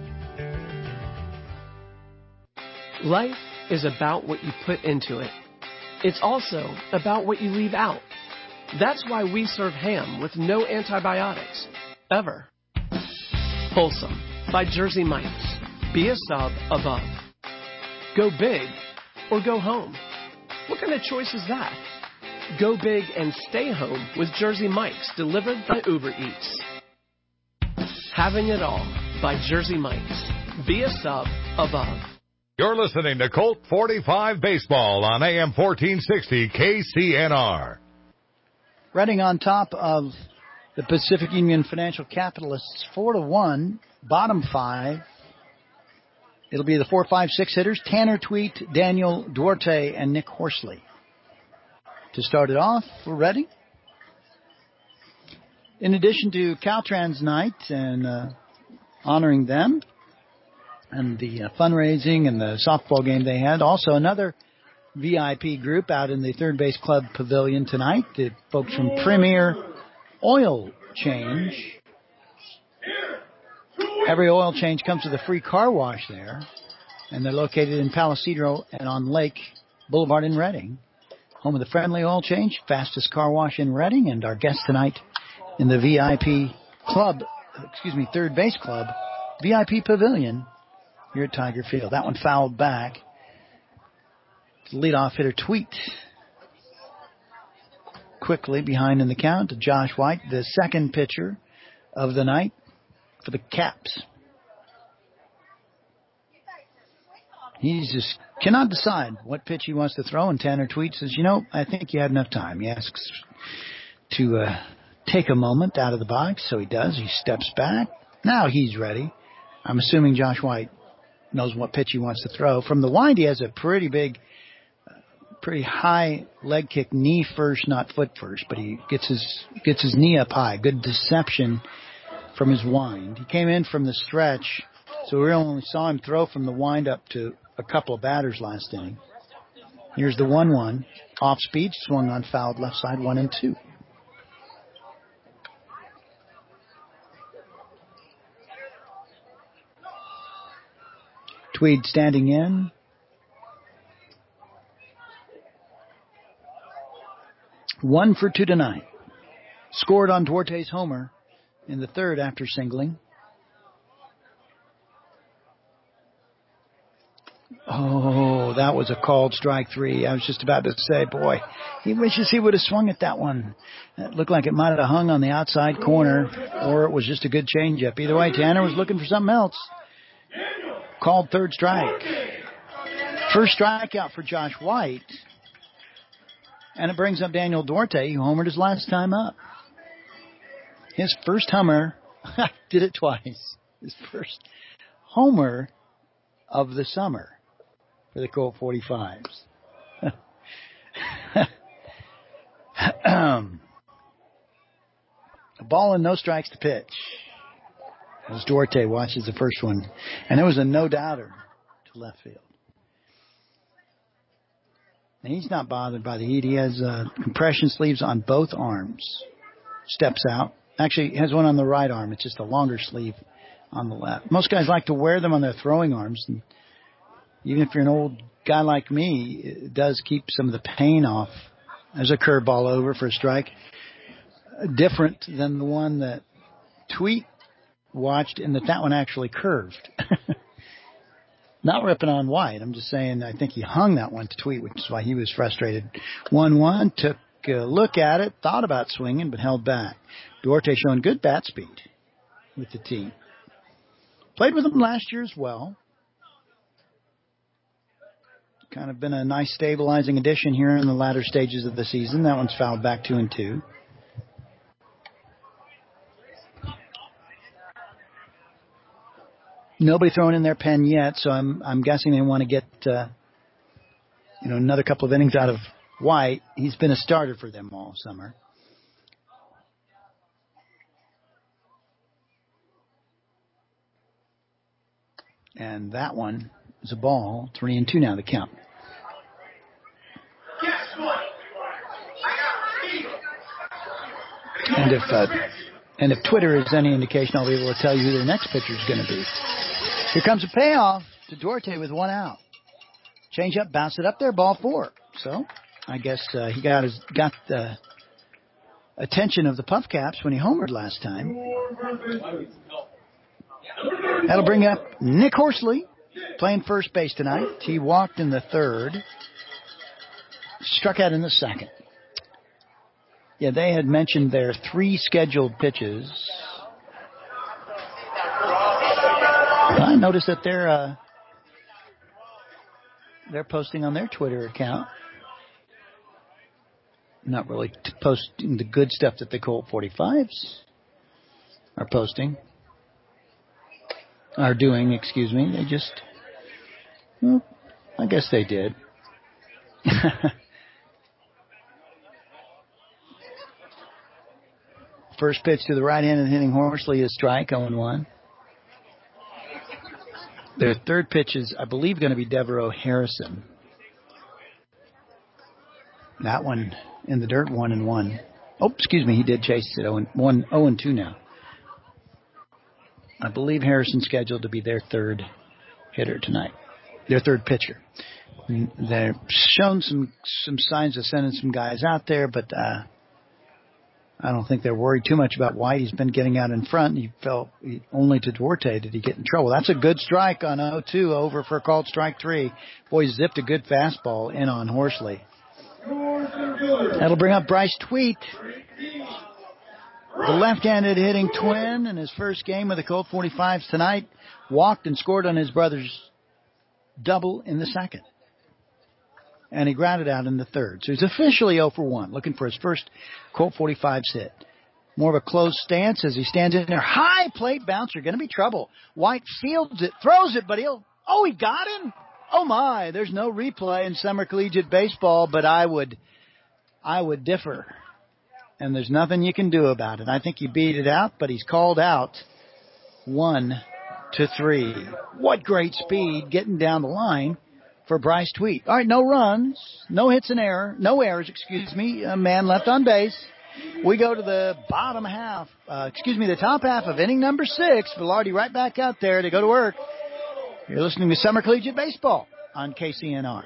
Life is about what you put into it. It's also about what you leave out. That's why we serve ham with no antibiotics, ever. Wholesome by Jersey Mike's. Be a sub above. Go big or go home. What kind of choice is that? Go big and stay home with Jersey Mike's, delivered by Uber Eats. Having it all by Jersey Mike's. Be a sub above. You're listening to Colt 45 Baseball on AM 1460 KCNR. Reading on top of the Pacific Union Financial Capitalists 4-1, bottom 5. It'll be the 4, 5, 6 hitters, Tanner Tweet, Daniel Duarte, and Nick Horsley. To start it off, we're ready. In addition to Caltrans night and honoring them and the fundraising and the softball game they had, also another VIP group out in the Third Base Club Pavilion tonight, the folks from Premier Oil Change. Every oil change comes with a free car wash there, and they're located in Palisadro and on Lake Boulevard in Reading. Home of the Friendly Oil Change, fastest car wash in Reading, and our guest tonight in the VIP Club, Third Base Club, VIP Pavilion here at Tiger Field. That one fouled back. Leadoff hitter Tweet quickly behind in the count to Josh White, the second pitcher of the night for the Caps. He just cannot decide what pitch he wants to throw, and Tanner Tweet says, I think you had enough time. He asks to take a moment out of the box, so he does. He steps back. Now he's ready. I'm assuming Josh White knows what pitch he wants to throw. From the wind, he has a pretty big, pretty high leg kick, knee first, not foot first, but he gets his knee up high. Good deception from his wind. He came in from the stretch, so we only saw him throw from the wind up to a couple of batters last inning. Here's the 1-1. Off speed, swung on, fouled left side, 1-2. Tweed standing in. One for two tonight. Scored on Duarte's homer in the third after singling. Oh, that was a called strike three. I was just about to say, boy, he wishes he would have swung at that one. It looked like it might have hung on the outside corner, or it was just a good changeup. Either way, Tanner was looking for something else. Called third strike. First strikeout for Josh White. And it brings up Daniel Duarte, who homered his last time up. His first homer, did it twice. His first homer of the summer for the Colt 45s. A ball and no strikes to pitch. As Duarte watches the first one. And it was a no-doubter to left field. And he's not bothered by the heat. He has compression sleeves on both arms. Steps out. Actually, he has one on the right arm. It's just a longer sleeve on the left. Most guys like to wear them on their throwing arms. And even if you're an old guy like me, it does keep some of the pain off. There's a curveball over for a strike. Different than the one that Tweet watched, and that one actually curved. Not ripping on White. I'm just saying I think he hung that one to Tweet, which is why he was frustrated. 1-1, took a look at it, thought about swinging, but held back. Duarte showing good bat speed with the team. Played with him last year as well. Kind of been a nice stabilizing addition here in the latter stages of the season. That one's fouled back 2-2. Nobody throwing in their pen yet, so I'm guessing they want to get another couple of innings out of White. He's been a starter for them all summer. And that one is a ball. 3-2 now, the count. And if Twitter is any indication, I'll be able to tell you who their next pitcher is going to be. Here comes a payoff to Duarte with one out. Change up, bounce it up there, ball 4. So I guess he got the attention of the Puff Caps when he homered last time. That'll bring up Nick Horsley, playing first base tonight. He walked in the third, struck out in the second. Yeah, they had mentioned their 3 scheduled pitches. I noticed that they're posting on their Twitter account. Not really posting the good stuff that the Colt 45s are posting. Are doing, excuse me. They just, I guess they did. First pitch to the right-handed hitting Horsley is strike, 0-1. Their third pitch is, I believe, going to be Devereaux Harrison. That one in the dirt, 1-1. Oh, excuse me, he did chase it, 0-2 now. I believe Harrison's scheduled to be their third hitter tonight, their third pitcher. They're shown some signs of sending some guys out there, but I don't think they're worried too much about White. He's been getting out in front. He fell only to Duarte did he get in trouble. That's a good strike on 0-2, over for a called strike 3. Boy, zipped a good fastball in on Horsley. That'll bring up Bryce Tweet, the left-handed hitting twin in his first game with the Colt 45s tonight. Walked and scored on his brother's double in the second. and he grounded out in the third. So he's officially 0 for 1, looking for his first Colt 45's hit. More of a closed stance as he stands in there. High plate bouncer, going to be trouble. White fields it, throws it, but he got him. Oh my, there's no replay in summer collegiate baseball, but I would differ. And there's nothing you can do about it. I think he beat it out, but he's called out 1-3. What great speed getting down the line for Bryce Tweet. All right, no runs, no hits and errors, a man left on base. We go to the the top half of inning number 6. Velarde right back out there to go to work. You're listening to Summer Collegiate Baseball on KCNR.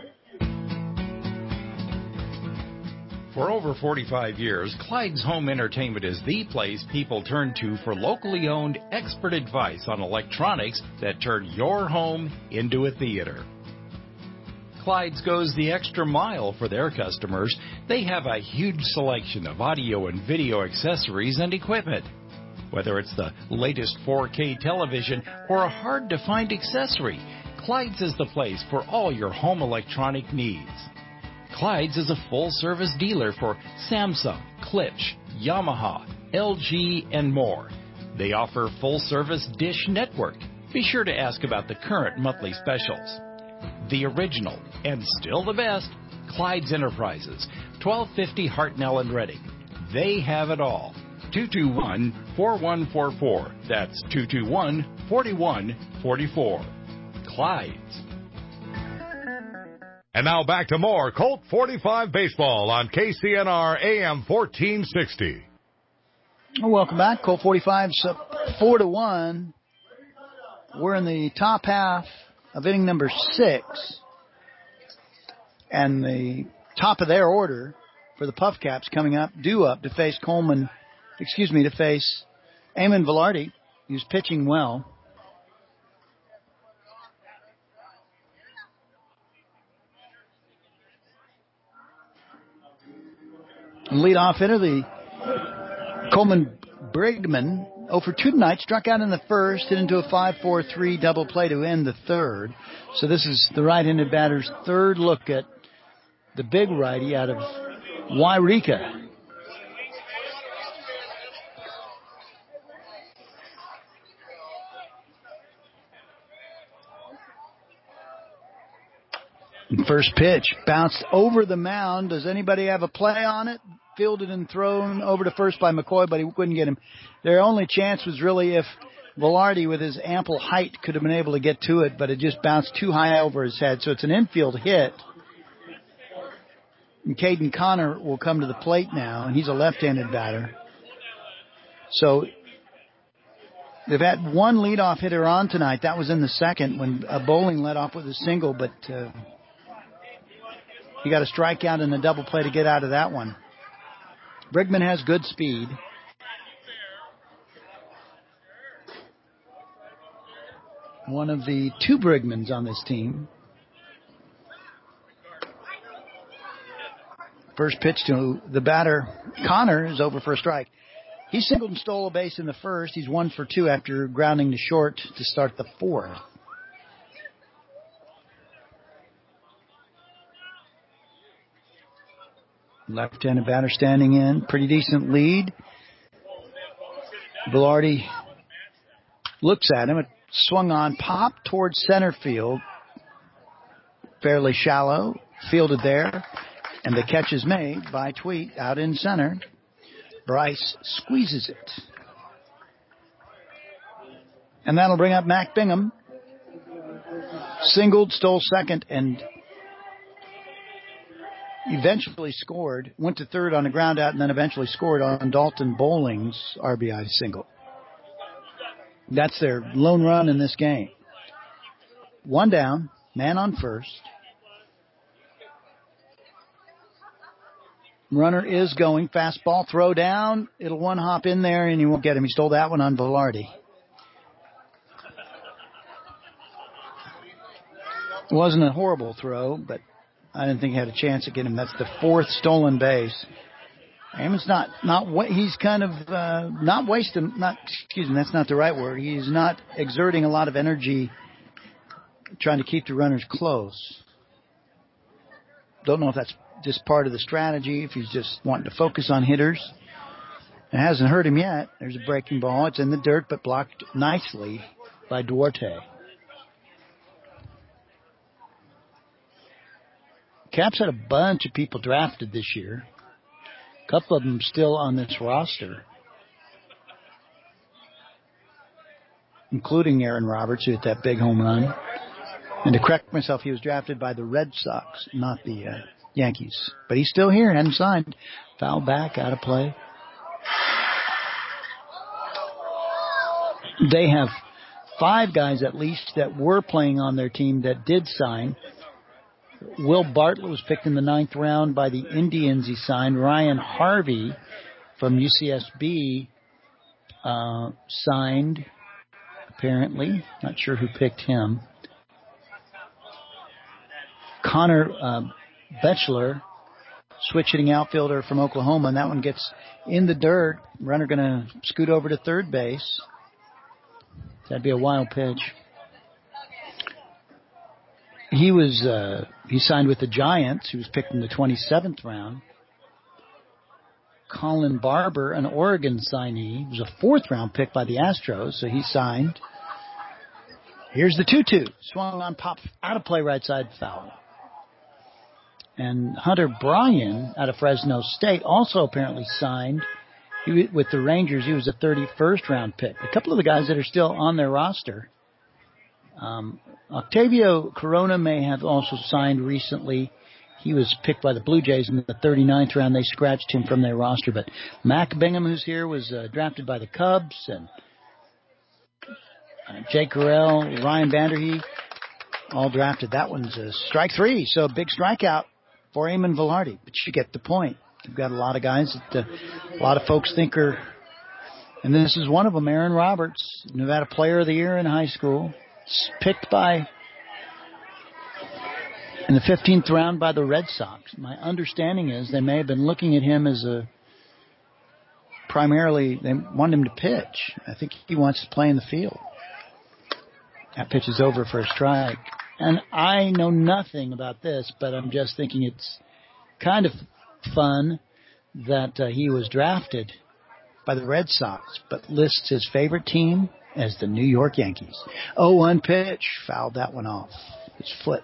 For over 45 years, Clyde's Home Entertainment is the place people turn to for locally owned expert advice on electronics that turn your home into a theater. Clyde's goes the extra mile for their customers. They have a huge selection of audio and video accessories and equipment. Whether it's the latest 4K television or a hard-to-find accessory, Clyde's is the place for all your home electronic needs. Clyde's is a full-service dealer for Samsung, Klipsch, Yamaha, LG, and more. They offer full-service Dish Network. Be sure to ask about the current monthly specials. The original, and still the best, Clyde's Enterprises, 1250 Hartnell and Reading. They have it all. 221-4144. That's 221-4144. Clyde's. And now back to more Colt 45 baseball on KCNR AM 1460. Welcome back. Colt 45's up 4-1. We're in the top half of inning number 6. And the top of their order for the Puff Caps coming up, to face Eamon Velarde, who's pitching well. Leadoff hitter, the Coleman Brigman, 0 for 2 tonight, struck out in the first, hit into a 5-4-3 double play to end the third. So this is the right-handed batter's third look at the big righty out of Wairika. First pitch bounced over the mound. Does anybody have a play on it? Fielded and thrown over to first by McCoy, but he couldn't get him. Their only chance was really if Velarde, with his ample height, could have been able to get to it, but it just bounced too high over his head. So it's an infield hit. And Caden Connor will come to the plate now, and he's a left-handed batter. So they've had one leadoff hitter on tonight. That was in the second when Bowling led off with a single, but he got a strikeout and a double play to get out of that one. Brigman has good speed. One of the 2 Brigmans on this team. First pitch to the batter, Connor, is over for a strike. He singled and stole a base in the first. He's 1 for 2 after grounding to short to start the fourth. Left-handed batter standing in. Pretty decent lead. Velarde looks at him. It swung on, popped towards center field. Fairly shallow. Fielded there. And the catch is made by Tweet out in center. Bryce squeezes it. And that'll bring up Mac Bingham. Singled, stole second, and eventually scored. Went to third on a ground out and then eventually scored on Dalton Bowling's RBI single. That's their lone run in this game. 1 down, man on first. Runner is going. Fastball, throw down. It'll one hop in there, and he won't get him. He stole that one on Velarde. It wasn't a horrible throw, but I didn't think he had a chance to get him. That's the 4th stolen base. Eamon's he's kind of not wasting, that's not the right word. He's not exerting a lot of energy trying to keep the runners close. Don't know if that's just part of the strategy, if he's just wanting to focus on hitters. It hasn't hurt him yet. There's a breaking ball. It's in the dirt, but blocked nicely by Duarte. Caps had a bunch of people drafted this year. A couple of them still on this roster, including Aaron Roberts, who hit that big home run. And to correct myself, he was drafted by the Red Sox, not the Yankees. But he's still here, hadn't signed. Foul back, out of play. They have 5 guys at least that were playing on their team that did sign. Will Bartlett was picked in the 9th round by the Indians. He signed. Ryan Harvey from UCSB signed, apparently. Not sure who picked him. Connor Betchler, switch-hitting outfielder from Oklahoma, and that one gets in the dirt. Runner going to scoot over to third base. That'd be a wild pitch. He signed with the Giants. He was picked in the 27th round. Colin Barber, an Oregon signee, was a 4th round pick by the Astros, so he signed. Here's the 2-2. Swung on, pop out of play, right side, foul. And Hunter Bryan out of Fresno State also apparently signed with the Rangers. He was a 31st round pick. A couple of the guys that are still on their roster. Octavio Corona may have also signed recently. He was picked by the Blue Jays in the 39th round. They scratched him from their roster. But Mac Bingham, who's here, was drafted by the Cubs. And Jake Correll, Ryan Vanderhee, all drafted. That one's a strike 3, so a big strikeout for Eamon Velarde. But you get the point. You've got a lot of guys that a lot of folks think are, and this is one of them, Aaron Roberts, Nevada Player of the Year in high school. Picked in the 15th round by the Red Sox. My understanding is they may have been looking at him as primarily, they want him to pitch. I think he wants to play in the field. That pitch is over for a strike. And I know nothing about this, but I'm just thinking it's kind of fun that he was drafted by the Red Sox, but lists his favorite team as the New York Yankees. 0-1 pitch. Fouled that one off. His foot.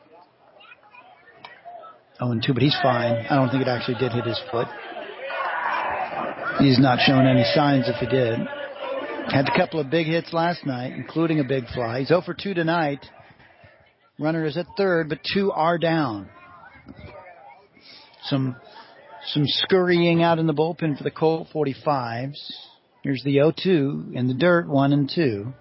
0-2, but he's fine. I don't think it actually did hit his foot. He's not showing any signs if it did. Had a couple of big hits last night, including a big fly. He's 0 for 2 tonight. Runner is at third, but 2 are down. Some scurrying out in the bullpen for the Colt 45s. Here's the 0-2 in the dirt, 1-2.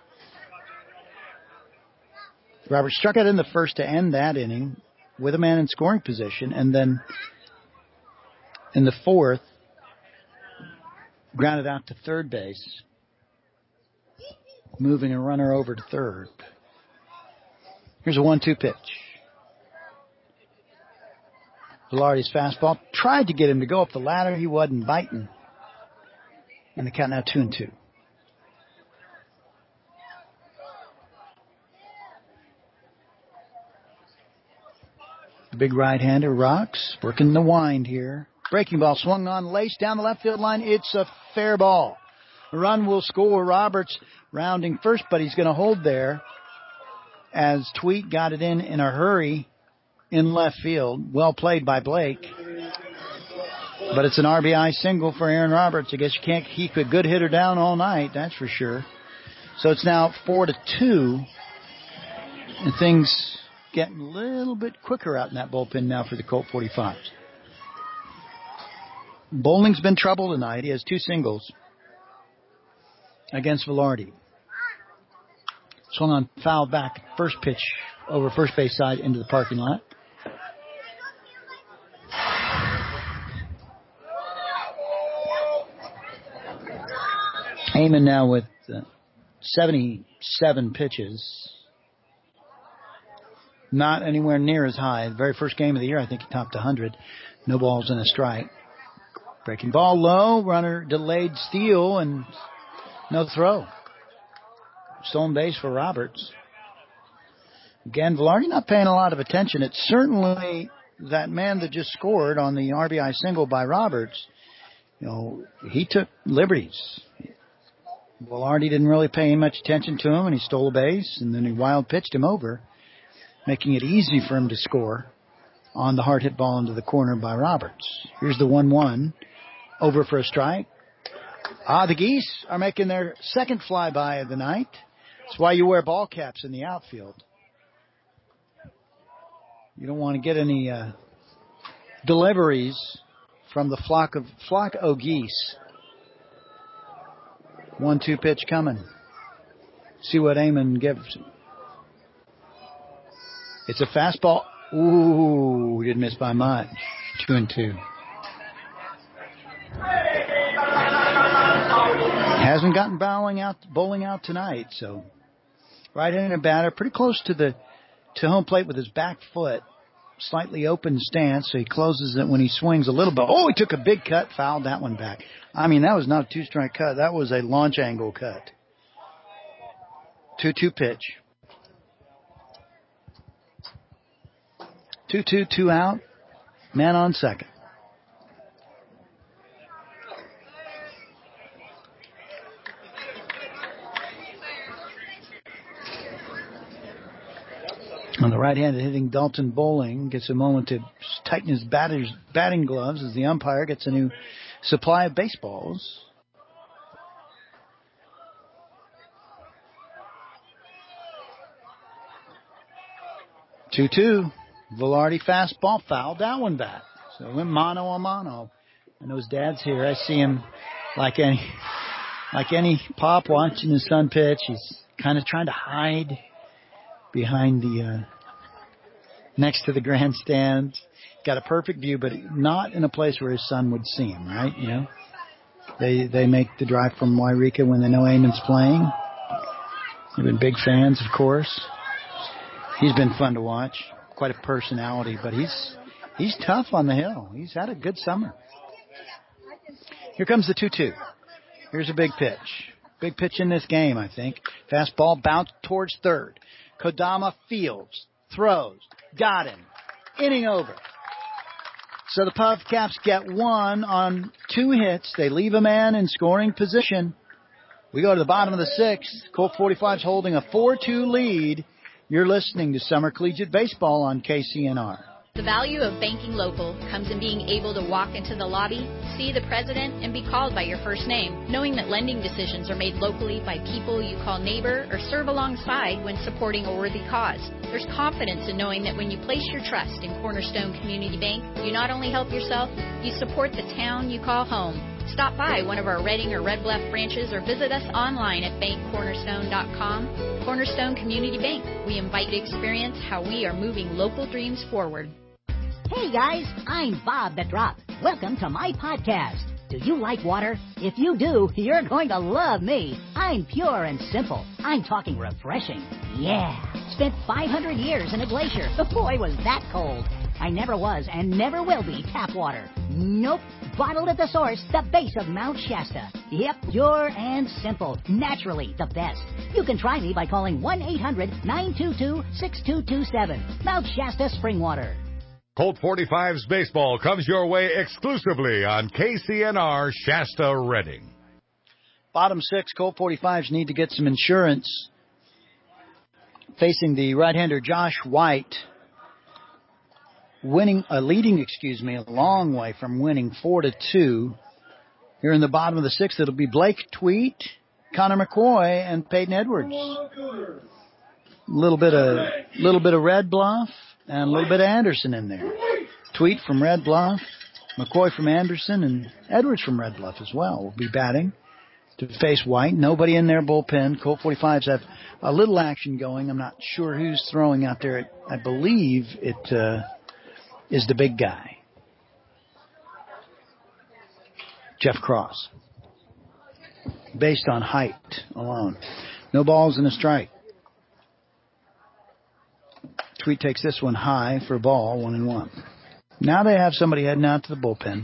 Robert struck out in the first to end that inning with a man in scoring position, and then in the 4th, grounded out to third base, moving a runner over to third. Here's a 1-2 pitch. Velarde's fastball tried to get him to go up the ladder. He wasn't biting. And the count now 2-2. The big right-hander rocks, working the wind here. Breaking ball swung on, laced down the left field line. It's a fair ball. A run will score. Roberts rounding first, but he's going to hold there as Tweet got it in a hurry in left field. Well played by Blake. But it's an RBI single for Aaron Roberts. I guess you can't keep a good hitter down all night, that's for sure. So it's now 4-2. And things getting a little bit quicker out in that bullpen now for the Colt 45s. Bowling's been trouble tonight. He has 2 singles against Velarde. Swung on, foul back. First pitch over first base side into the parking lot. Heyman now with 77 pitches. Not anywhere near as high. The very first game of the year, I think he topped 100. No balls and a strike. Breaking ball low. Runner delayed steal and no throw. Stolen base for Roberts. Again, Velarde not paying a lot of attention. It certainly that man that just scored on the RBI single by Roberts, he took liberties. Velarde didn't really pay much attention to him, and he stole a base, and then he wild pitched him over, making it easy for him to score on the hard hit ball into the corner by Roberts. Here's the 1-1. Over for a strike. The Geese are making their second flyby of the night. That's why you wear ball caps in the outfield. You don't want to get any deliveries from the flock of geese. 1-2 pitch coming. See what Amon gives. It's a fastball. Ooh, didn't miss by much. 2-2. Hasn't gotten bowling out tonight, so right-handed batter, pretty close to home plate with his back foot, slightly open stance, so he closes it when he swings a little bit. Oh, he took a big cut, fouled that one back. I mean, that was not a two-strike cut. That was a launch angle cut. 2-2 pitch. 2-2, 2 out. Man on second. On the right-handed hitting, Dalton Bowling gets a moment to tighten his batting gloves as the umpire gets a new supply of baseballs. Two-two. Velarde fastball, fouled that one back. So went mano a mano. I know his dad's here. I see him like any pop watching his son pitch. He's kind of trying to hide behind the next to the grandstand. Got a perfect view, but not in a place where his son would see him, right? They make the drive from Wairika when they know Amon's playing. They've been big fans, of course. He's been fun to watch. Quite a personality, but he's tough on the hill. He's had a good summer. Here comes the 2-2. Here's a big pitch. Big pitch in this game, I think. Fastball bounced towards third. Kodama fields, throws, got him. Inning over. So the Puff Caps get one on 2 hits. They leave a man in scoring position. We go to the bottom of the 6th. Colt 45's holding a 4-2 lead. You're listening to Summer Collegiate Baseball on KCNR. The value of banking local comes in being able to walk into the lobby, see the president, and be called by your first name, knowing that lending decisions are made locally by people you call neighbor or serve alongside when supporting a worthy cause. There's confidence in knowing that when you place your trust in Cornerstone Community Bank, you not only help yourself, you support the town you call home. Stop by one of our Reading or Red Bluff branches or visit us online at bankcornerstone.com. Cornerstone Community Bank. We invite you to experience how we are moving local dreams forward. Hey guys, I'm Bob the Drop. Welcome to my podcast. Do you like water? If you do, you're going to love me. I'm pure and simple. I'm talking refreshing. Yeah. Spent 500 years in a glacier. Boy, was that cold. I never was and never will be tap water. Nope. Bottled at the source, the base of Mount Shasta. Yep, pure and simple. Naturally the best. You can try me by calling 1-800-922-6227. Mount Shasta Spring Water. Colt 45's baseball comes your way exclusively on KCNR Shasta Reading. Bottom 6, Colt 45s need to get some insurance. Facing the right-hander Josh White. Leading a long way from winning 4-2. Here in the bottom of the 6th, it'll be Blake Tweet, Connor McCoy, and Peyton Edwards. A little bit of Red Bluff and a little bit of Anderson in there. Tweet from Red Bluff, McCoy from Anderson, and Edwards from Red Bluff as well will be batting to face White. Nobody in their bullpen. Colt 45s have a little action going. I'm not sure who's throwing out there. I believe it is the big guy, Jeff Cross, based on height alone. No balls and a strike. Tweet takes this one high for a ball, 1-1. Now they have somebody heading out to the bullpen.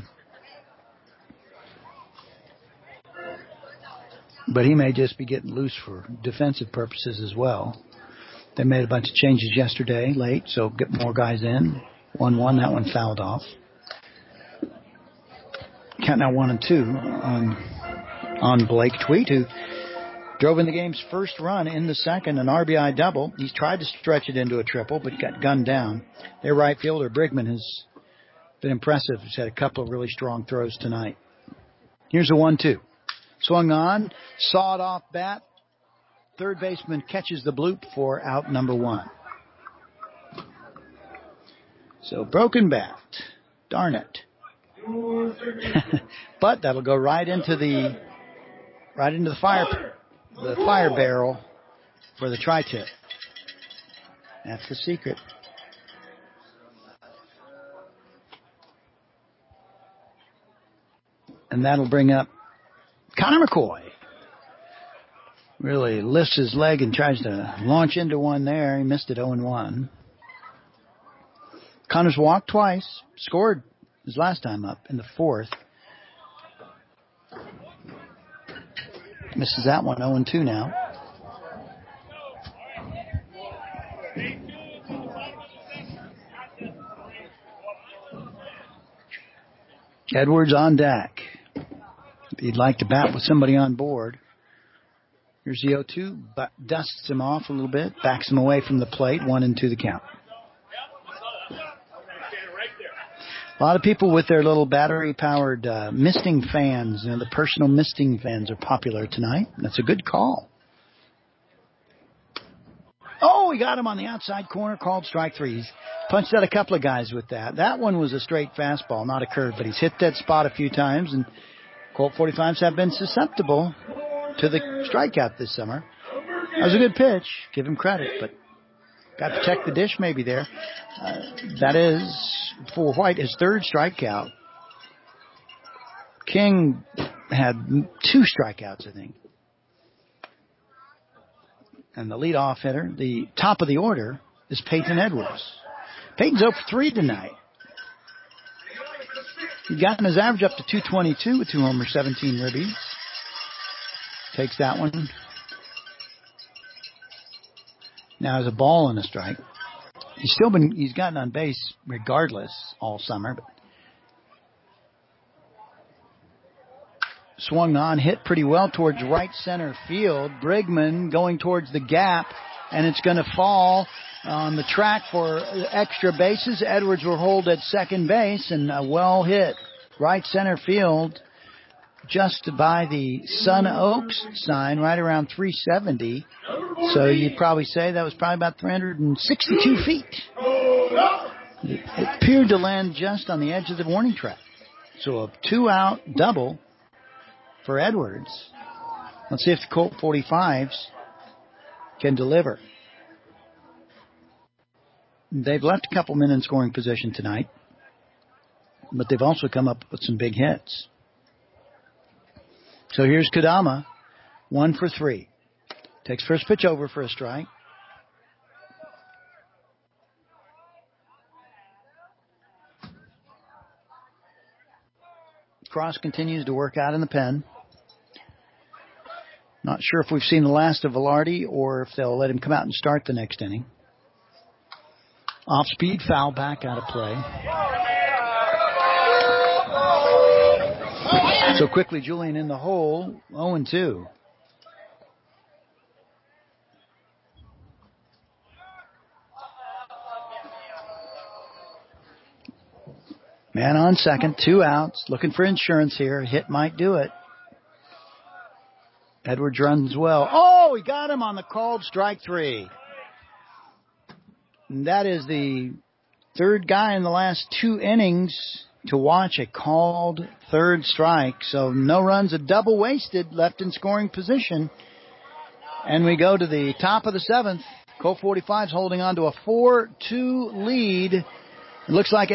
But he may just be getting loose for defensive purposes as well. They made a bunch of changes yesterday late, so get more guys in. 1-1, that one fouled off. Count now 1-2 on Blake Tweet, who drove in the game's first run in the second, an RBI double. He's tried to stretch it into a triple, but got gunned down. Their right fielder, Brigman, has been impressive. He's had a couple of really strong throws tonight. Here's a 1-2. Swung on, sawed off bat. Third baseman catches the bloop for out number 1. So broken bat. Darn it. But that'll go right into the fire barrel for the tri-tip. That's the secret. And that'll bring up Connor McCoy. Really lifts his leg and tries to launch into one there. He missed it 0-1. Connor's walked twice. Scored his last time up in the 4th. Misses that one, 0-2 now. Edwards on deck. He'd like to bat with somebody on board. Here's the 0-2, but dusts him off a little bit, backs him away from the plate, 1-2 the count. A lot of people with their little battery-powered misting fans, the personal misting fans are popular tonight. That's a good call. Oh, he got him on the outside corner, called strike 3. He's punched out a couple of guys with that. That one was a straight fastball, not a curve, but he's hit that spot a few times, and Colt 45s have been susceptible to the strikeout this summer. That was a good pitch. Give him credit, but got to protect the dish maybe there. That is, for White, his 3rd strikeout. King had 2 strikeouts, I think. And the leadoff hitter, the top of the order, is Peyton Edwards. Peyton's 0 for 3 tonight. He's gotten his average up to 222 with 2 homers, 17 ribbies. Takes that one. Now has a ball and a strike. He's gotten on base regardless all summer. But swung on, hit pretty well towards right center field. Brigman going towards the gap, and it's going to fall on the track for extra bases. Edwards will hold at second base, and a well hit right center field just by the Sun Oaks sign, right around 370. So you'd probably say that was probably about 362 feet. It appeared to land just on the edge of the warning track. So a 2-out double for Edwards. Let's see if the Colt 45s can deliver. They've left a couple men in scoring position tonight, but they've also come up with some big hits. So here's Kodama, 1 for 3. Takes first pitch over for a strike. Cross continues to work out in the pen. Not sure if we've seen the last of Velarde or if they'll let him come out and start the next inning. Off-speed foul back out of play. So quickly, Julian in the hole, 0-2. Man on second, 2 outs, looking for insurance here. A hit might do it. Edwards runs well. Oh, he got him on the called strike 3. And that is the 3rd guy in the last 2 innings to watch a called 3rd strike. So no runs, a double wasted, left in scoring position. And we go to the top of the 7th. Colt 45's holding on to a 4-2 lead. It looks like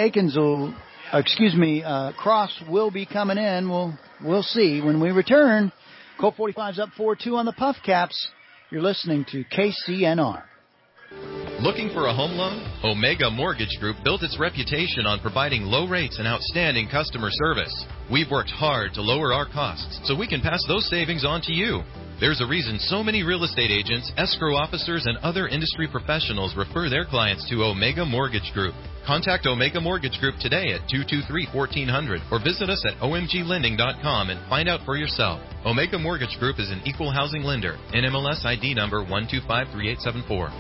Cross will be coming in. We'll see. When we return, Colt 45's up 4-2 on the Puff Caps. You're listening to KCNR. Looking for a home loan? Omega Mortgage Group built its reputation on providing low rates and outstanding customer service. We've worked hard to lower our costs so we can pass those savings on to you. There's a reason so many real estate agents, escrow officers, and other industry professionals refer their clients to Omega Mortgage Group. Contact Omega Mortgage Group today at 223-1400 or visit us at omglending.com and find out for yourself. Omega Mortgage Group is an equal housing lender. NMLS ID number 1253874.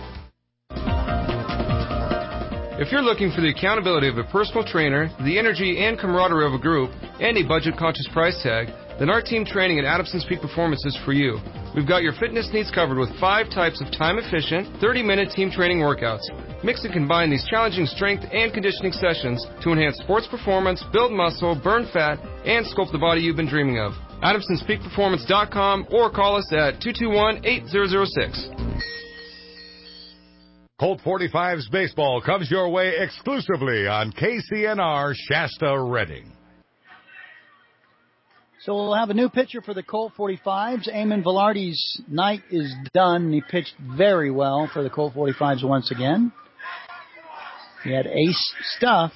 If you're looking for the accountability of a personal trainer, the energy and camaraderie of a group, and a budget-conscious price tag, then our team training at Adamson's Peak Performance is for you. We've got your fitness needs covered with 5 types of time-efficient, 30-minute team training workouts. Mix and combine these challenging strength and conditioning sessions to enhance sports performance, build muscle, burn fat, and sculpt the body you've been dreaming of. AdamsonsPeakPerformance.com or call us at 221-8006. Colt 45's baseball comes your way exclusively on KCNR Shasta Redding. So we'll have a new pitcher for the Colt 45s. Eamon Velarde's night is done. He pitched very well for the Colt 45s once again. He had ace stuff.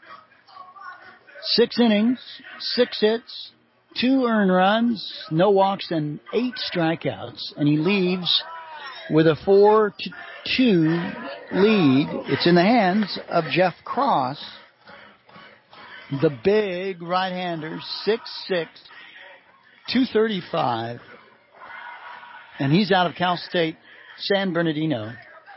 6 innings, 6 hits, 2 earned runs, no walks, and 8 strikeouts. And he leaves with a 4-2 lead. It's in the hands of Jeff Cross, the big right-hander, 6'6", 235. And he's out of Cal State San Bernardino.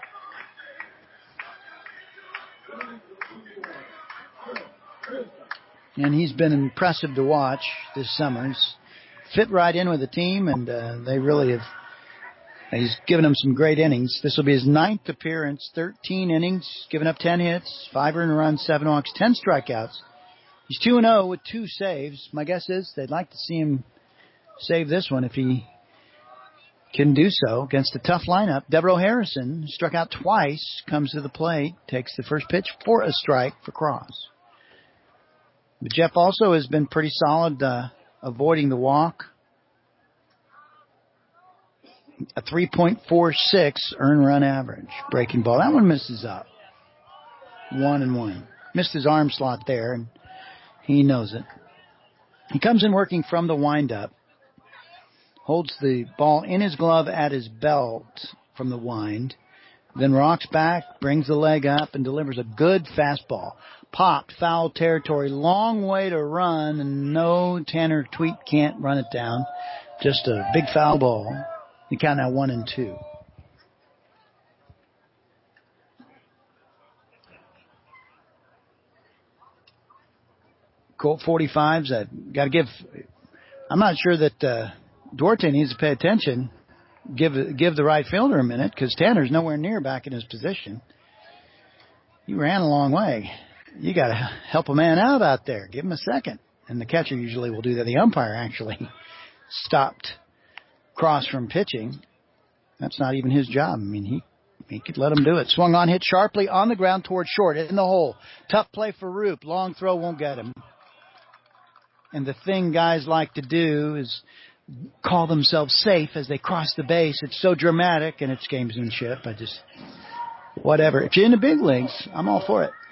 And he's been impressive to watch this summer. He's fit right in with the team, and they really have. He's given them some great innings. This will be his 9th appearance, 13 innings, given up 10 hits, 5 earned runs, 7 walks, 10 strikeouts. He's 2-0 with 2 saves. My guess is they'd like to see him save this one if he can do so against a tough lineup. Devereaux Harrison struck out twice, comes to the plate, takes the first pitch for a strike for Cross. But Jeff also has been pretty solid, avoiding the walk. A 3.46 earned run average. Breaking ball. That one misses up. 1-1. Missed his arm slot there, and he knows it. He comes in working from the windup. Holds the ball in his glove at his belt from the wind. Then rocks back, brings the leg up, and delivers a good fastball. Popped, foul territory, long way to run, and no, Tanner Tweet can't run it down. Just a big foul ball. You count now 1-2. Colt 45s, got to give. I'm not sure that Duarte needs to pay attention. Give the right fielder a minute, because Tanner's nowhere near back in his position. He ran a long way. You got to help a man out there. Give him a second. And the catcher usually will do that. The umpire actually stopped Cross from pitching. That's not even his job. I mean, he could let him do it. Swung on, hit sharply on the ground toward short, in the hole. Tough play for Roop. Long throw won't get him. And the thing guys like to do is call themselves safe as they cross the base. It's so dramatic, and it's gamesmanship. Whatever. If you're in the big leagues, I'm all for it.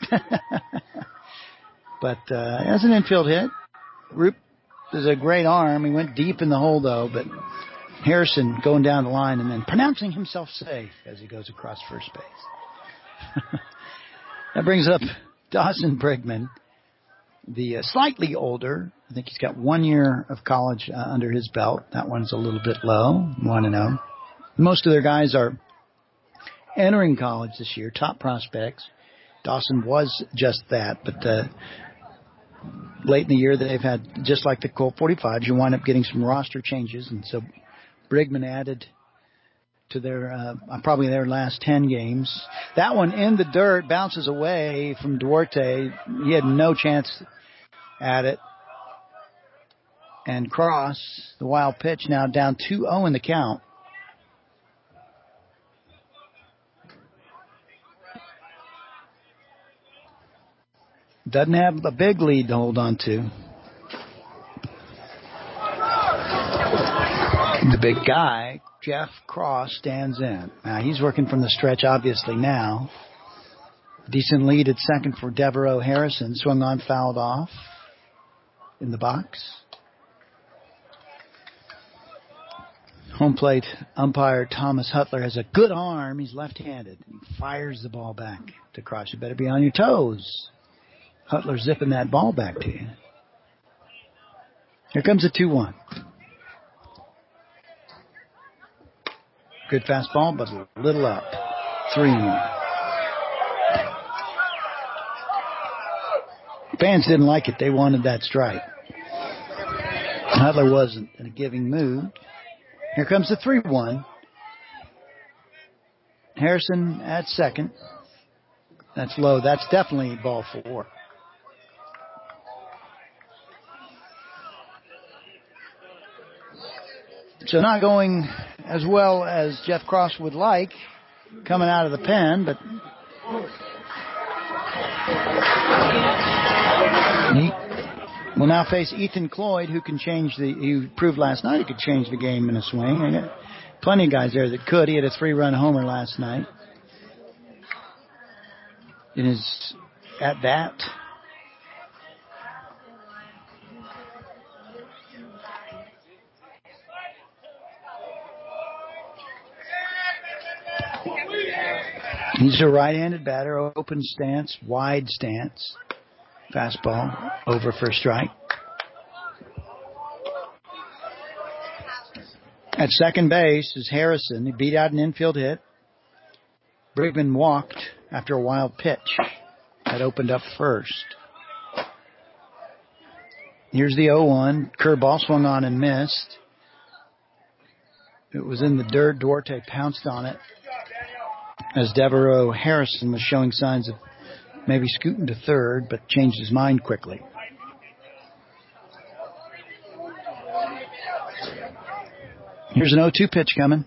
But as an infield hit, Roop is a great arm. He went deep in the hole, though, but Harrison going down the line and then pronouncing himself safe as he goes across first base. That brings up Dawson Brigman, the slightly older. I think he's got 1 year of college under his belt. That one's a little bit low, 1-0. Most of their guys are entering college this year, top prospects. Dawson was just that, but late in the year they've had, just like the Colt 45s, you wind up getting some roster changes, and so Brigman added to their probably their last 10 games. That one in the dirt, bounces away from Duarte. He had no chance at it. And Cross, the wild pitch, now down 2-0 in the count. Doesn't have a big lead to hold on to. The big guy, Jeff Cross, stands in. Now, he's working from the stretch, obviously, now. Decent lead at second for Devereaux Harrison. Swung on, fouled off in the box. Home plate umpire Thomas Hutler has a good arm. He's left-handed. He fires the ball back to Cross. You better be on your toes. Hutler zipping that ball back to you. Here comes a 2-1. Good fastball, but a little up. 3-1. Fans didn't like it. They wanted that strike. Hutler wasn't in a giving mood. Here comes the 3-1. Harrison at second. That's low. That's definitely ball 4. So not going as well as Jeff Cross would like coming out of the pen, but he will now face Ethan Cloyd, who can change he proved last night he could change the game in a swing. I got plenty of guys there that could. He had a 3-run homer last night in his at-bat. He's a right-handed batter, open stance, wide stance. Fastball over for a strike. At second base is Harrison. He beat out an infield hit. Brigman walked after a wild pitch that opened up first. Here's the 0-1. Curveball swung on and missed. It was in the dirt. Duarte pounced on it as Devereaux Harrison was showing signs of maybe scooting to third, but changed his mind quickly. Here's an 0-2 pitch coming.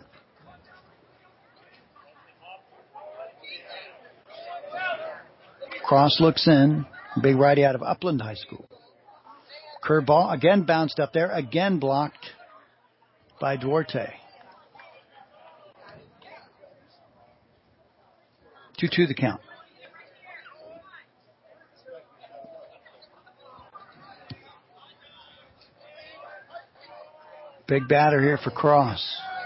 Cross looks in. Big righty out of Upland High School. Curveball again bounced up there, again blocked by Duarte. 2-2 the count. Big batter here for Cross.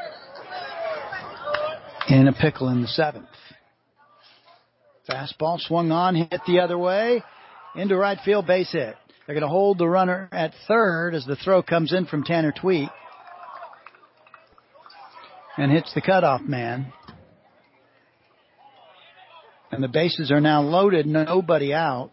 In a pickle in the 7th. Fastball swung on, hit the other way. Into right field, base hit. They're going to hold the runner at third as the throw comes in from Tanner Tweet. And hits the cutoff man. And the bases are now loaded, nobody out.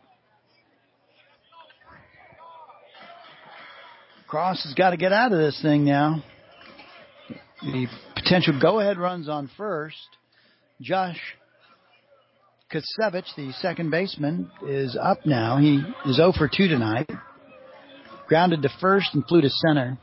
Cross has got to get out of this thing now. The potential go-ahead runs on first. Josh Kasevich, the second baseman, is up now. He is 0 for 2 tonight. Grounded to first and flew to center.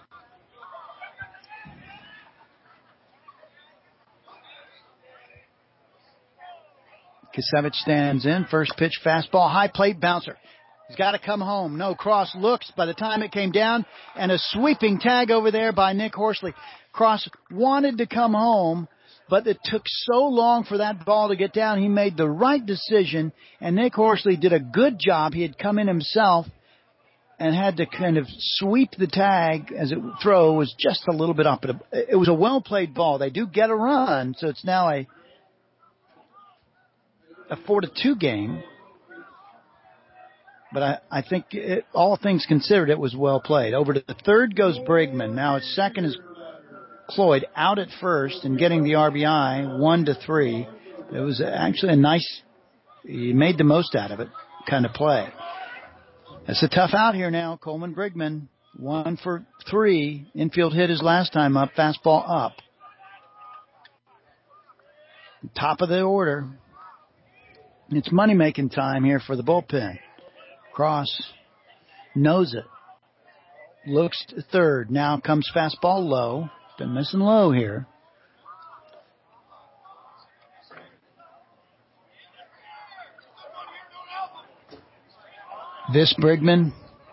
Kasevich stands in. First pitch, fastball, high plate bouncer. He's got to come home. No, Cross looks by the time it came down, and a sweeping tag over there by Nick Horsley. Cross wanted to come home, but it took so long for that ball to get down. He made the right decision, and Nick Horsley did a good job. He had come in himself and had to kind of sweep the tag as it throw was just a little bit up. It was a well-played ball. They do get a run, so it's now a 4-2 game. But I think all things considered, it was well played. Over to the third goes Brigman. Now at second is Cloyd out at first and getting the RBI 1-3. It was actually a nice, he made the most out of it kind of play. It's a tough out here now. Coleman Brigman, 1 for 3. Infield hit his last time up. Fastball up. Top of the order. It's money-making time here for the bullpen. Cross knows it. Looks to third. Now comes fastball low. Been missing low here. This Brigman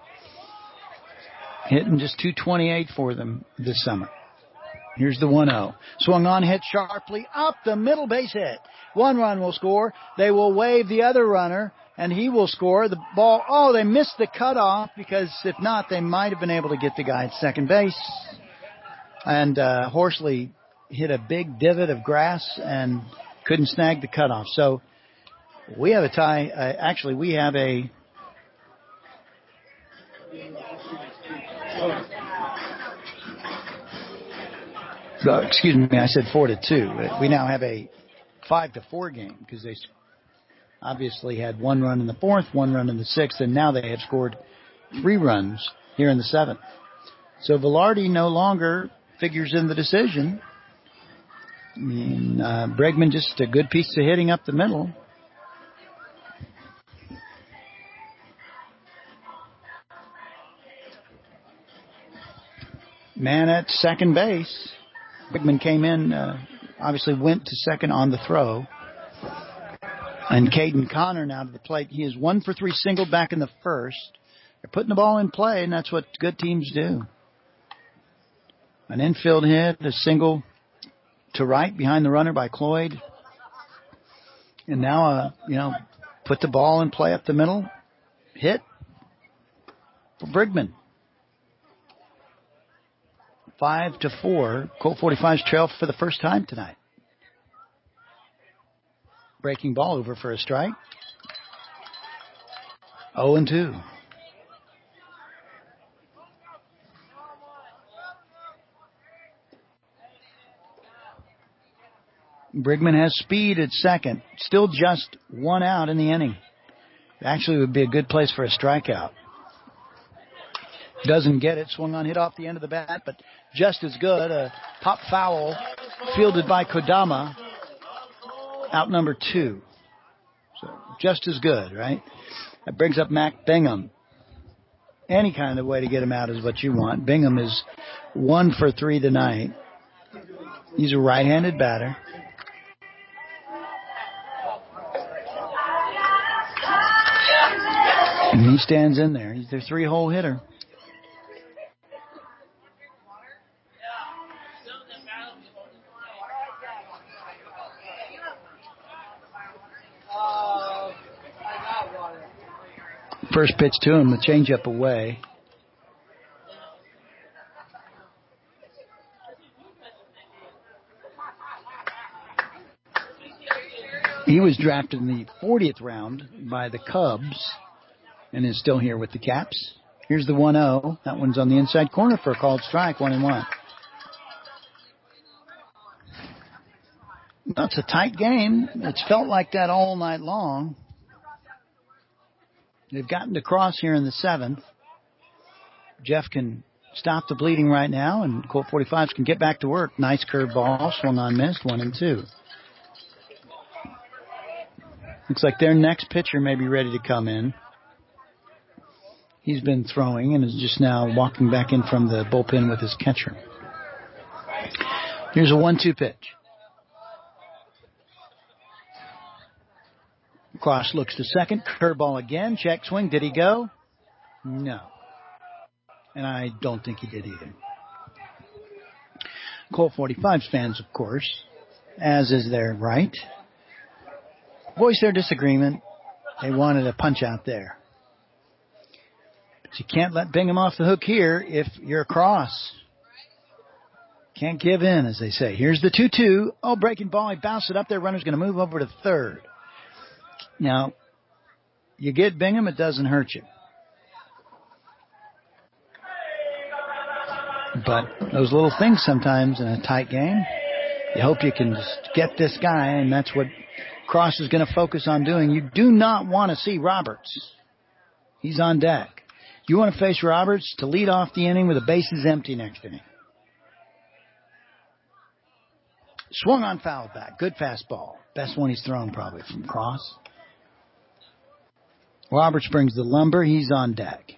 hitting just .228 for them this summer. Here's the 1-0. Swung on, hit sharply up the middle, base hit. 1 run will score. They will wave the other runner, and he will score. The ball, they missed the cutoff because if not, they might have been able to get the guy at second base. And Horsley hit a big divot of grass and couldn't snag the cutoff. So we have a tie. Actually, we have a... excuse me, I said 4-2. We now have a 5-4 game because they obviously had 1 run in the 4th, 1 run in the 6th, and now they have scored 3 runs here in the 7th. So Velarde no longer figures in the decision. I mean, Bregman just a good piece of hitting up the middle. Man at second base. Bregman came in, obviously went to second on the throw. And Caden Connor now to the plate. He is 1 for 3 single back in the 1st. They're putting the ball in play, and that's what good teams do. An infield hit, a single to right behind the runner by Cloyd. And now, put the ball in play up the middle. Hit for Bregman. 5-4. Colt 45's trail for the first time tonight. Breaking ball over for a strike. 0-2. Bregman has speed at second. Still just 1 out in the inning. Actually would be a good place for a strikeout. Doesn't get it. Swung on, hit off the end of the bat, but just as good. A pop foul fielded by Kodama. Out number 2. So just as good, right? That brings up Mac Bingham. Any kind of way to get him out is what you want. Bingham is 1 for 3 tonight. He's a right-handed batter. And he stands in there. He's their 3-hole hitter. First pitch to him, the changeup away. He was drafted in the 40th round by the Cubs and is still here with the Caps. Here's the 1-0. That one's on the inside corner for a called strike, 1-1. That's a tight game. It's felt like that all night long. They've gotten to cross here in the 7th. Jeff can stop the bleeding right now, and Colt 45s can get back to work. Nice curve ball, swung on, missed, 1-2. Looks like their next pitcher may be ready to come in. He's been throwing and is just now walking back in from the bullpen with his catcher. Here's a 1-2 pitch. Cross looks to second. Curveball again. Check swing. Did he go? No. And I don't think he did either. Colt 45's fans, of course, as is their right, voice their disagreement. They wanted a punch out there. But you can't let Bingham off the hook here if you're across. Can't give in, as they say. Here's the 2-2. Oh, breaking ball. He bounced it up there. Runner's going to move over to third. Now, you get Bingham, it doesn't hurt you. But those little things sometimes in a tight game, you hope you can just get this guy, and that's what Cross is going to focus on doing. You do not want to see Roberts. He's on deck. You want to face Roberts to lead off the inning with the bases empty next inning. Swung on, foul back. Good fastball. Best one he's thrown probably from Cross. Roberts brings the lumber. He's on deck.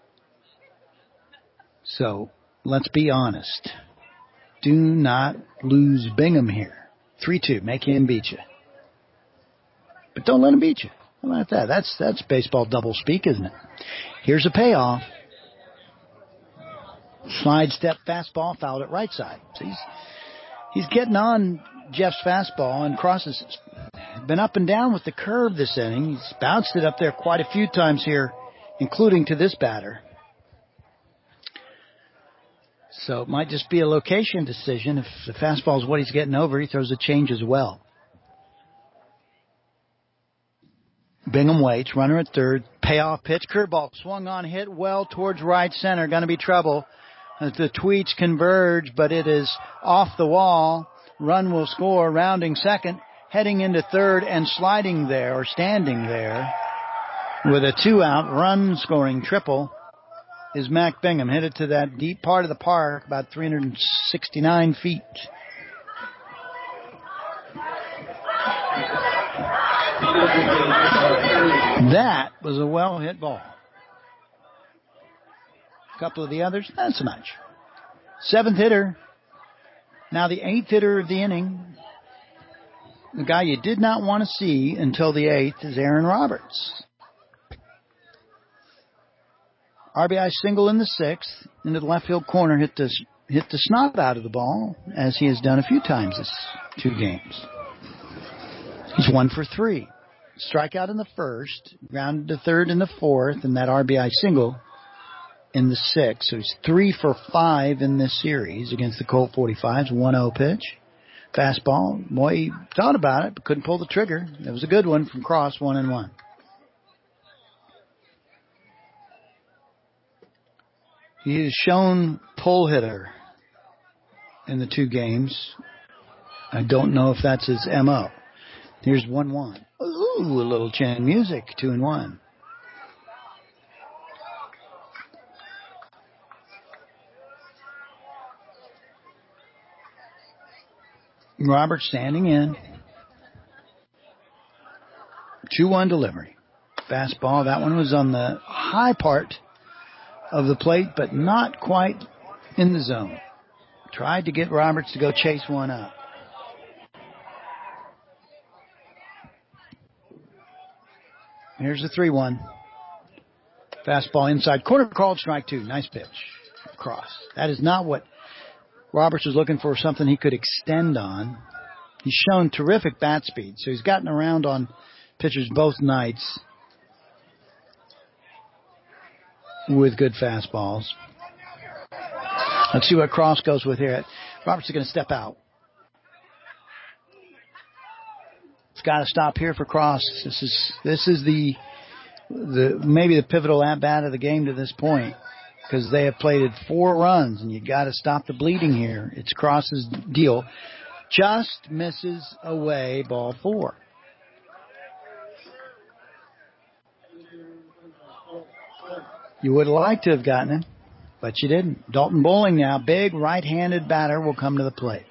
So, let's be honest. Do not lose Bingham here. 3-2. Make him beat you. But don't let him beat you. How about that? That's baseball double speak, isn't it? Here's a payoff. Slide step fastball, fouled at right side. So he's getting on Jeff's fastball, and Cross has been up and down with the curve this inning. He's bounced it up there quite a few times here, including to this batter. So it might just be a location decision. If the fastball is what he's getting over, he throws a change as well. Bingham waits, runner at third, payoff pitch, curveball, swung on, hit well towards right center, going to be trouble. As the tweets converge, but it is off the wall. Run will score, rounding second, heading into third and sliding there, or standing there, with a 2-out run-scoring triple is Mac Bingham. Hit it to that deep part of the park, about 369 feet. That was a well-hit ball. A couple of the others, not so much. 7th hitter. Now the 8th hitter of the inning. The guy you did not want to see until the 8th is Aaron Roberts. RBI single in the 6th. Into the left field corner, hit the snot out of the ball, as he has done a few times this 2 games. He's 1 for 3. Strikeout in the 1st, grounded to third in the 4th, and that RBI single in the 6th. So he's 3 for 5 in this series against the Colt 45s. 1-0 pitch. Fastball. Boy, he thought about it, but couldn't pull the trigger. That was a good one from Cross, 1-1. He has shown pull hitter in the 2 games. I don't know if that's his MO. Here's 1-1. Ooh, a little chin music, 2-1. Robert standing in. 2-1 delivery. Fastball. That one was on the high part of the plate, but not quite in the zone. Tried to get Roberts to go chase one up. Here's the 3-1. Fastball inside corner, called strike 2. Nice pitch. Cross. That is not what Roberts was looking for, something he could extend on. He's shown terrific bat speed, so he's gotten around on pitchers both nights with good fastballs. Let's see what Cross goes with here. Roberts is going to step out. It's got to stop here for Cross. This is the maybe the pivotal at bat of the game to this point, because they have played 4 runs, and you got to stop the bleeding here. It's Cross's deal. Just misses away, ball 4. You would have liked to have gotten him, but you didn't. Dalton Bowling now, big right-handed batter, will come to the plate.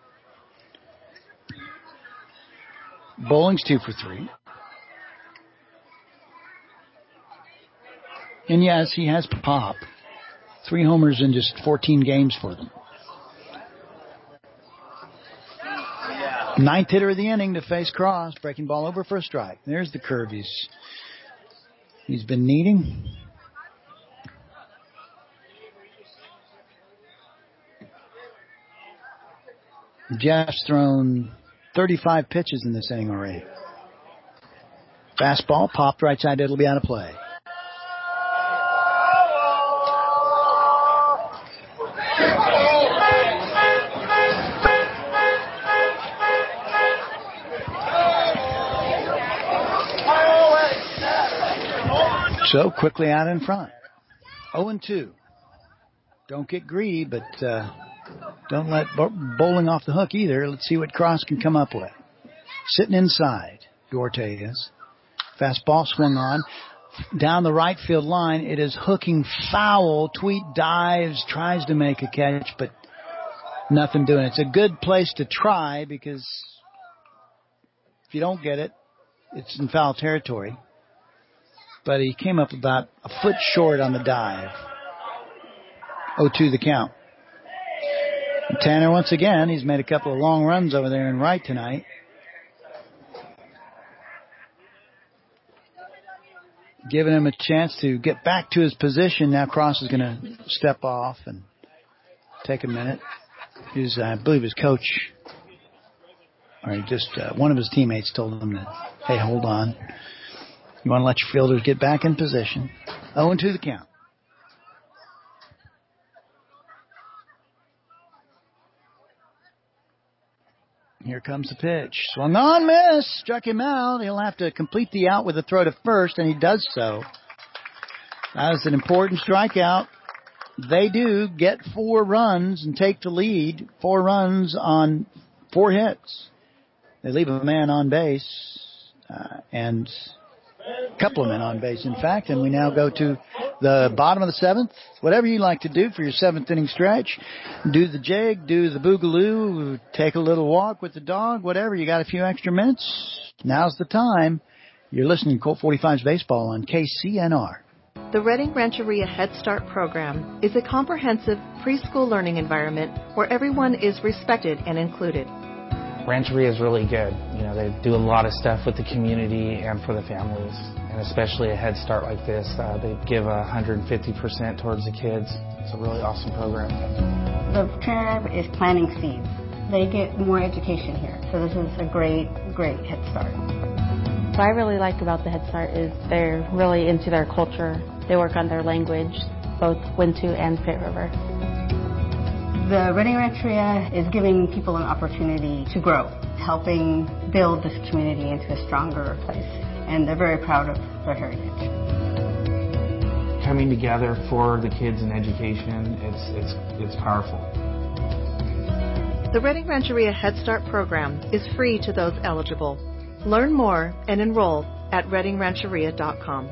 Bowling's 2 for 3. And yes, he has pop. 3 homers in just 14 games for them. 9th hitter of the inning to face Cross. Breaking ball over for a strike. There's the curve he's been needing. Jeff's thrown 35 pitches in this inning already. Fastball popped right side. It'll be out of play. So quickly out in front. 0-2. Don't get greedy, but don't let Bowling off the hook either. Let's see what Cross can come up with. Sitting inside, Duarte is. Fastball swung on. Down the right field line, it is hooking foul. Tweet dives, tries to make a catch, but nothing doing. It's a good place to try, because if you don't get it, it's in foul territory. But he came up about a foot short on the dive. 0-2 the count. Tanner, once again, he's made a couple of long runs over there in right tonight. Giving him a chance to get back to his position. Now Cross is going to step off and take a minute. I believe his coach, or just one of his teammates told him that, hey, hold on. You want to let your fielders get back in position. 0-2 the count. Here comes the pitch. Swung on, miss. Struck him out. He'll have to complete the out with a throw to first, and he does so. That was an important strikeout. They do get 4 runs and take the lead. 4 runs on 4 hits. They leave a man on base, and a couple of men on base, in fact, and we now go to the bottom of the 7th. Whatever you like to do for your 7th inning stretch, do the jig, do the boogaloo, take a little walk with the dog, whatever. You got a few extra minutes, now's the time. You're listening to Colt 45's Baseball on KCNR. The Reading Rancheria Head Start program is a comprehensive preschool learning environment where everyone is respected and included. Rancheria is really good. You know, they do a lot of stuff with the community and for the families, and especially a Head Start like this. They give 150% towards the kids. It's a really awesome program. The program is planting seeds. They get more education here, so this is a great Head Start. What I really like about the Head Start is they're really into their culture. They work on their language, both Wintu and Pitt River. The Reading Rancheria is giving people an opportunity to grow, helping build this community into a stronger place, and they're very proud of their heritage. Coming together for the kids in education, it's powerful. The Reading Rancheria Head Start program is free to those eligible. Learn more and enroll at readingrancheria.com.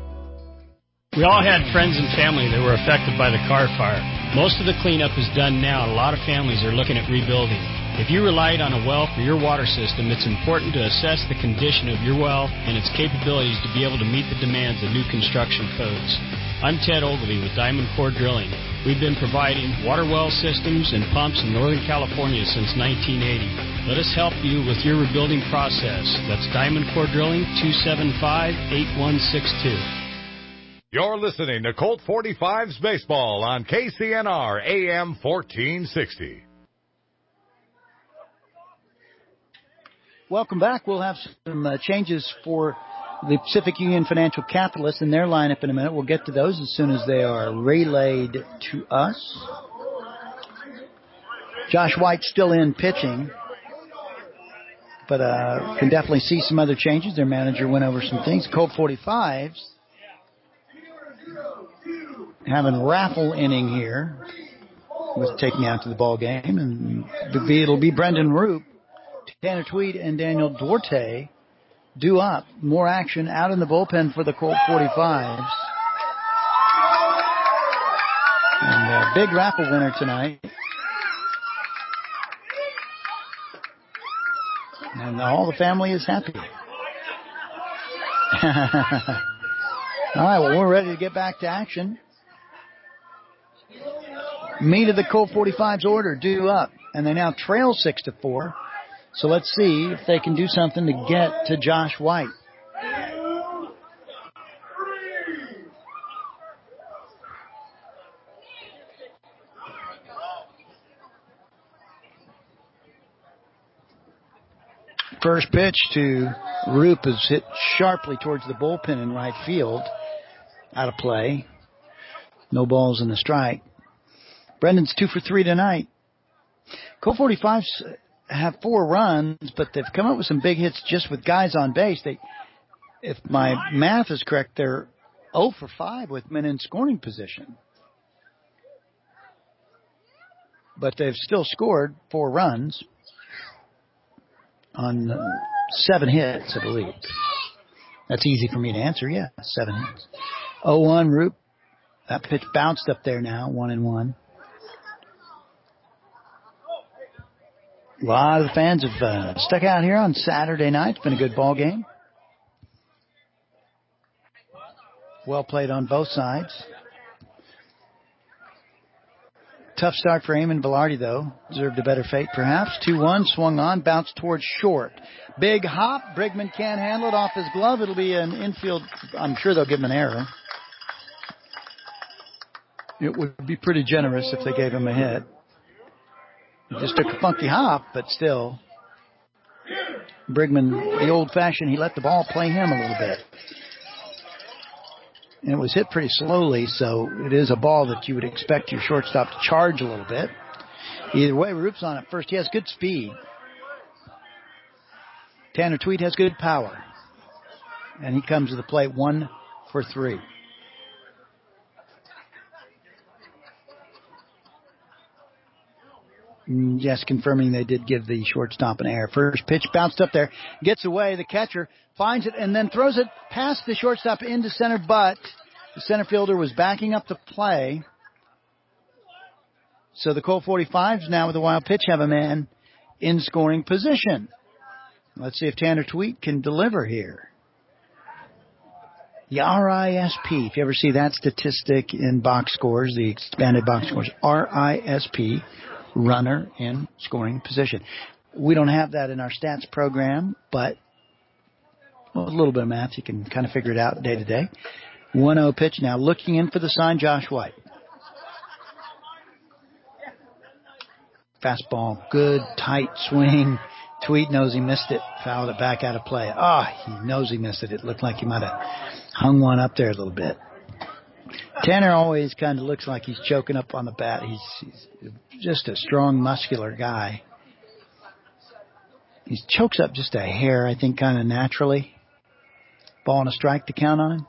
We all had friends and family that were affected by the Carr fire. Most of the cleanup is done now, and a lot of families are looking at rebuilding. If you relied on a well for your water system, it's important to assess the condition of your well and its capabilities to be able to meet the demands of new construction codes. I'm Ted Ogilvie with Diamond Core Drilling. We've been providing water well systems and pumps in Northern California since 1980. Let us help you with your rebuilding process. That's Diamond Core Drilling, 275-8162. You're listening to Colt 45's Baseball on KCNR AM 1460. Welcome back. We'll have some changes for the Pacific Union Financial Capitalists in their lineup in a minute. We'll get to those as soon as they are relayed to us. Josh White still in pitching, but can definitely see some other changes. Their manager went over some things. Colt 45s having raffle inning here with taking out to the ball game, and it'll be Brendan Roop, Tanner Tweed, and Daniel Duarte due up. More action out in the bullpen for the Colt 45s. And a big raffle winner tonight. And all the family is happy. All right, well, we're ready to get back to action. Meat of the Colt 45's order due up, and they now trail 6-4. So let's see if they can do something to get to Josh White. First pitch to Roop is hit sharply towards the bullpen in right field. Out of play. No balls in the strike. Brendan's 2 for 3 tonight. Colt 45s have 4 runs, but they've come up with some big hits just with guys on base. If my math is correct, they're 0 for 5 with men in scoring position. But they've still scored 4 runs on 7 hits, I believe. That's easy for me to answer. Yeah, 7 hits. 0-1 Roop. That pitch bounced up there now, 1-1. A lot of the fans have stuck out here on Saturday night. It's been a good ball game. Well played on both sides. Tough start for Eamon Velarde, though. Deserved a better fate, perhaps. 2-1, swung on, bounced towards short. Big hop. Brigman can't handle it off his glove. It'll be an infield. I'm sure they'll give him an error. It would be pretty generous if they gave him a hit. He just took a funky hop, but still. Brigman, the old-fashioned, he let the ball play him a little bit. And it was hit pretty slowly, so it is a ball that you would expect your shortstop to charge a little bit. Either way, Roop's on at first. He has good speed. Tanner Tweet has good power. And he comes to the plate 1 for 3. Just confirming they did give the shortstop an error. First pitch bounced up there, gets away. The catcher finds it and then throws it past the shortstop into center, but the center fielder was backing up the play. So the Colt 45s now with a wild pitch have a man in scoring position. Let's see if Tanner Tweet can deliver here. The RISP, if you ever see that statistic in box scores, the expanded box scores, RISP, runner in scoring position. We don't have that in our stats program, but a little bit of math, you can kind of figure it out day to day. 1-0 pitch now, looking in for the sign, Josh White. Fastball, good, tight swing. Tweet knows he missed it, fouled it back out of play. He knows he missed it. It looked like he might have hung one up there a little bit. Tanner always kind of looks like he's choking up on the bat. He's just a strong, muscular guy. He chokes up just a hair, I think, kind of naturally. Ball and a strike to count on him.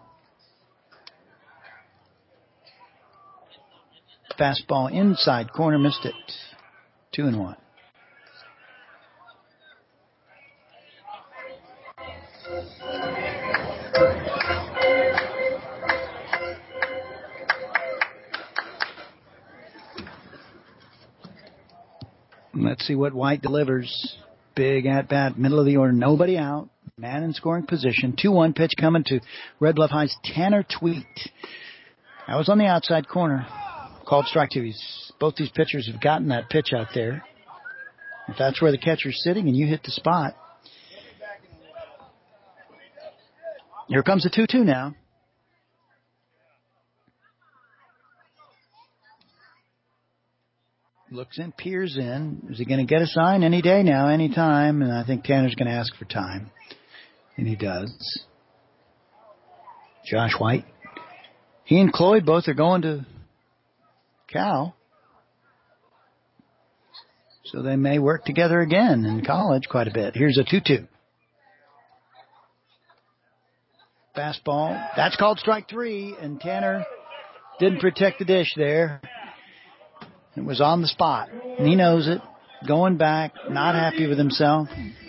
Fastball inside corner, missed it. 2-1. Let's see what White delivers. Big at-bat, middle of the order, nobody out. Man in scoring position. 2-1 pitch coming to Red Bluff High's Tanner Tweet. That was on the outside corner. Called strike two. Both these pitchers have gotten that pitch out there. If that's where the catcher's sitting and you hit the spot. Here comes the 2-2 now. Looks in, peers in. Is he going to get a sign any day now, any time? And I think Tanner's going to ask for time. And he does. Josh White. He and Cloyd both are going to Cal. So they may work together again in college quite a bit. Here's a 2-2. Fastball. That's called strike three. And Tanner didn't protect the dish there. It was on the spot. And he knows it. Going back. Not happy with himself.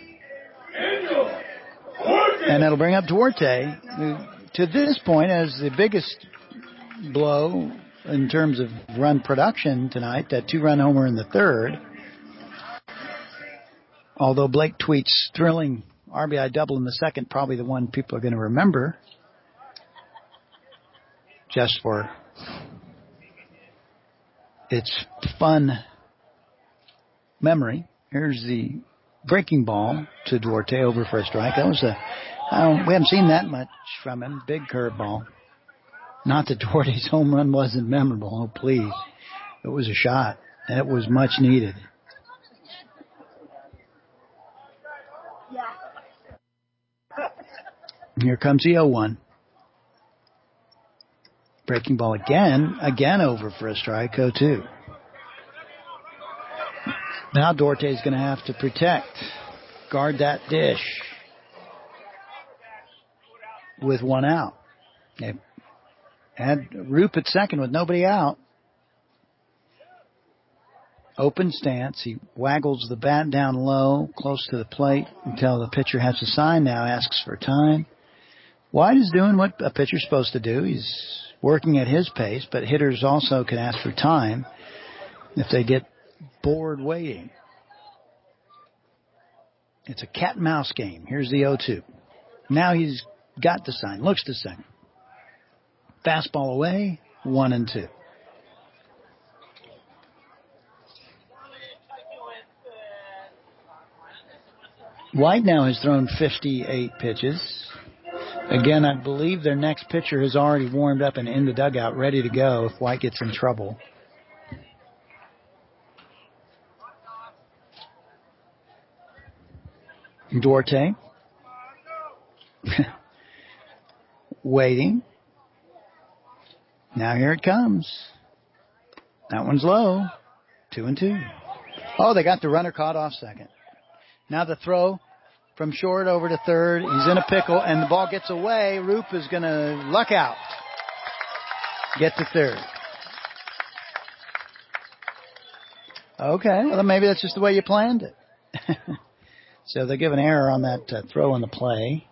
And it'll bring up Duarte, who to this point has the biggest blow in terms of run production tonight, that 2-run homer in the third. Although Blake Tweet's thrilling RBI double in the second, probably the one people are going to remember just for its fun memory. Here's the breaking ball to Duarte over for a strike. That was we haven't seen that much from him. Big curveball. Not that Duarte's home run wasn't memorable. Oh, please. It was a shot, and it was much needed. Here comes the 0-1. Breaking ball again over for a strike, 0-2. Now Duarte's going to have to protect, guard that dish with one out. They had Roop at second with nobody out. Open stance. He waggles the bat down low, close to the plate until the pitcher has a sign now, asks for time. White is doing what a pitcher's supposed to do. He's working at his pace, but hitters also can ask for time if they get bored waiting. It's a cat and mouse game. Here's the 0-2. Now he's got the sign, looks to second. Fastball away, 1-2. White now has thrown 58 pitches. Again, I believe their next pitcher has already warmed up and in the dugout, ready to go if White gets in trouble. Duarte. Waiting. Now here it comes. That one's low. 2-2. Oh, they got the runner caught off second. Now the throw from short over to third. He's in a pickle, and the ball gets away. Roop is going to luck out. Get to third. Okay, well, maybe that's just the way you planned it. So they give an error on that throw on the play.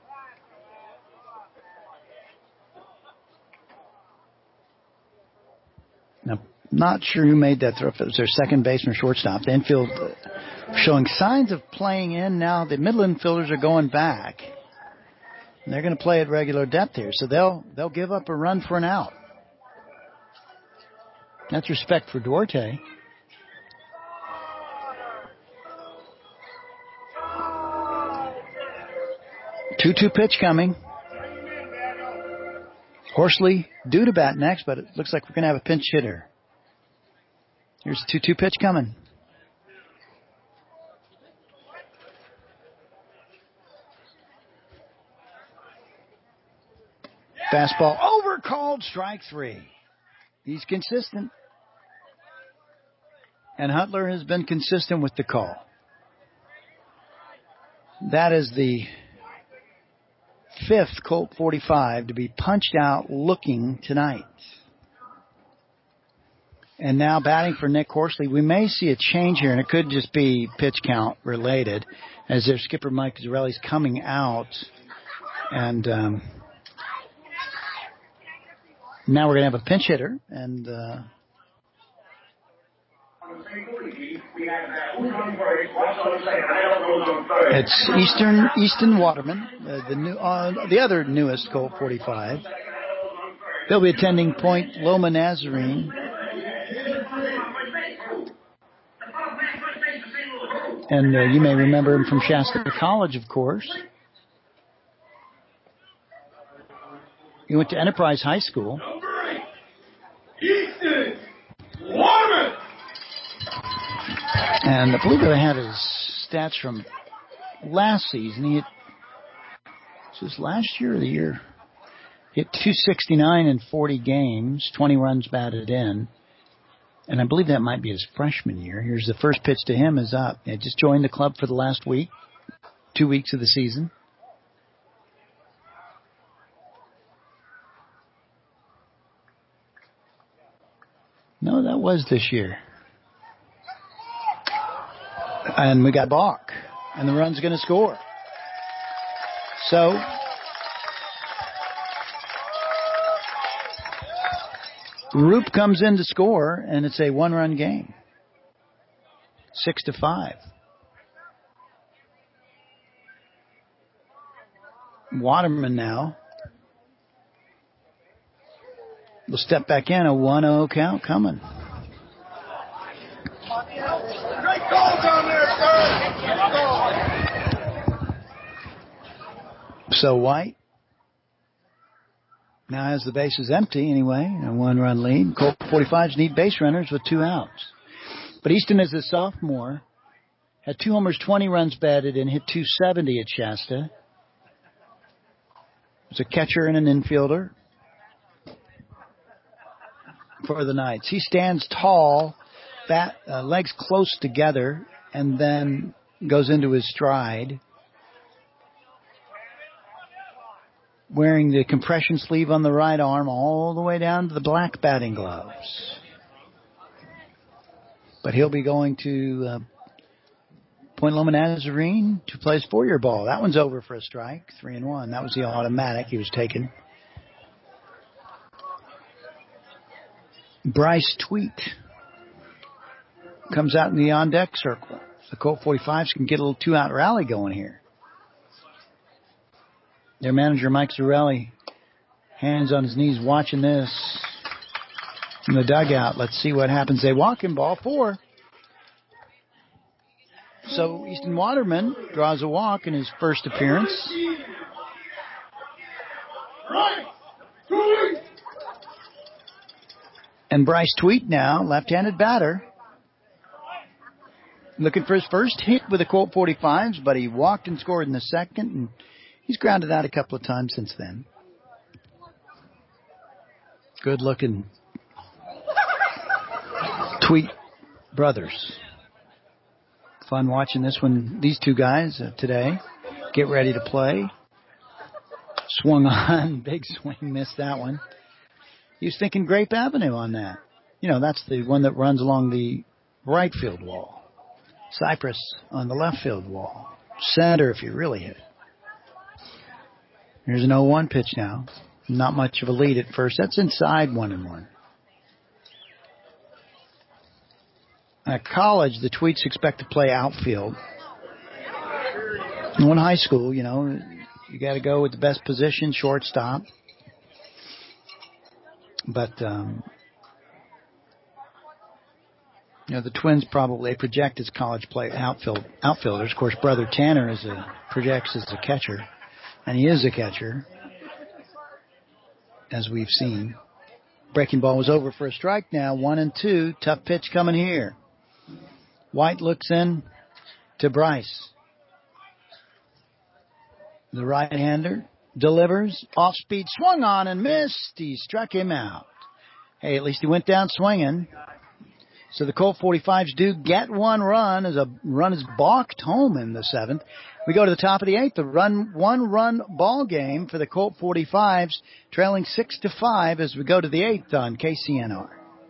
Now, not sure who made that throw. If it was their second baseman or shortstop. The infield showing signs of playing in now. The middle infielders are going back. And they're going to play at regular depth here. So they'll give up a run for an out. That's respect for Duarte. Two-two pitch coming. Horsley due to bat next, but it looks like we're going to have a pinch hitter. Here's a 2-2 pitch coming. Fastball over, called strike three. He's consistent. And Hutler has been consistent with the call. That is the fifth Colt 45 to be punched out looking tonight. And now batting for Nick Horsley. We may see a change here, and it could just be pitch count related, as their skipper Mike Zarelli's coming out. And now we're going to have a pinch hitter. And it's Easton Waterman, the other newest Colt 45. They'll be attending Point Loma Nazarene. And you may remember him from Shasta College, of course. He went to Enterprise High School. Easton Waterman. And I believe I had his stats from last season. He hit, was this last year or the year? He hit 269 in 40 games, 20 runs batted in. And I believe that might be his freshman year. Here's the first pitch to him is up. He just joined the club for the last week, 2 weeks of the season. No, that was this year. And we got balk. And the run's going to score. So Roop comes in to score, and it's a one-run game. 6-5. Waterman now will step back in. A 1-0 count coming. Great call down there, sir. So White now has the bases empty anyway, a one-run lead. Colt 45s need base runners with 2 outs. But Easton, as a sophomore, had 2 homers, 20 runs batted, and hit 270 at Shasta. Was a catcher and an infielder for the Knights. He stands tall, legs close together, and then goes into his stride. Wearing the compression sleeve on the right arm all the way down to the black batting gloves. But he'll be going to Point Loma Nazarene to play his 4-year ball. That one's over for a strike, 3-1. That was the automatic he was taking. Bryce Tweet comes out in the on-deck circle. The Colt 45s can get a little 2-out rally going here. Their manager, Mike Zarelli, hands on his knees watching this from the dugout. Let's see what happens. They walk him, ball 4. So Easton Waterman draws a walk in his first appearance. And Bryce Tweet now, left-handed batter, looking for his first hit with the Colt 45s, but he walked and scored in the second, and he's grounded out a couple of times since then. Good-looking Tweet brothers. Fun watching this one, these two guys today. get ready to play. Swung on. Big swing. Missed that one. He was thinking Grape Avenue on that. You know, that's the one that runs along the right field wall. Cypress on the left field wall. Center if you really hit it. Here's an 0-1 pitch now. Not much of a lead at first. That's inside 1-1. At college, the Tweets expect to play outfield. In high school, you know, you got to go with the best position, shortstop. But, you know, the Twins probably project as college outfielders. Of course, brother Tanner projects as a catcher, and he is a catcher, as we've seen. Breaking ball was over for a strike now. 1-2. Tough pitch coming here. White looks in to Bryce. The right-hander delivers. Off-speed, swung on and missed. He struck him out. Hey, at least he went down swinging. So the Colt 45s do get one run as a run is balked home in the 7th. We go to the top of the 8th. The one-run ball game for the Colt 45s, trailing 6-5 as we go to the 8th on KCNR.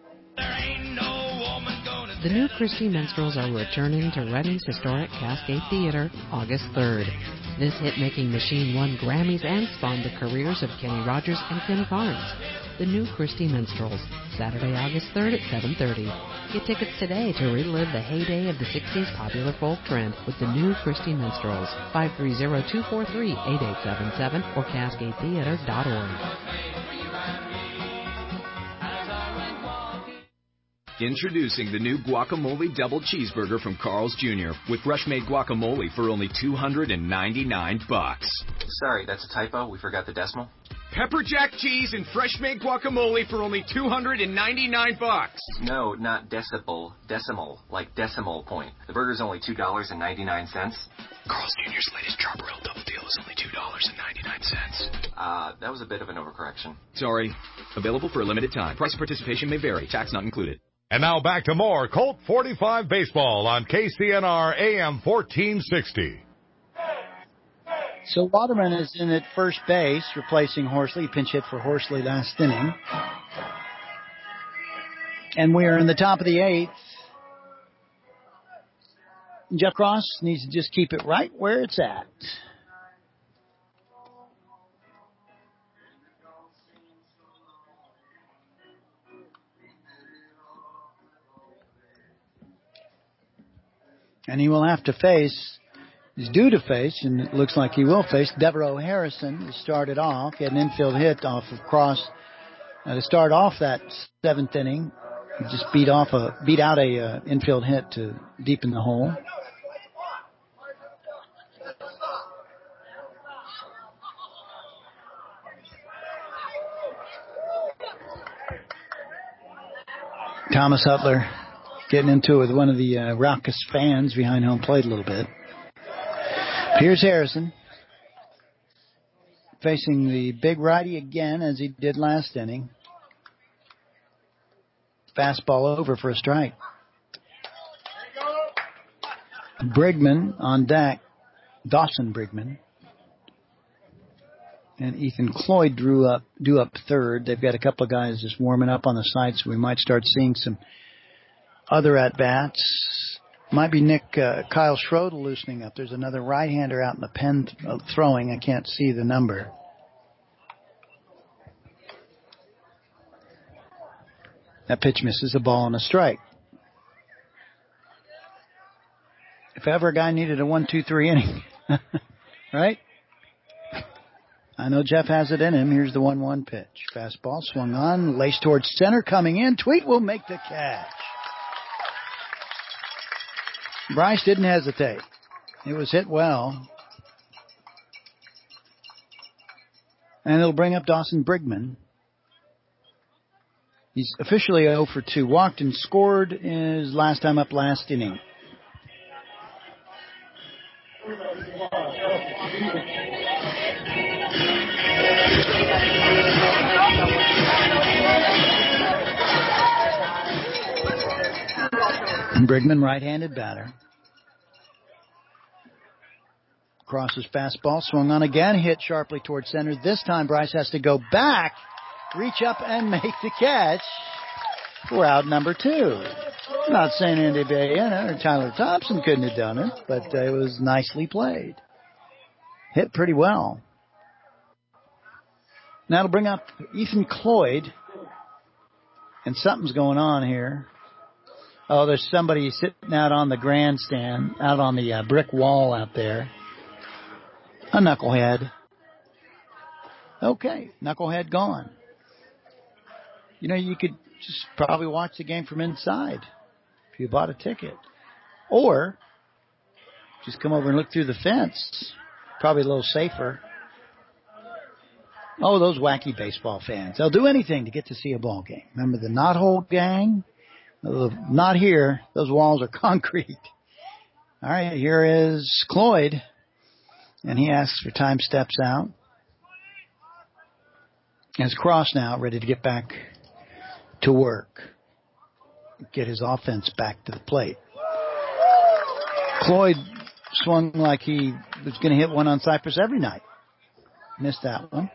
The New Christie Minstrels are returning to Reading's historic Cascade Theater August 3rd. This hit-making machine won Grammys and spawned the careers of Kenny Rogers and Kim Carnes. The New Christie Minstrels, Saturday, August 3rd at 7:30. Get tickets today to relive the heyday of the 60s popular folk trend with the New Christie Minstrels, 530-243-8877 or CascadeTheater.org. Introducing the new Guacamole Double Cheeseburger from Carl's Jr. with fresh-made guacamole for only $299. Sorry, that's a typo. We forgot the decimal. Pepper jack cheese and fresh-made guacamole for only $299. No, not decibel. Decimal, like decimal point. The burger's only $2.99. Carl's Jr.'s latest Charbroil Double Deal is only $2.99. That was a bit of an overcorrection. Sorry. Available for a limited time. Price of participation may vary. Tax not included. And now back to more Colt 45 baseball on KCNR AM 1460. So Waterman is in at first base, replacing Horsley. He pinch hit for Horsley last inning. And we are in the top of the 8th. Jeff Cross needs to just keep it right where it's at. And he will have to face, he's due to face, and it looks like he will face, Devereaux Harrison, who started off. He had an infield hit off of Cross to start off that 7th inning. He just beat out a infield hit to deepen the hole. Thomas Hutler getting into it with one of the raucous fans behind home plate a little bit. Here's Harrison facing the big righty again as he did last inning. Fastball over for a strike. Brigman on deck. Dawson Brigman. And Ethan Cloyd due up third. They've got a couple of guys just warming up on the side, so we might start seeing some other at-bats. Might be Kyle Schroeder loosening up. There's another right-hander out in the pen throwing. I can't see the number. That pitch misses, a ball and a strike. If ever a guy needed a 1-2-3 inning, right? I know Jeff has it in him. Here's the 1-1 pitch. Fastball swung on, laced towards center, coming in. Tweet will make the catch. Bryce didn't hesitate. It was hit well. And it'll bring up Dawson Brigman. He's officially 0 for 2. Walked and scored his last time up last inning. Brigman, right-handed batter. Crosses fastball, swung on again, hit sharply towards center. This time Bryce has to go back, reach up and make the catch for out number 2. I'm not saying Andy Bayena or Tyler Thompson couldn't have done it, but it was nicely played. Hit pretty well. Now it'll bring up Ethan Cloyd, and something's going on here. Oh, there's somebody sitting out on the grandstand, out on the brick wall out there. A knucklehead. Okay, knucklehead gone. You know, you could just probably watch the game from inside if you bought a ticket. Or just come over and look through the fence. Probably a little safer. Oh, those wacky baseball fans. They'll do anything to get to see a ball game. Remember the Knothole gang? Not here. Those walls are concrete. All right, here is Cloyd. And he asks for time, steps out. And is Cross now ready to get back to work. Get his offense back to the plate. Cloyd swung like he was going to hit one on Cypress every night. Missed that one.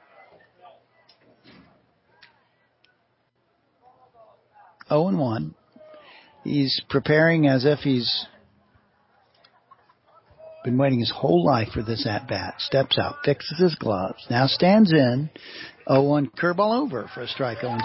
Oh and 1. He's preparing as if he's been waiting his whole life for this at-bat. Steps out, fixes his gloves, now stands in. 0-1 curveball over for a strike, 0-2.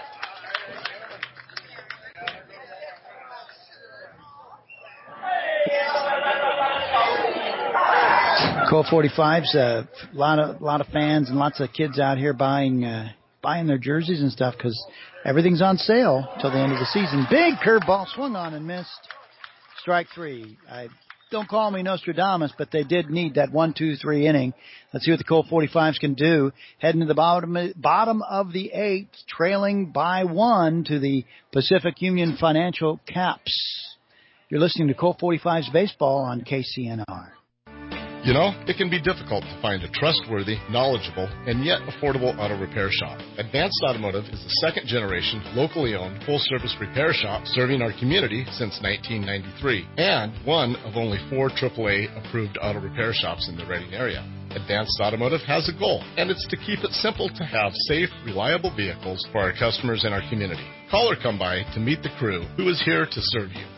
Colt 45's a lot of fans and lots of kids out here buying their jerseys and stuff because everything's on sale till the end of the season. Big curveball swung on and missed. Strike 3. Don't call me Nostradamus, but they did need that 1-2-3 inning. Let's see what the Colt 45s can do. Heading to the bottom of the 8th, trailing by 1 to the Pacific Union Financial Caps. You're listening to Colt 45s baseball on KCNR. You know, it can be difficult to find a trustworthy, knowledgeable, and yet affordable auto repair shop. Advanced Automotive is the second-generation, locally owned, full-service repair shop serving our community since 1993, and one of only 4 AAA-approved auto repair shops in the Reading area. Advanced Automotive has a goal, and it's to keep it simple to have safe, reliable vehicles for our customers in our community. Call or come by to meet the crew who is here to serve you.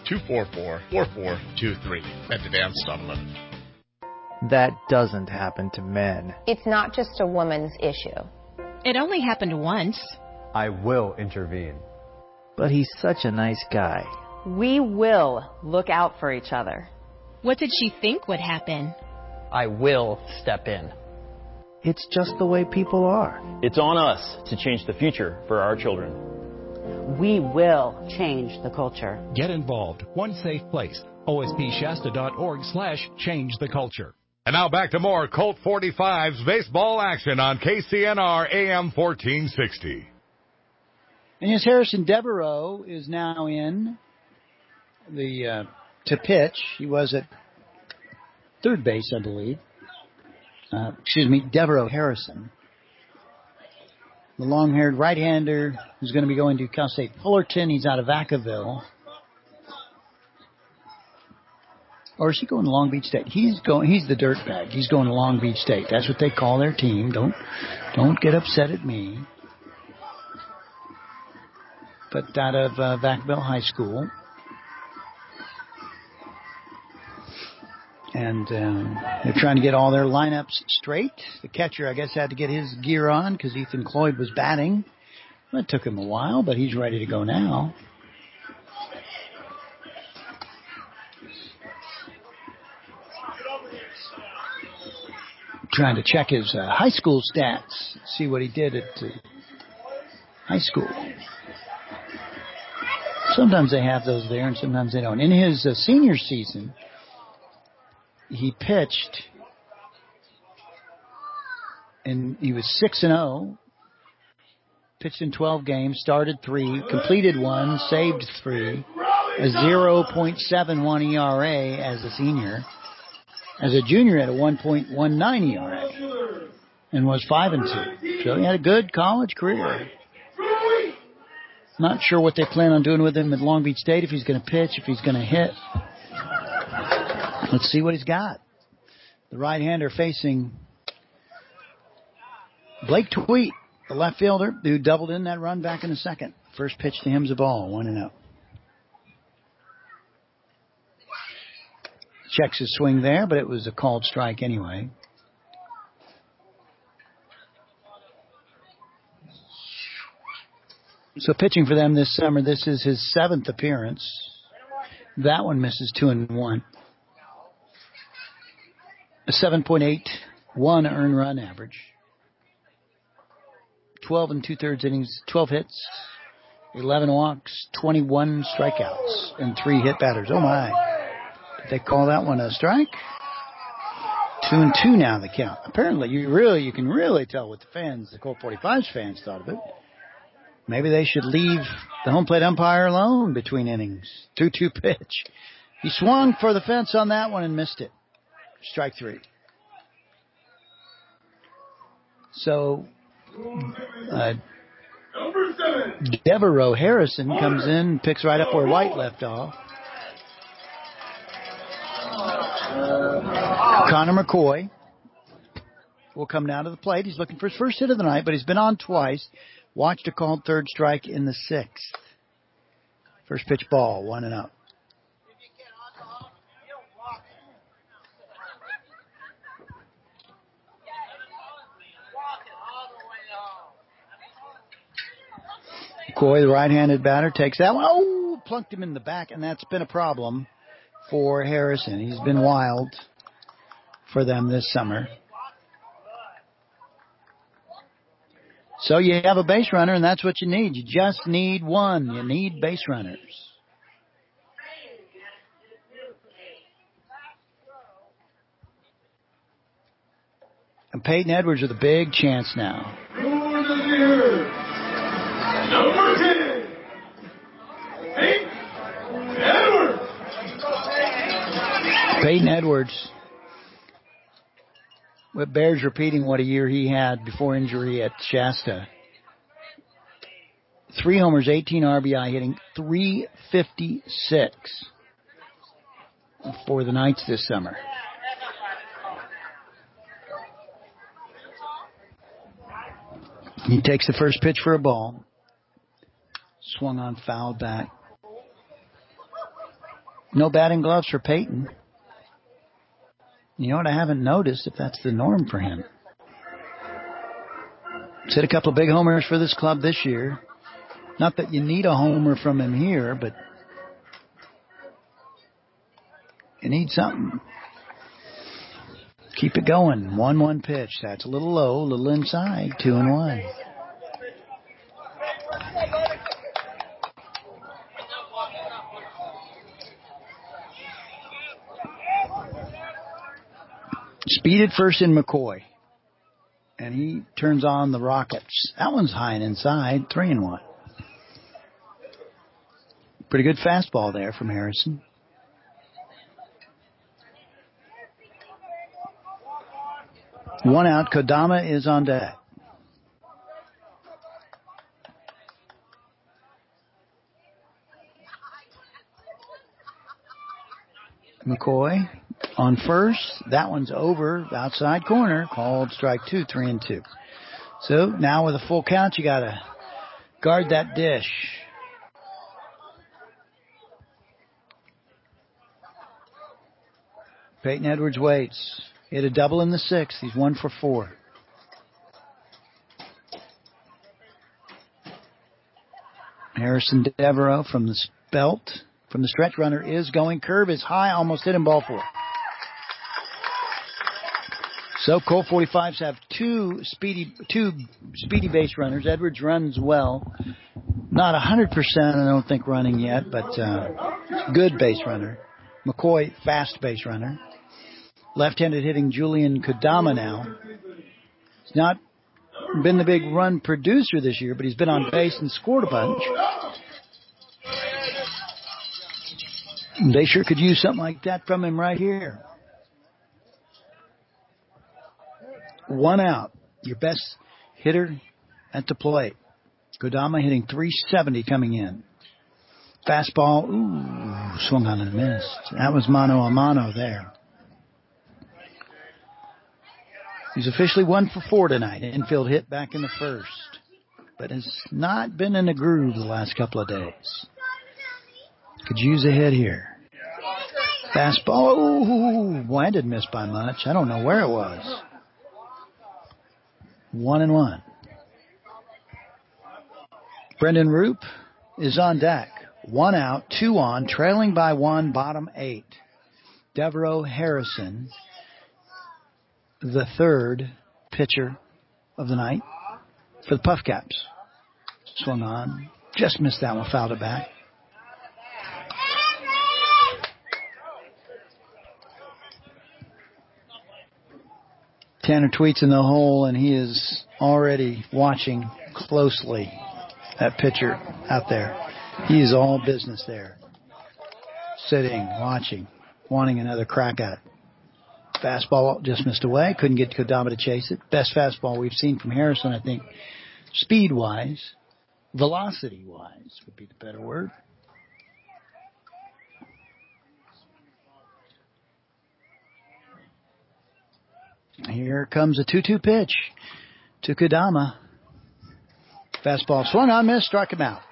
244-4423 at Advanced Automotive. That doesn't happen to men. It's not just a woman's issue. It only happened once. I will intervene. But he's such a nice guy. We will look out for each other. What did she think would happen? I will step in. It's just the way people are. It's on us to change the future for our children. We will change the culture. Get involved. One safe place. ospshasta.org/change the culture. And now back to more Colt 45's baseball action on KCNR AM 1460. And yes, Harrison Devereaux is now in the to pitch. He was at third base, I believe. Devereaux Harrison. The long-haired right-hander who's going to be going to Cal State Fullerton. He's out of Vacaville. Or is he going to Long Beach State? He's the dirtbag. He's going to Long Beach State. That's what they call their team. Don't get upset at me. But out of Vacaville High School. And they're trying to get all their lineups straight. The catcher, I guess, had to get his gear on because Ethan Cloyd was batting. That took him a while, but he's ready to go now. Trying to check his high school stats, see what he did at high school. Sometimes they have those there and sometimes they don't. In his senior season, he pitched and he was 6-0, pitched in 12 games, started 3, completed 1, saved 3, a 0.71 ERA as a senior. As a junior, had a 1.19 ERA and was 5-2. So he had a good college career. Not sure what they plan on doing with him at Long Beach State, if he's going to pitch, if he's going to hit. Let's see what he's got. The right-hander facing Blake Tweet, the left fielder, who doubled in that run back in the second. First pitch to him's a ball, 1-0. Checks his swing there, but it was a called strike anyway. So pitching for them this summer, this is his 7th appearance. That one misses 2-1. A 7.81 earned run average. 12 2/3 innings, 12 hits, 11 walks, 21 strikeouts, and 3 hit batters. Oh my. Did they call that one a strike? 2-2 now the count. Apparently you can really tell what the fans, the Colt 45's fans thought of it. Maybe they should leave the home plate umpire alone between innings. 2-2 pitch. He swung for the fence on that one and missed it. Strike 3. So, Devereaux Harrison comes in, picks right up where White left off. Connor McCoy will come down to the plate. He's looking for his first hit of the night, but he's been on twice. Watched a called third strike in the 6th. First pitch ball, 1-0. McCoy, the right-handed batter, takes that one. Oh, plunked him in the back, and that's been a problem for Harrison. He's been wild for them this summer. So you have a base runner, and that's what you need. You just need one. You need base runners. And Peyton Edwards with a big chance now. Number 10, Peyton Edwards. Peyton Edwards. It bears repeating what a year he had before injury at Shasta. 3 homers, 18 RBI, hitting .356 for the Knights this summer. He takes the first pitch for a ball. Swung on, fouled back. No batting gloves for Peyton. You know what I haven't noticed, if that's the norm for him. He's hit a couple of big homers for this club this year. Not that you need a homer from him here, but you need something. Keep it going. 1-1 pitch. That's a little low, a little inside. 2-1. Speed at first in McCoy. And he turns on the Rockets. That one's high and inside. 3-1. Pretty good fastball there from Harrison. One out. Kodama is on deck. McCoy on first. That one's over. Outside corner. Called strike 2, 3-2. So now with a full count, you got to guard that dish. Peyton Edwards waits. Hit a double in the 6th. He's 1 for 4. Harrison Devereaux from the belt. From the stretch runner is going. Curve is high. Almost hit him, ball 4. So Colt 45s have two speedy base runners. Edwards runs well. Not 100%, I don't think, running yet, but good base runner. McCoy, fast base runner. Left-handed hitting Julian Kodama now. He's not been the big run producer this year, but he's been on base and scored a bunch. They sure could use something like that from him right here. 1 out. Your best hitter at the plate. Kodama hitting .370 coming in. Fastball, swung on and missed. That was mano a mano there. He's officially 1 for 4 tonight. Infield hit back in the first, but has not been in a groove the last couple of days. Could use a hit here. Fastball. Oh, boy, I didn't miss by much. I don't know where it was. 1-1. Brendan Roop is on deck. 1 out, 2 on, trailing by 1, bottom 8. Devereaux Harrison, the third pitcher of the night for the Puff Caps. Swung on. Just missed that one, fouled it back. Tanner Tweet's in the hole, and he is already watching closely that pitcher out there. He is all business there. Sitting, watching, wanting another crack at it. Fastball just missed away. Couldn't get Kodama to chase it. Best fastball we've seen from Harrison, I think, speed-wise, velocity-wise would be the better word. Here comes a 2-2 pitch to Kodama. Fastball swung on, missed, struck him out.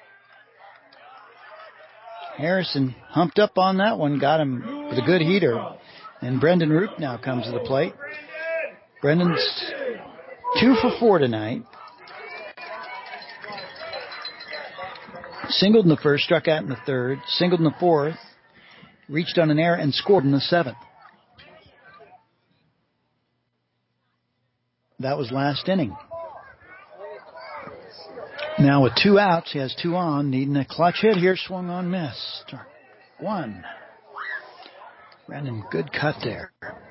Harrison humped up on that one, got him with a good heater. And Brendan Roop now comes to the plate. Brendan's 2 for 4 tonight. Singled in the first, struck out in the third, singled in the fourth, reached on an error, and scored in the seventh. That was last inning. Now with 2 outs, he has 2 on, needing a clutch hit here, swung on, missed. 1. Brendan, good cut there.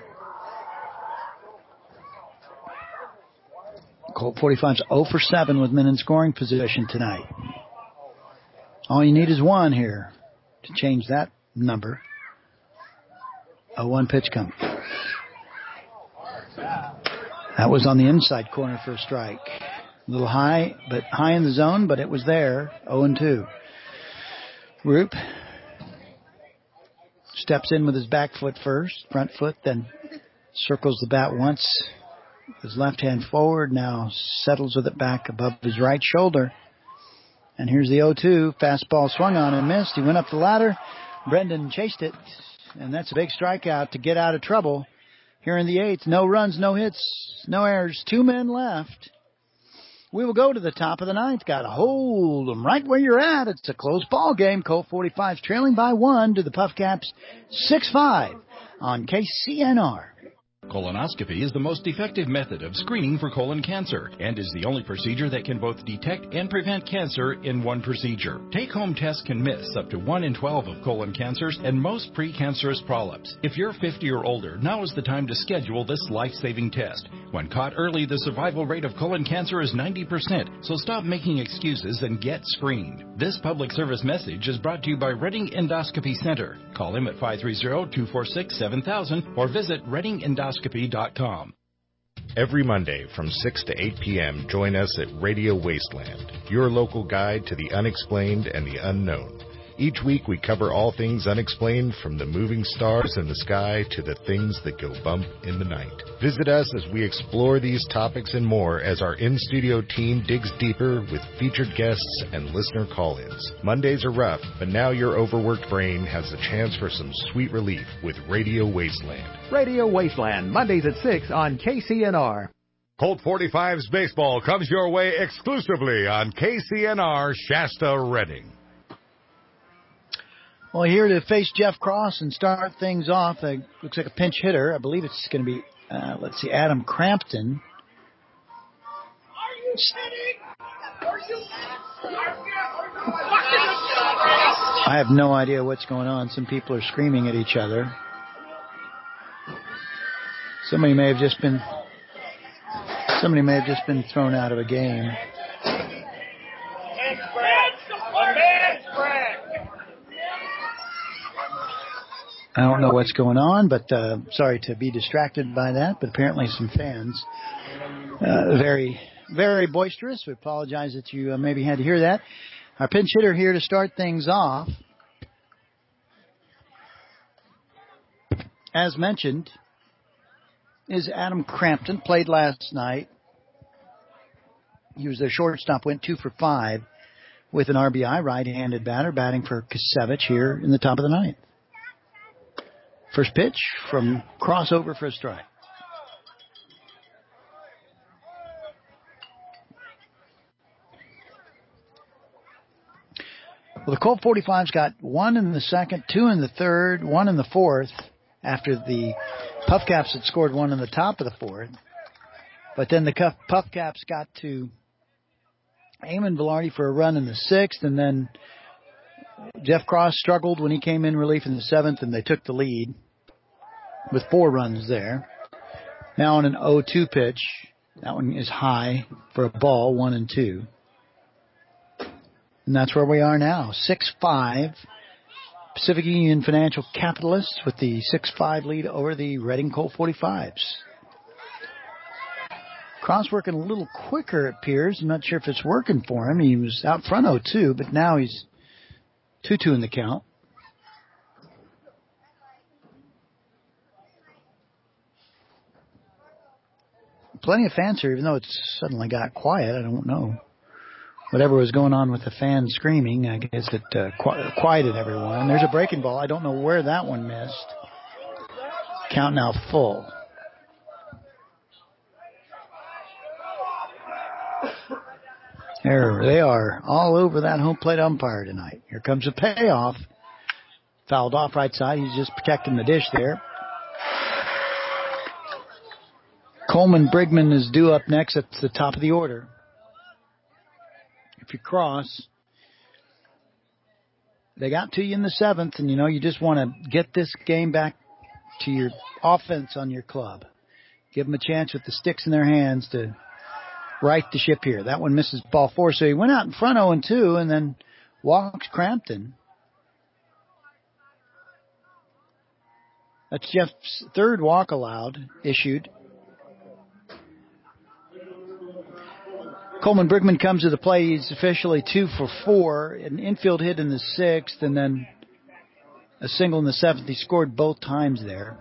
Colt 45's 0 for 7 with men in scoring position tonight. All you need is 1 here to change that number. A 1 pitch coming. That was on the inside corner for a strike. A little high, but high in the zone, but it was there. 0-2. Roop steps in with his back foot first, front foot, then circles the bat once. His left hand forward, now settles with it back above his right shoulder. And here's the 0-2. Fastball swung on and missed. He went up the ladder. Brendan chased it, and that's a big strikeout to get out of trouble. Here in the 8th, no runs, no hits, no errors. 2 men left. We will go to the top of the 9th. Got to hold them right where you're at. It's a close ball game. Colt 45's trailing by 1 to the Puff Caps 6-5 on KCNR. Colonoscopy is the most effective method of screening for colon cancer and is the only procedure that can both detect and prevent cancer in one procedure. Take-home tests can miss up to 1 in 12 of colon cancers and most precancerous polyps. If you're 50 or older, now is the time to schedule this life-saving test. When caught early, the survival rate of colon cancer is 90%, so stop making excuses and get screened. This public service message is brought to you by Redding Endoscopy Center. Call him at 530-246-7000 or visit reddingendoscopy.com. Every Monday from 6 to 8 p.m., join us at Radio Wasteland, your local guide to the unexplained and the unknown. Each week we cover all things unexplained, from the moving stars in the sky to the things that go bump in the night. Visit us as we explore these topics and more as our in-studio team digs deeper with featured guests and listener call-ins. Mondays are rough, but now your overworked brain has a chance for some sweet relief with Radio Wasteland. Radio Wasteland, Mondays at 6 on KCNR. Colt 45's baseball comes your way exclusively on KCNR Shasta Redding. Well, here to face Jeff Cross and start things off, looks like a pinch hitter. I believe it's going to be, Adam Crampton. I have no idea what's going on. Some people are screaming at each other. Somebody may have just been thrown out of a game. I don't know what's going on, but sorry to be distracted by that, but apparently some fans, very, very boisterous. We apologize that you maybe had to hear that. Our pinch hitter here to start things off. As mentioned, is Adam Crampton. Played last night. He was their shortstop, went 2 for 5 with an RBI, right-handed batter, batting for Kasevich here in the top of the ninth. First pitch from crossover for a strike. Well, the Colt 45's got 1 in the second, 2 in the third, 1 in the fourth, after the Puff Caps had scored 1 in the top of the fourth. But then the Puff Caps got to Eamon Velarde for a run in the sixth, and then Jeff Cross struggled when he came in relief in the seventh, and they took the lead with 4 runs there. Now on an 0-2 pitch. That one is high for a ball, 1-2. And that's where we are now, 6-5. Pacific Union Financial Capitalists with the 6-5 lead over the Reading Colt 45s. Cross working a little quicker, it appears. I'm not sure if it's working for him. He was out front 0-2, but now he's 2-2 in the count. Plenty of fans here, even though it's suddenly got quiet. I don't know. Whatever was going on with the fans screaming, I guess it quieted everyone. There's a breaking ball. I don't know where that one missed. Count now full. There they are, all over that home plate umpire tonight. Here comes a payoff. Fouled off right side. He's just protecting the dish there. Coleman Brigman is due up next at the top of the order. If you cross, they got to you in the seventh, and you just want to get this game back to your offense on your club. Give them a chance with the sticks in their hands to right the ship here. That one misses ball 4, so he went out in front 0-2 and then walks Crampton. That's Jeff's third walk allowed, issued. Coleman Brigman comes to the plate. He's officially 2 for 4. An infield hit in the sixth, and then a single in the seventh. He scored both times there.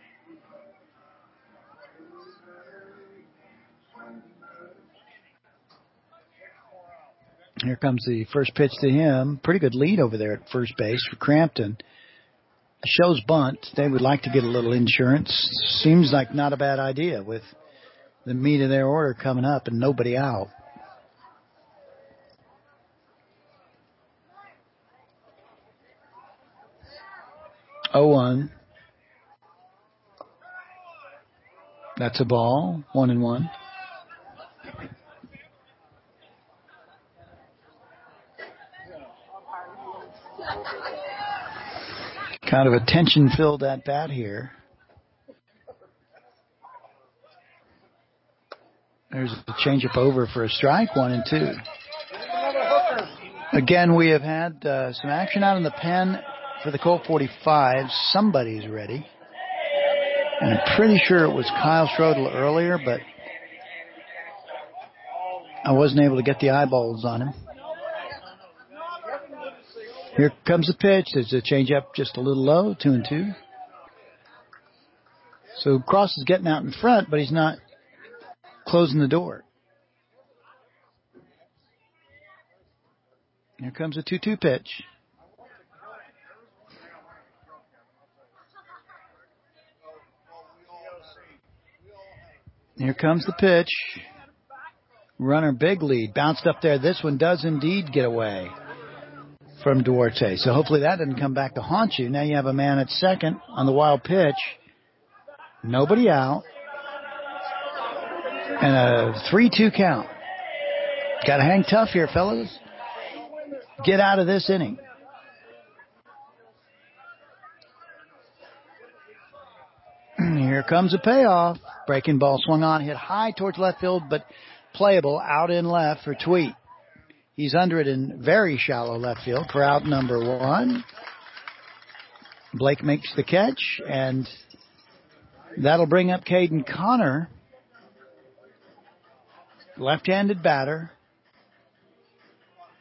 Here comes the first pitch to him. Pretty good lead over there at first base for Crampton. Shows bunt. They would like to get a little insurance. Seems like not a bad idea with the meat of their order coming up and nobody out. Oh-1. That's a ball. 1-1. Kind of a tension-filled at-bat here. There's a change-up over for a strike, 1-2. Again, we have had some action out in the pen for the Colt 45. Somebody's ready. And I'm pretty sure it was Kyle Schrodel earlier, but I wasn't able to get the eyeballs on him. Here comes the pitch. There's a change-up just a little low, 2-2. So Cross is getting out in front, but he's not closing the door. Here comes a 2-2 pitch. Here comes the pitch. Runner big lead. Bounced up there. This one does indeed get away from Duarte. So hopefully that doesn't come back to haunt you. Now you have a man at second on the wild pitch. Nobody out. And a 3-2 count. Got to hang tough here, fellas. Get out of this inning. Here comes a payoff. Breaking ball swung on, hit high towards left field, but playable out in left for Tweet. He's under it in very shallow left field for out number 1. Blake makes the catch, and that'll bring up Caden Connor. Left-handed batter.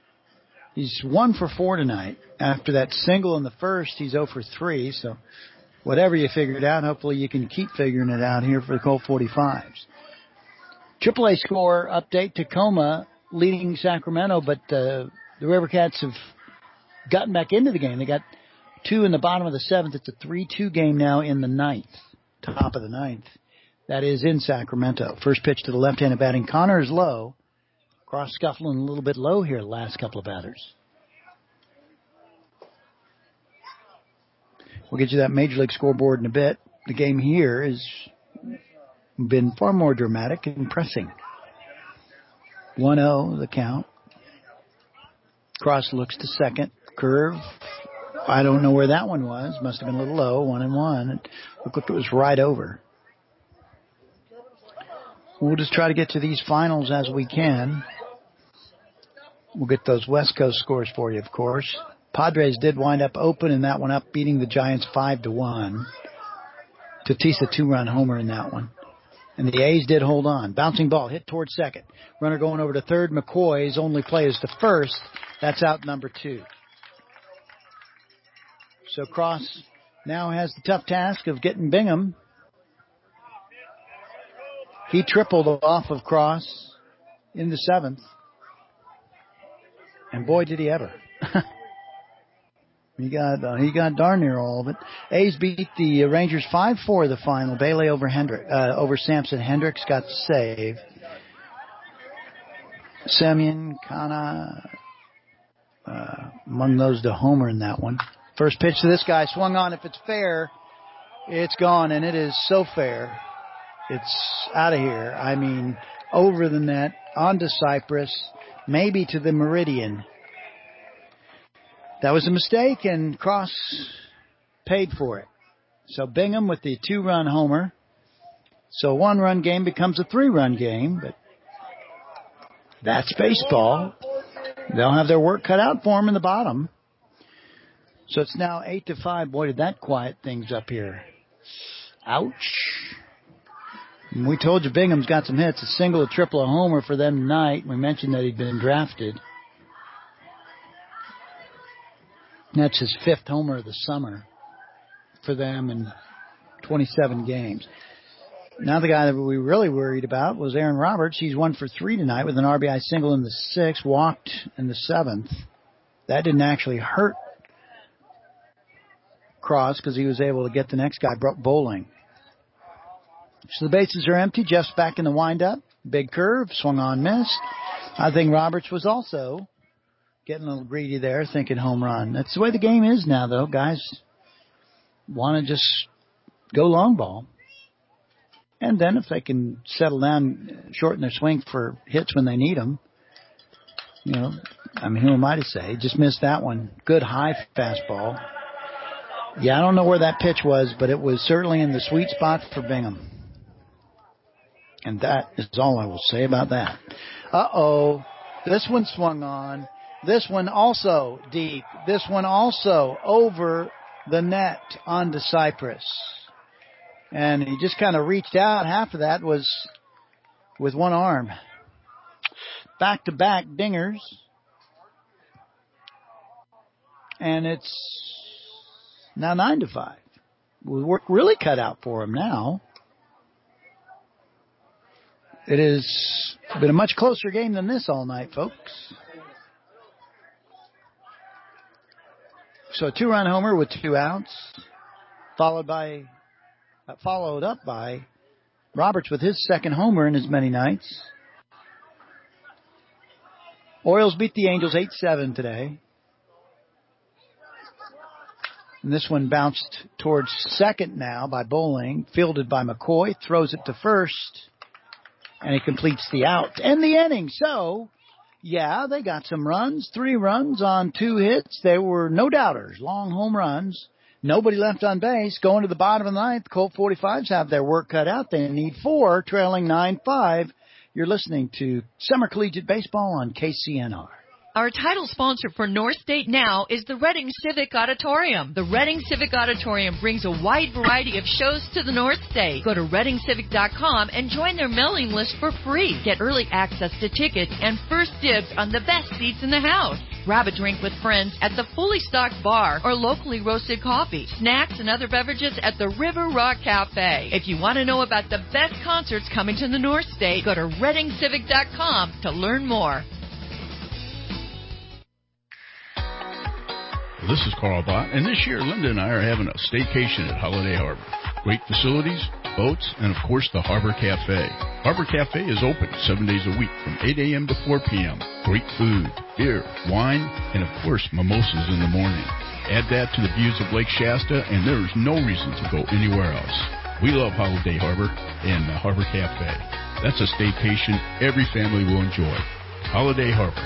He's 1 for 4 tonight. After that single in the first, he's 0 for 3, so whatever you figured out, hopefully you can keep figuring it out here for the Colt 45s. AAA score update, Tacoma leading Sacramento, but the River Cats have gotten back into the game. They got 2 in the bottom of the 7th. It's a 3-2 game now in the 9th, top of the 9th. That is in Sacramento. First pitch to the left-handed batting. Connor is low. Cross scuffling a little bit low here the last couple of batters. We'll get you that Major League scoreboard in a bit. The game here has been far more dramatic and pressing. 1-0 the count. Cross looks to second. Curve. I don't know where that one was. Must have been a little low. 1-1. It looked like it was right over. We'll just try to get to these finals as we can. We'll get those West Coast scores for you, of course. Padres did wind up opening that one up, beating the Giants 5-1. Tatis a 2-run homer in that one. And the A's did hold on. Bouncing ball hit towards second. Runner going over to third. McCoy's only play is to first. That's out number 2. So Cross now has the tough task of getting Bingham. He tripled off of Cross in the 7th. And boy, did he ever. He got darn near all of it. A's beat the Rangers 5-4 the final. Bailey over Samson. Hendricks got the save. Semyon, Kana, among those to homer in that one. First pitch to this guy swung on. If it's fair, it's gone, and it is so fair. It's out of here. I mean, over the net, onto Cypress, maybe to the Meridian. That was a mistake, and Cross paid for it. So Bingham with the 2-run homer. So a 1-run game becomes a 3-run game, but that's baseball. They'll have their work cut out for them in the bottom. So it's now 8-5. Boy, did that quiet things up here. Ouch. And we told you Bingham's got some hits. A single, a triple, a homer for them tonight. We mentioned that he'd been drafted. That's his 5th homer of the summer for them in 27 games. Now the guy that we really worried about was Aaron Roberts. He's 1 for 3 tonight with an RBI single in the 6th, walked in the 7th. That didn't actually hurt Cross because he was able to get the next guy bowling. So the bases are empty. Jeff's back in the windup. Big curve, swung on, missed. I think Roberts was also getting a little greedy there, thinking home run. That's the way the game is now, though. Guys want to just go long ball. And then if they can settle down, shorten their swing for hits when they need them, you know, I mean, who am I to say? Just missed that one. Good high fastball. Yeah, I don't know where that pitch was, but it was certainly in the sweet spot for Bingham. And that is all I will say about that. Uh-oh. This one swung on. This one also deep. This one also over the net onto Cypress. And he just kind of reached out. Half of that was with one arm. Back-to-back dingers. And it's now 9-5. With work really cut out for him now. It has been a much closer game than this all night, folks. So a 2-run homer with 2 outs, followed up by Roberts with his 2nd homer in as many nights. Orioles beat the Angels 8-7 today. And this one bounced towards second now by Bowling, fielded by McCoy, throws it to first, and he completes the out and the inning. So, yeah, they got some runs, 3 runs on 2 hits. They were no doubters, long home runs. Nobody left on base. Going to the bottom of the 9th, Colt 45s have their work cut out. They need 4, trailing 9-5. You're listening to Summer Collegiate Baseball on KCNR. Our title sponsor for North State Now is the Reading Civic Auditorium. The Reading Civic Auditorium brings a wide variety of shows to the North State. Go to ReadingCivic.com and join their mailing list for free. Get early access to tickets and first dibs on the best seats in the house. Grab a drink with friends at the fully stocked bar or locally roasted coffee, snacks, and other beverages at the River Rock Cafe. If you want to know about the best concerts coming to the North State, go to ReadingCivic.com to learn more. This is Carl Bott, and this year Linda and I are having a staycation at Holiday Harbor. Great facilities, boats, and of course the Harbor Cafe. Harbor Cafe is open 7 days a week from 8 a.m. to 4 p.m. Great food, beer, wine, and of course mimosas in the morning. Add that to the views of Lake Shasta, and there is no reason to go anywhere else. We love Holiday Harbor and the Harbor Cafe. That's a staycation every family will enjoy. Holiday Harbor.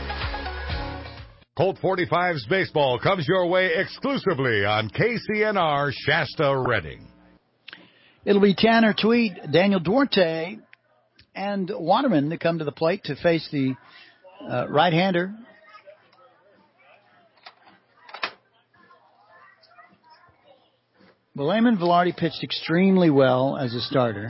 Colt 45's baseball comes your way exclusively on KCNR Shasta Reading. It'll be Tanner Tweed, Daniel Duarte, and Waterman to come to the plate to face the right-hander. Well, Eamon Velarde pitched extremely well as a starter.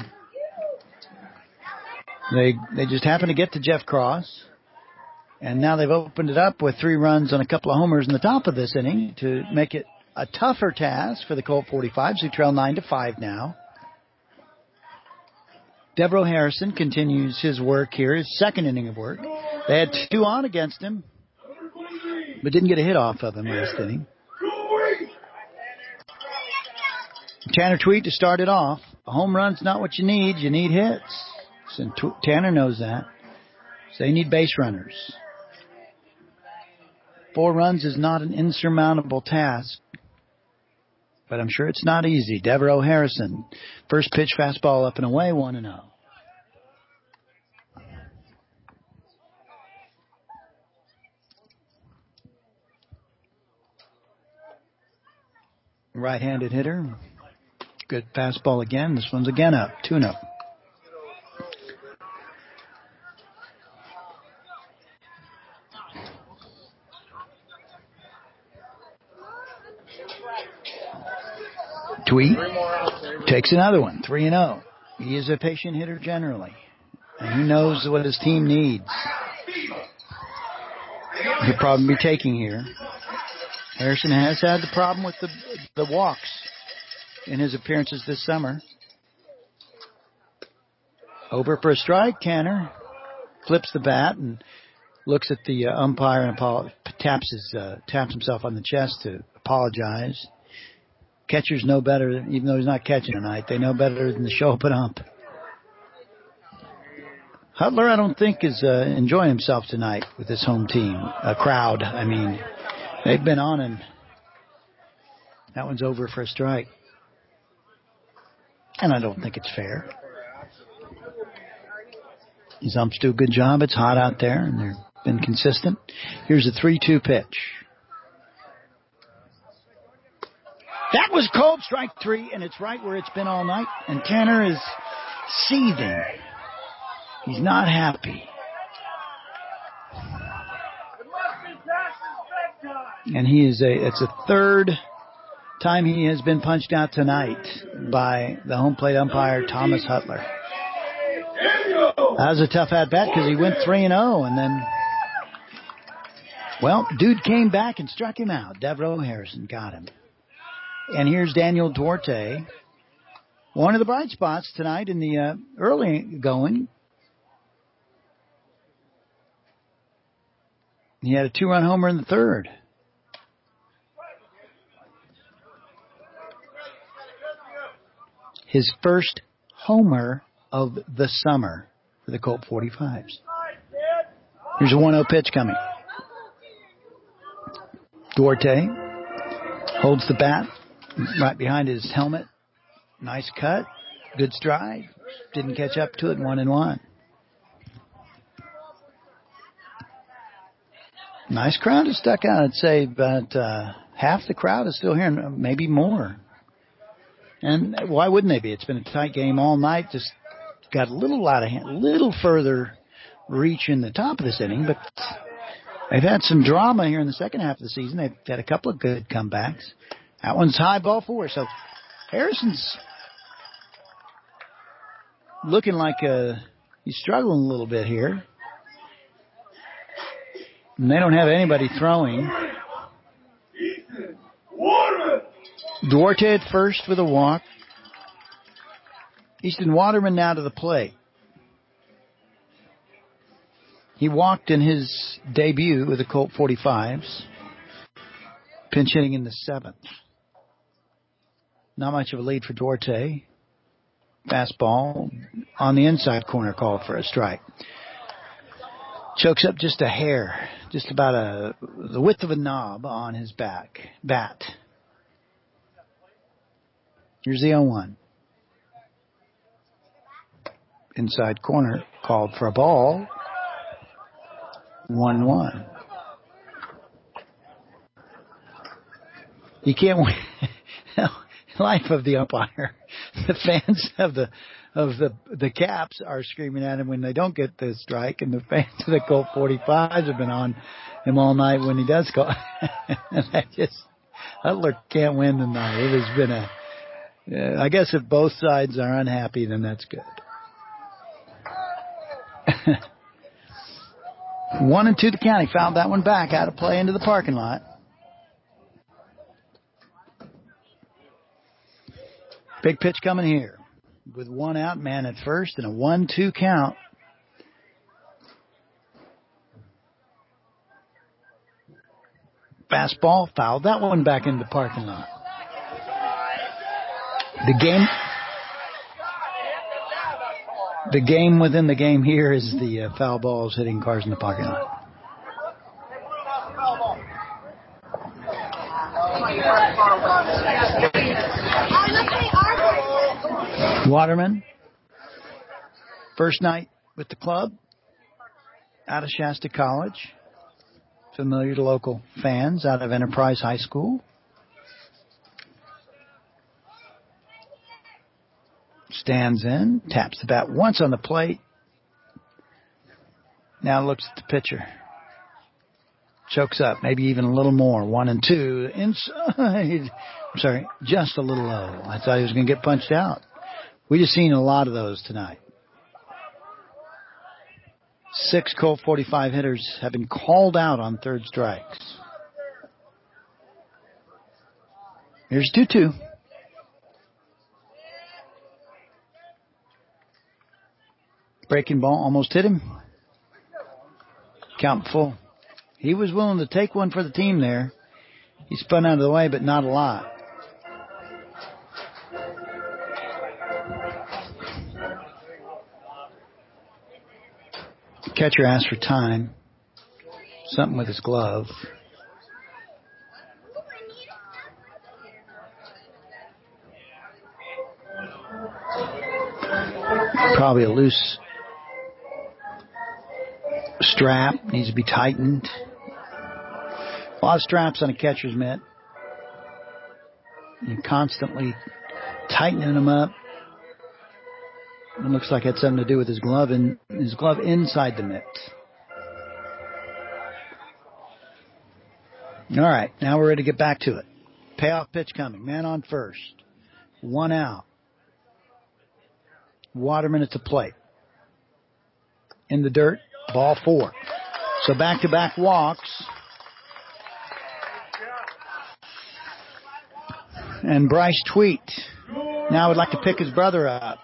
They just happened to get to Jeff Cross. And now they've opened it up with 3 runs on a couple of homers in the top of this inning to make it a tougher task for the Colt 45s, who trail 9-5 now. Devereaux Harrison continues his work here, his second inning of work. They had 2 on against him, but didn't get a hit off of him last inning. Tanner Tweed to start it off. A home run's not what you need hits. And Tanner knows that. So they need base runners. 4 runs is not an insurmountable task, but I'm sure it's not easy. Devereaux Harrison, first pitch fastball up and away, 1-0. Right-handed hitter, good fastball again. This one's again up, 2-0. Tweed takes another one, 3-0. He is a patient hitter generally, and he knows what his team needs. He'll probably be taking here. Harrison has had the problem with the walks in his appearances this summer. Over for a strike. Tanner flips the bat and looks at the umpire and taps himself on the chest to apologize. Catchers know better, even though he's not catching tonight. They know better than to show up and ump. Hutler, I don't think, is enjoying himself tonight with his home team. Crowd, I mean. They've been on him. That one's over for a strike. And I don't think it's fair. These umps do a good job. It's hot out there, and they've been consistent. Here's a 3-2 pitch. That was cold, strike 3, and it's right where it's been all night. And Tanner is seething. He's not happy. And it's a third time he has been punched out tonight by the home plate umpire, Thomas Hutler. That was a tough at-bat because he went 3-0, and then, well, dude came back and struck him out. Devereaux Harrison got him. And here's Daniel Duarte, one of the bright spots tonight in the early going. He had a 2-run homer in the third. His first homer of the summer for the Colt 45s. Here's a 1-0 pitch coming. Duarte holds the bat right behind his helmet. Nice cut. Good stride. Didn't catch up to it. 1-1. Nice crowd is stuck out. I'd say about half the crowd is still here, maybe more. And why wouldn't they be? It's been a tight game all night. Just got a little out of hand, a little further reach in the top of this inning, but They've had some drama here in the second half of the season. They've had a couple of good comebacks. That one's high, ball 4. So Harrison's looking like he's struggling a little bit here. And they don't have anybody throwing. Duarte at first with a walk. Easton Waterman now to the plate. He walked in his debut with the Colt 45s. Pinch hitting in the 7th. Not much of a lead for Duarte. Fastball on the inside corner, called for a strike. Chokes up just a hair, just about the width of a knob on his bat. Here's the 0-1. Inside corner, called for a ball. 1-1. You can't win. Life of the umpire. The fans of the Caps are screaming at him when they don't get the strike, and the fans of the Colt 45s have been on him all night when he does call. Hutler can't win tonight. It has been I guess if both sides are unhappy, then that's good. 1-2 the count. He fouled that one back out of play into the parking lot. Big pitch coming here with 1 out, man at first, and a 1-2 count. Fastball, fouled that one back into the parking lot. The game within the game here is the foul balls hitting cars in the parking lot. Waterman, first night with the club, out of Shasta College, familiar to local fans, out of Enterprise High School. Stands in, taps the bat once on the plate. Now looks at the pitcher. Chokes up, maybe even a little more. 1-2 inside. I'm sorry, just a little low. I thought he was going to get punched out. We just seen a lot of those tonight. 6 Colt 45 hitters have been called out on third strikes. Here's 2-2. Breaking ball almost hit him. Count full. He was willing to take one for the team there. He spun out of the way, but not a lot. The catcher asked for time. Something with his glove. Probably a loose strap. Needs to be tightened. A lot of straps on a catcher's mitt. You're constantly tightening them up. It looks like it had something to do with his glove and his glove inside the mitt. All right, now we're ready to get back to it. Payoff pitch coming. Man on first. 1 out. Waterman at the plate. In the dirt. Ball 4. So back-to-back walks. And Bryce Tweet now would like to pick his brother up.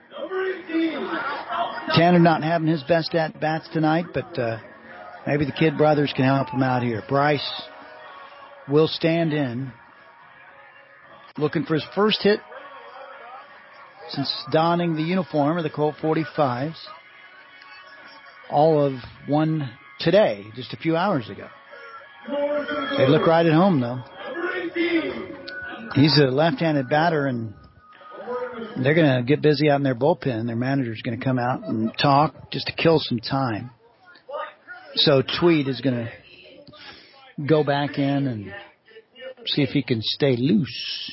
Tanner not having his best at-bats tonight, but maybe the kid brothers can help him out here. Bryce will stand in. Looking for his first hit since donning the uniform of the Colt 45s. All of one today, just a few hours ago. They look right at home, though. He's a left-handed batter, and they're going to get busy out in their bullpen. Their manager's going to come out and talk just to kill some time. So Tweed is going to go back in and see if he can stay loose.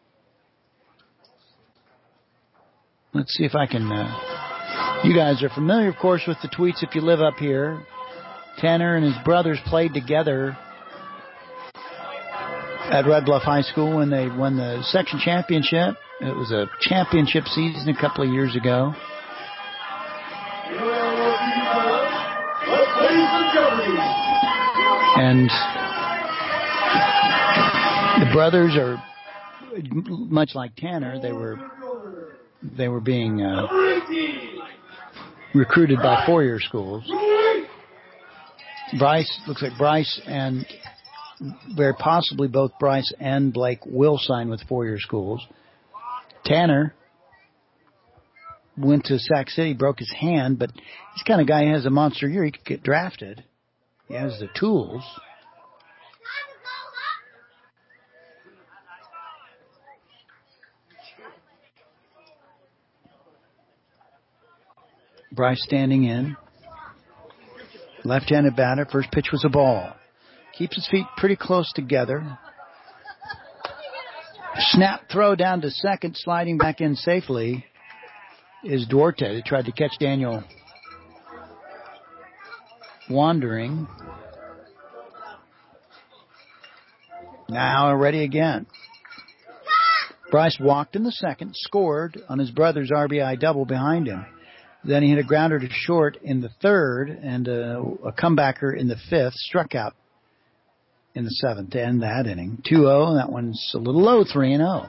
Let's see if I can... you guys are familiar, of course, with the Tweets if you live up here. Tanner and his brothers played together at Red Bluff High School when they won the section championship. It was a championship season a couple of years ago. And the brothers are much like Tanner. They were being recruited by four-year schools. Looks like Bryce and very possibly both Bryce and Blake will sign with four-year schools. Tanner went to Sac City, broke his hand, but he's the kind of guy who has a monster year. He could get drafted. He has the tools. Bryce standing in. Left-handed batter. First pitch was a ball. Keeps his feet pretty close together. Snap throw down to second, sliding back in safely is Duarte. They tried to catch Daniel wandering. Now ready again. Bryce walked in the second, scored on his brother's RBI double behind him. Then he hit a grounder to short in the third and a comebacker in the fifth, struck out in the seventh to end that inning. 2-0, that one's a little low, 3-0.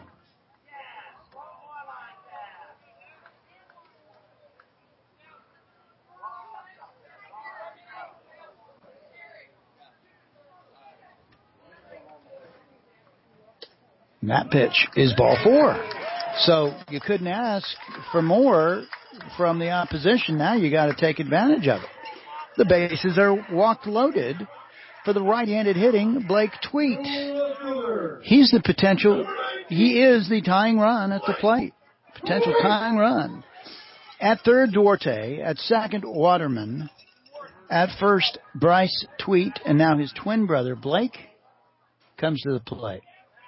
And that pitch is ball four. So you couldn't ask for more from the opposition. Now you got to take advantage of it. The bases are walked loaded for the right-handed hitting Blake Tweet. He's the potential. He is the tying run at the plate. Potential tying run. At third, Duarte. At second, Waterman. At first, Bryce Tweet. And now his twin brother, Blake, comes to the plate.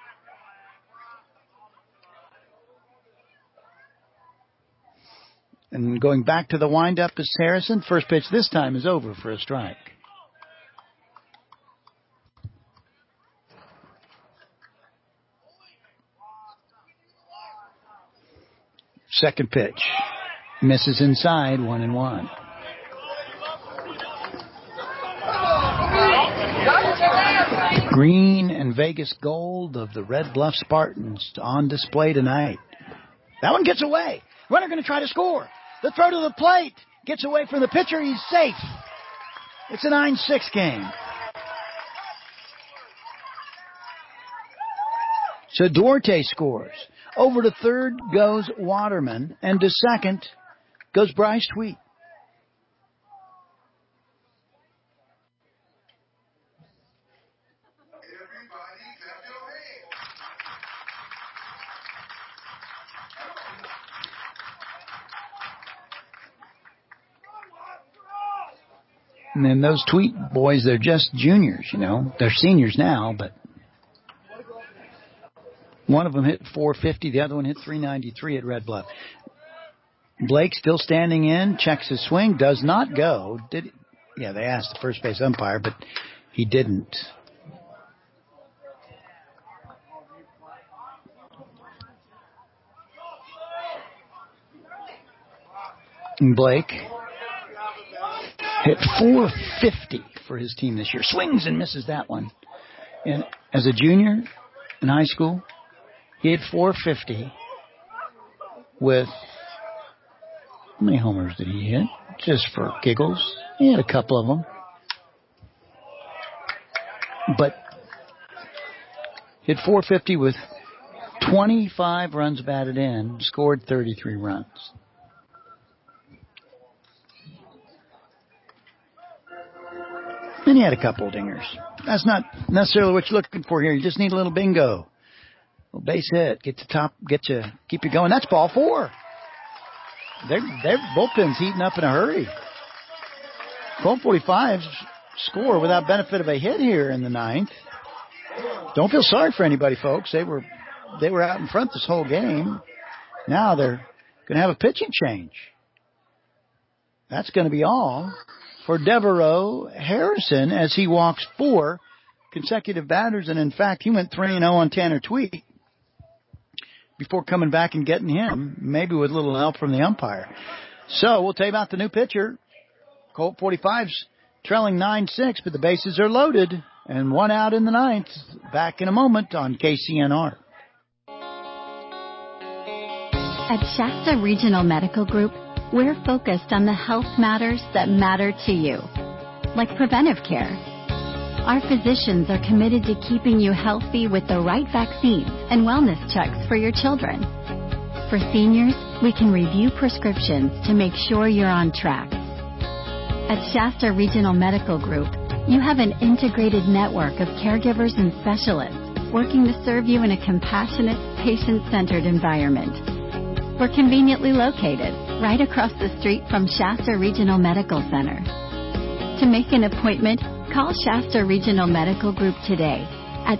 And going back to the windup is Harrison. First pitch this time is over for a strike. Second pitch. Misses inside, 1-1. Green and Vegas gold of the Red Bluff Spartans on display tonight. That one gets away. Runner going to try to score. The throw to the plate. Gets away from the pitcher. He's safe. It's a 9-6 game. So Duarte scores. Over to third goes Waterman. And to second goes Bryce Tweet. And then those Tweet boys, they're just juniors, you know. They're seniors now, but one of them hit 450. The other one hit 393 at Red Bluff. Blake still standing in, checks his swing, does not go. They asked the first base umpire, but he didn't. And Blake hit 450 for his team this year. Swings and misses that one. And as a junior in high school, he hit 450 with, how many homers did he hit? Just for giggles. He had a couple of them. But hit 450 with 25 runs batted in, scored 33 runs. And he had a couple of dingers. That's not necessarily what you're looking for here. You just need a little bingo. A base hit, get to top, keep you going. That's ball four. Their bullpen's heating up in a hurry. 12:45 score without benefit of a hit here in the ninth. Don't feel sorry for anybody, folks. They were out in front this whole game. Now they're going to have a pitching change. That's going to be all for Devereaux Harrison as he walks 4 consecutive batters. And, in fact, he went 3-0 on Tanner Tweet before coming back and getting him, maybe with a little help from the umpire. So we'll tell you about the new pitcher. Colt 45's trailing 9-6, but the bases are loaded. And 1 out in the 9th. Back in a moment on KCNR. At Shasta Regional Medical Group, we're focused on the health matters that matter to you, like preventive care. Our physicians are committed to keeping you healthy with the right vaccines and wellness checks for your children. For seniors, we can review prescriptions to make sure you're on track. At Shasta Regional Medical Group, you have an integrated network of caregivers and specialists working to serve you in a compassionate, patient-centered environment. We're conveniently located right across the street from Shasta Regional Medical Center. To make an appointment, call Shasta Regional Medical Group today at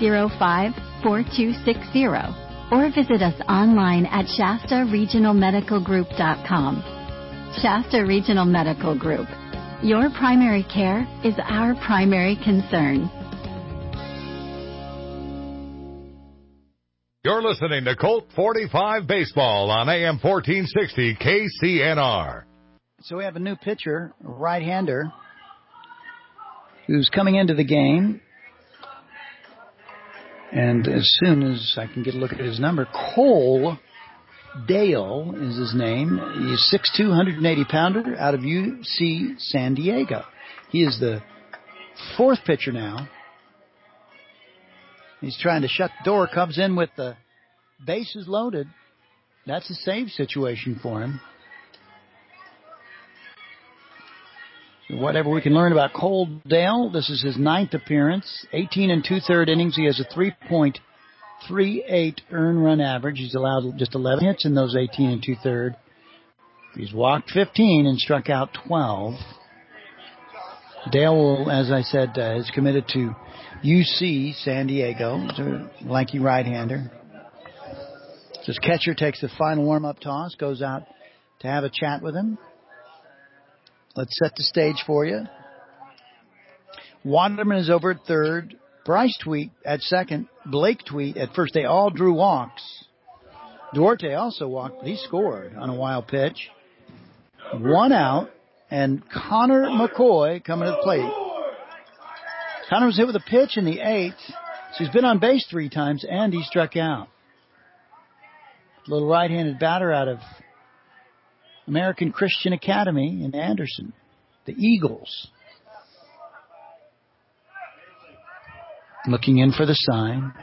605-4260 or visit us online at shastaregionalmedicalgroup.com. Shasta Regional Medical Group. Your primary care is our primary concern. You're listening to Colt 45 Baseball on AM 1460 KCNR. So we have a new pitcher, a right-hander, who's coming into the game. And as soon as I can get a look at his number, Cole Dale is his name. He's 6'2", 180-pounder out of UC San Diego. He is the 4th pitcher now. He's trying to shut the door. Comes in with the bases loaded. That's a save situation for him. So whatever we can learn about Cole Dale, this is his 9th appearance. 18 2/3 innings. He has a 3.38 earned run average. He's allowed just 11 hits in those 18 2/3. He's walked 15 and struck out 12. Dale will, as I said, is committed to UC San Diego. He's a lanky right-hander. So his catcher takes the final warm-up toss, goes out to have a chat with him. Let's set the stage for you. Waterman is over at 3rd. Bryce Tweet at 2nd. Blake Tweet at 1st. They all drew walks. Duarte also walked. He scored on a wild pitch. 1 out. And Connor McCoy coming to the plate. Connor was hit with a pitch in the 8th. So he's been on base 3 times, and he struck out. Little right-handed batter out of American Christian Academy in Anderson. The Eagles. Looking in for the sign.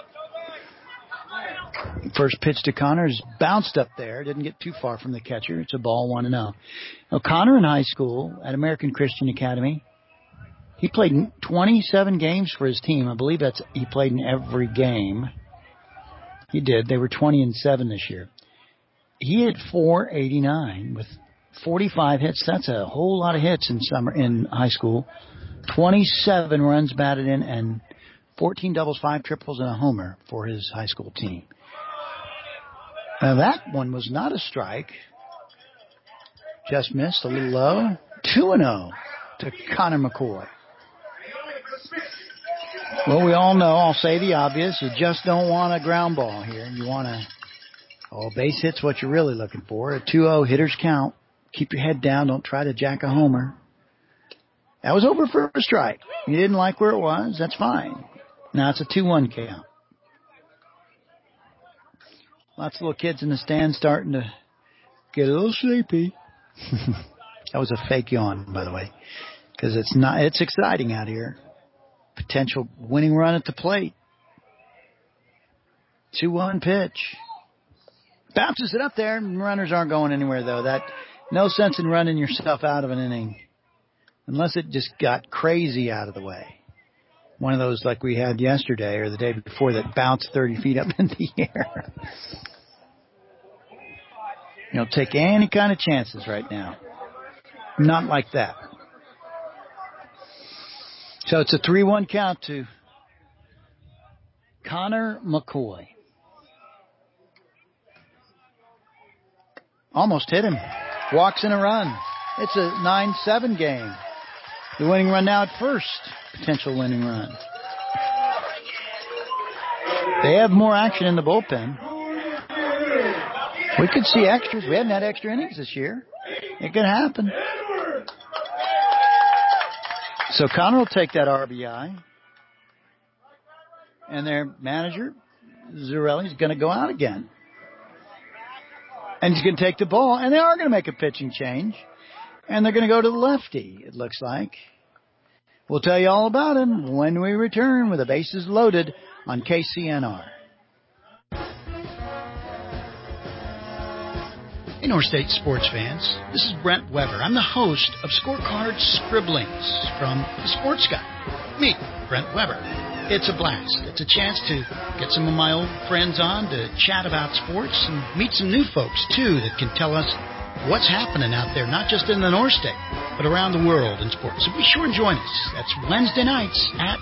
First pitch to Connor is bounced up there. Didn't get too far from the catcher. It's a ball, 1-0. Now, Connor in high school at American Christian Academy, he played 27 games for his team. I believe he played in every game. He did. They were 20-7 this year. He hit .489 with 45 hits. That's a whole lot of hits in high school. 27 runs batted in and 14 doubles, 5 triples, and a homer for his high school team. Now that one was not a strike. Just missed a little low. 2-0 to Connor McCoy. Well, we all know, I'll say the obvious, you just don't want a ground ball here. You want base hit's what you're really looking for. A 2-0 hitters count. Keep your head down. Don't try to jack a homer. That was over for a strike. You didn't like where it was. That's fine. Now it's a 2-1 count. Lots of little kids in the stands starting to get a little sleepy. That was a fake yawn, by the way, because it's exciting out here. Potential winning run at the plate. 2-1 pitch. Bounces it up there, and runners aren't going anywhere, though. No sense in running yourself out of an inning unless it just got crazy out of the way. One of those like we had yesterday or the day before that bounced 30 feet up in the air. You don't take any kind of chances right now. Not like that. So it's a 3-1 count to Connor McCoy. Almost hit him. Walks in a run. It's a 9-7 game. The winning run now at first. Potential winning run. They have more action in the bullpen. We could see extras. We haven't had extra innings this year. It could happen. So Connor will take that RBI. And their manager, Zarelli's going to go out again. And he's going to take the ball. And they are going to make a pitching change. And they're going to go to the lefty, it looks like. We'll tell you all about him when we return with the bases loaded on KCNR. Hey, North State sports fans. This is Brent Weber. I'm the host of Scorecard Scribblings from The Sports Guy. Me, Brent Weber. It's a blast. It's a chance to get some of my old friends on to chat about sports and meet some new folks, too, that can tell us what's happening out there, not just in the North State, but around the world in sports. So be sure and join us. That's Wednesday nights at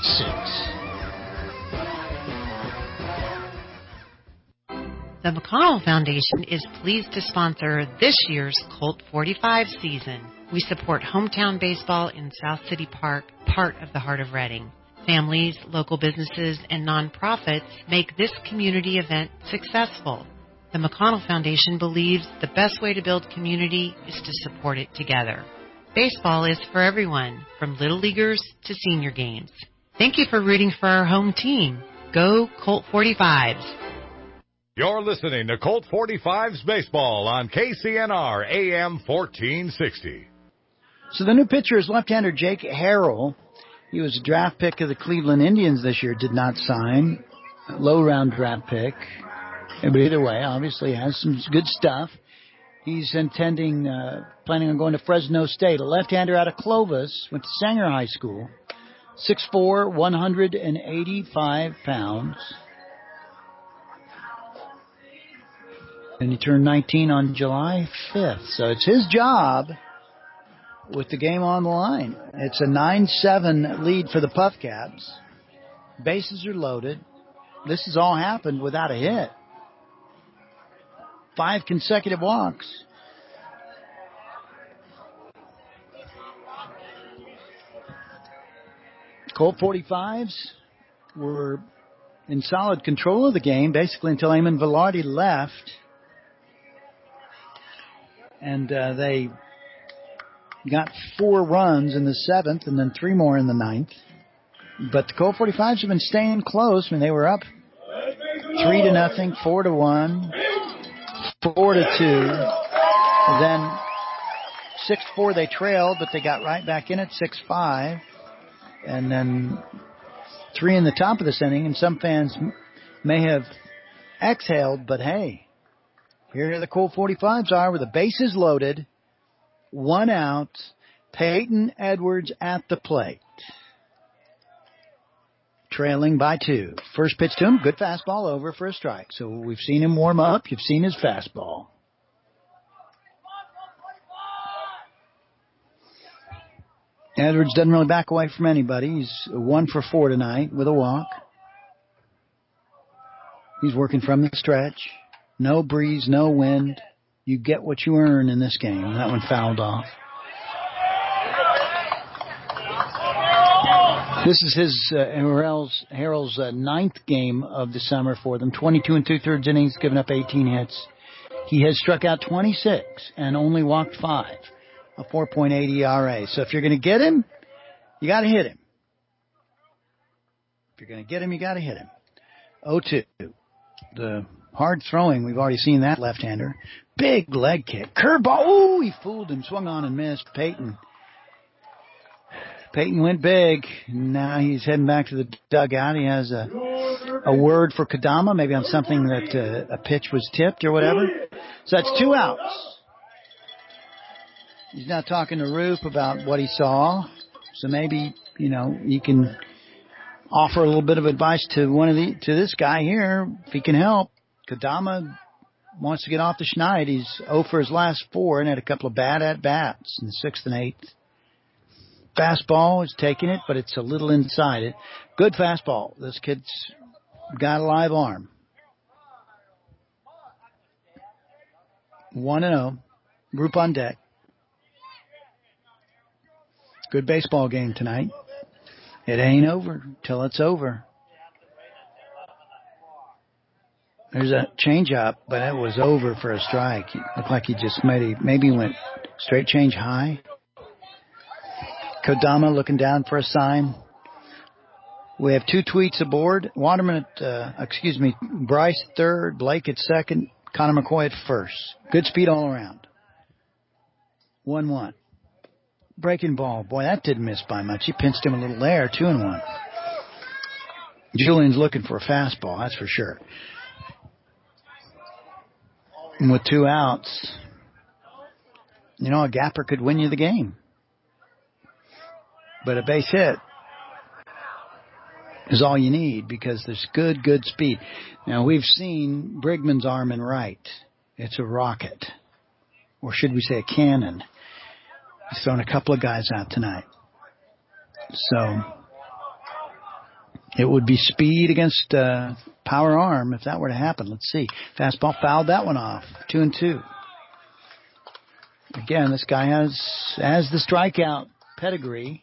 6. The McConnell Foundation is pleased to sponsor this year's Colt 45 season. We support hometown baseball in South City Park, part of the heart of Reading. Families, local businesses, and nonprofits make this community event successful. The McConnell Foundation believes the best way to build community is to support it together. Baseball is for everyone, from little leaguers to senior games. Thank you for rooting for our home team. Go Colt 45s. You're listening to Colt 45's Baseball on KCNR AM 1460. So the new pitcher is left-hander Jake Harrell. He was a draft pick of the Cleveland Indians this year, did not sign. Low-round draft pick. But either way, obviously has some good stuff. He's planning on going to Fresno State. A left-hander out of Clovis, went to Sanger High School. 6'4", 185 pounds. And he turned 19 on July 5th. So it's his job with the game on the line. It's a 9-7 lead for the Puff Caps. Bases are loaded. This has all happened without a hit. 5 consecutive walks. Colt 45s were in solid control of the game, basically until Eamon Velarde left. And they got 4 runs in the 7th and then 3 more in the 9th. But the Colt 45s have been staying close. I mean, they were up 3-0, 4-1, 4-2. Then 6-4 they trailed, but they got right back in at 6-5. And then 3 in the top of this inning. And some fans may have exhaled, but hey, here the Colt 45s are with the bases loaded, 1 out, Peyton Edwards at the plate. Trailing by 2. First pitch to him, good fastball over for a strike. So we've seen him warm up. You've seen his fastball. Edwards doesn't really back away from anybody. He's 1 for 4 tonight with a walk. He's working from the stretch. No breeze, no wind. You get what you earn in this game. That one fouled off. This is his Harrell's 9th game of the summer for them. 22 2/3 innings, given up 18 hits. He has struck out 26 and only walked 5. A 4.8 ERA. So if you're going to get him, you got to hit him. If you're going to get him, you got to hit him. 0-2. The hard throwing, we've already seen that left-hander. Big leg kick. Curveball. Ooh, he fooled him. Swung on and missed. Peyton went big. Now he's heading back to the dugout. He has a word for Kadama, maybe on something that a pitch was tipped or whatever. So that's 2 outs. He's now talking to Roop about what he saw. So maybe, you can offer a little bit of advice to to this guy here, if he can help. Kadama wants to get off the schneid. He's 0 for his last 4 and had a couple of bad at-bats in the 6th and 8th. Fastball is taking it, but it's a little inside it. Good fastball. This kid's got a live arm. 1-0. Group on deck. Good baseball game tonight. It ain't over till it's over. There's a change-up, but it was over for a strike. It looked like he just maybe went straight change high. Kodama looking down for a sign. We have 2 tweets aboard. Waterman Bryce third, Blake at second, Connor McCoy at first. Good speed all around. 1-1. Breaking ball. Boy, that didn't miss by much. He pinched him a little there. 2-1. Julian's looking for a fastball, that's for sure. And with 2 outs, a gapper could win you the game. But a base hit is all you need because there's good speed. Now, we've seen Brigman's arm in right. It's a rocket. Or should we say a cannon. He's thrown a couple of guys out tonight. So, it would be speed against power arm if that were to happen. Let's see. Fastball fouled that one off. 2-2. Again, this guy has the strikeout pedigree.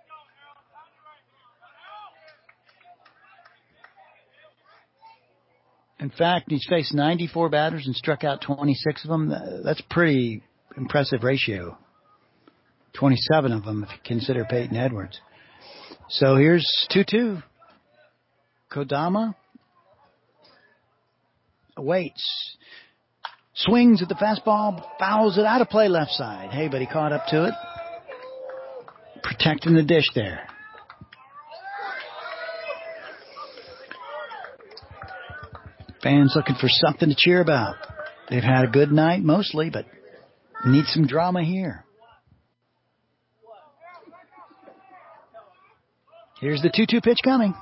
In fact, he's faced 94 batters and struck out 26 of them. That's pretty impressive ratio. 27 of them if you consider Peyton Edwards. So here's 2-2. Kodama waits. Swings at the fastball, fouls it out of play left side. Hey, but he caught up to it. Protecting the dish there. Fans looking for something to cheer about. They've had a good night mostly, but need some drama here. Here's the 2-2 pitch coming.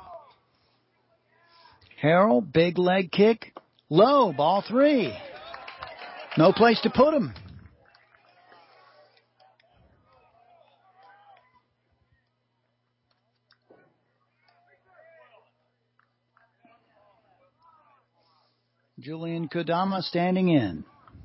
Harrell, big leg kick. Low, ball 3. No place to put him. Julian Kodama standing in.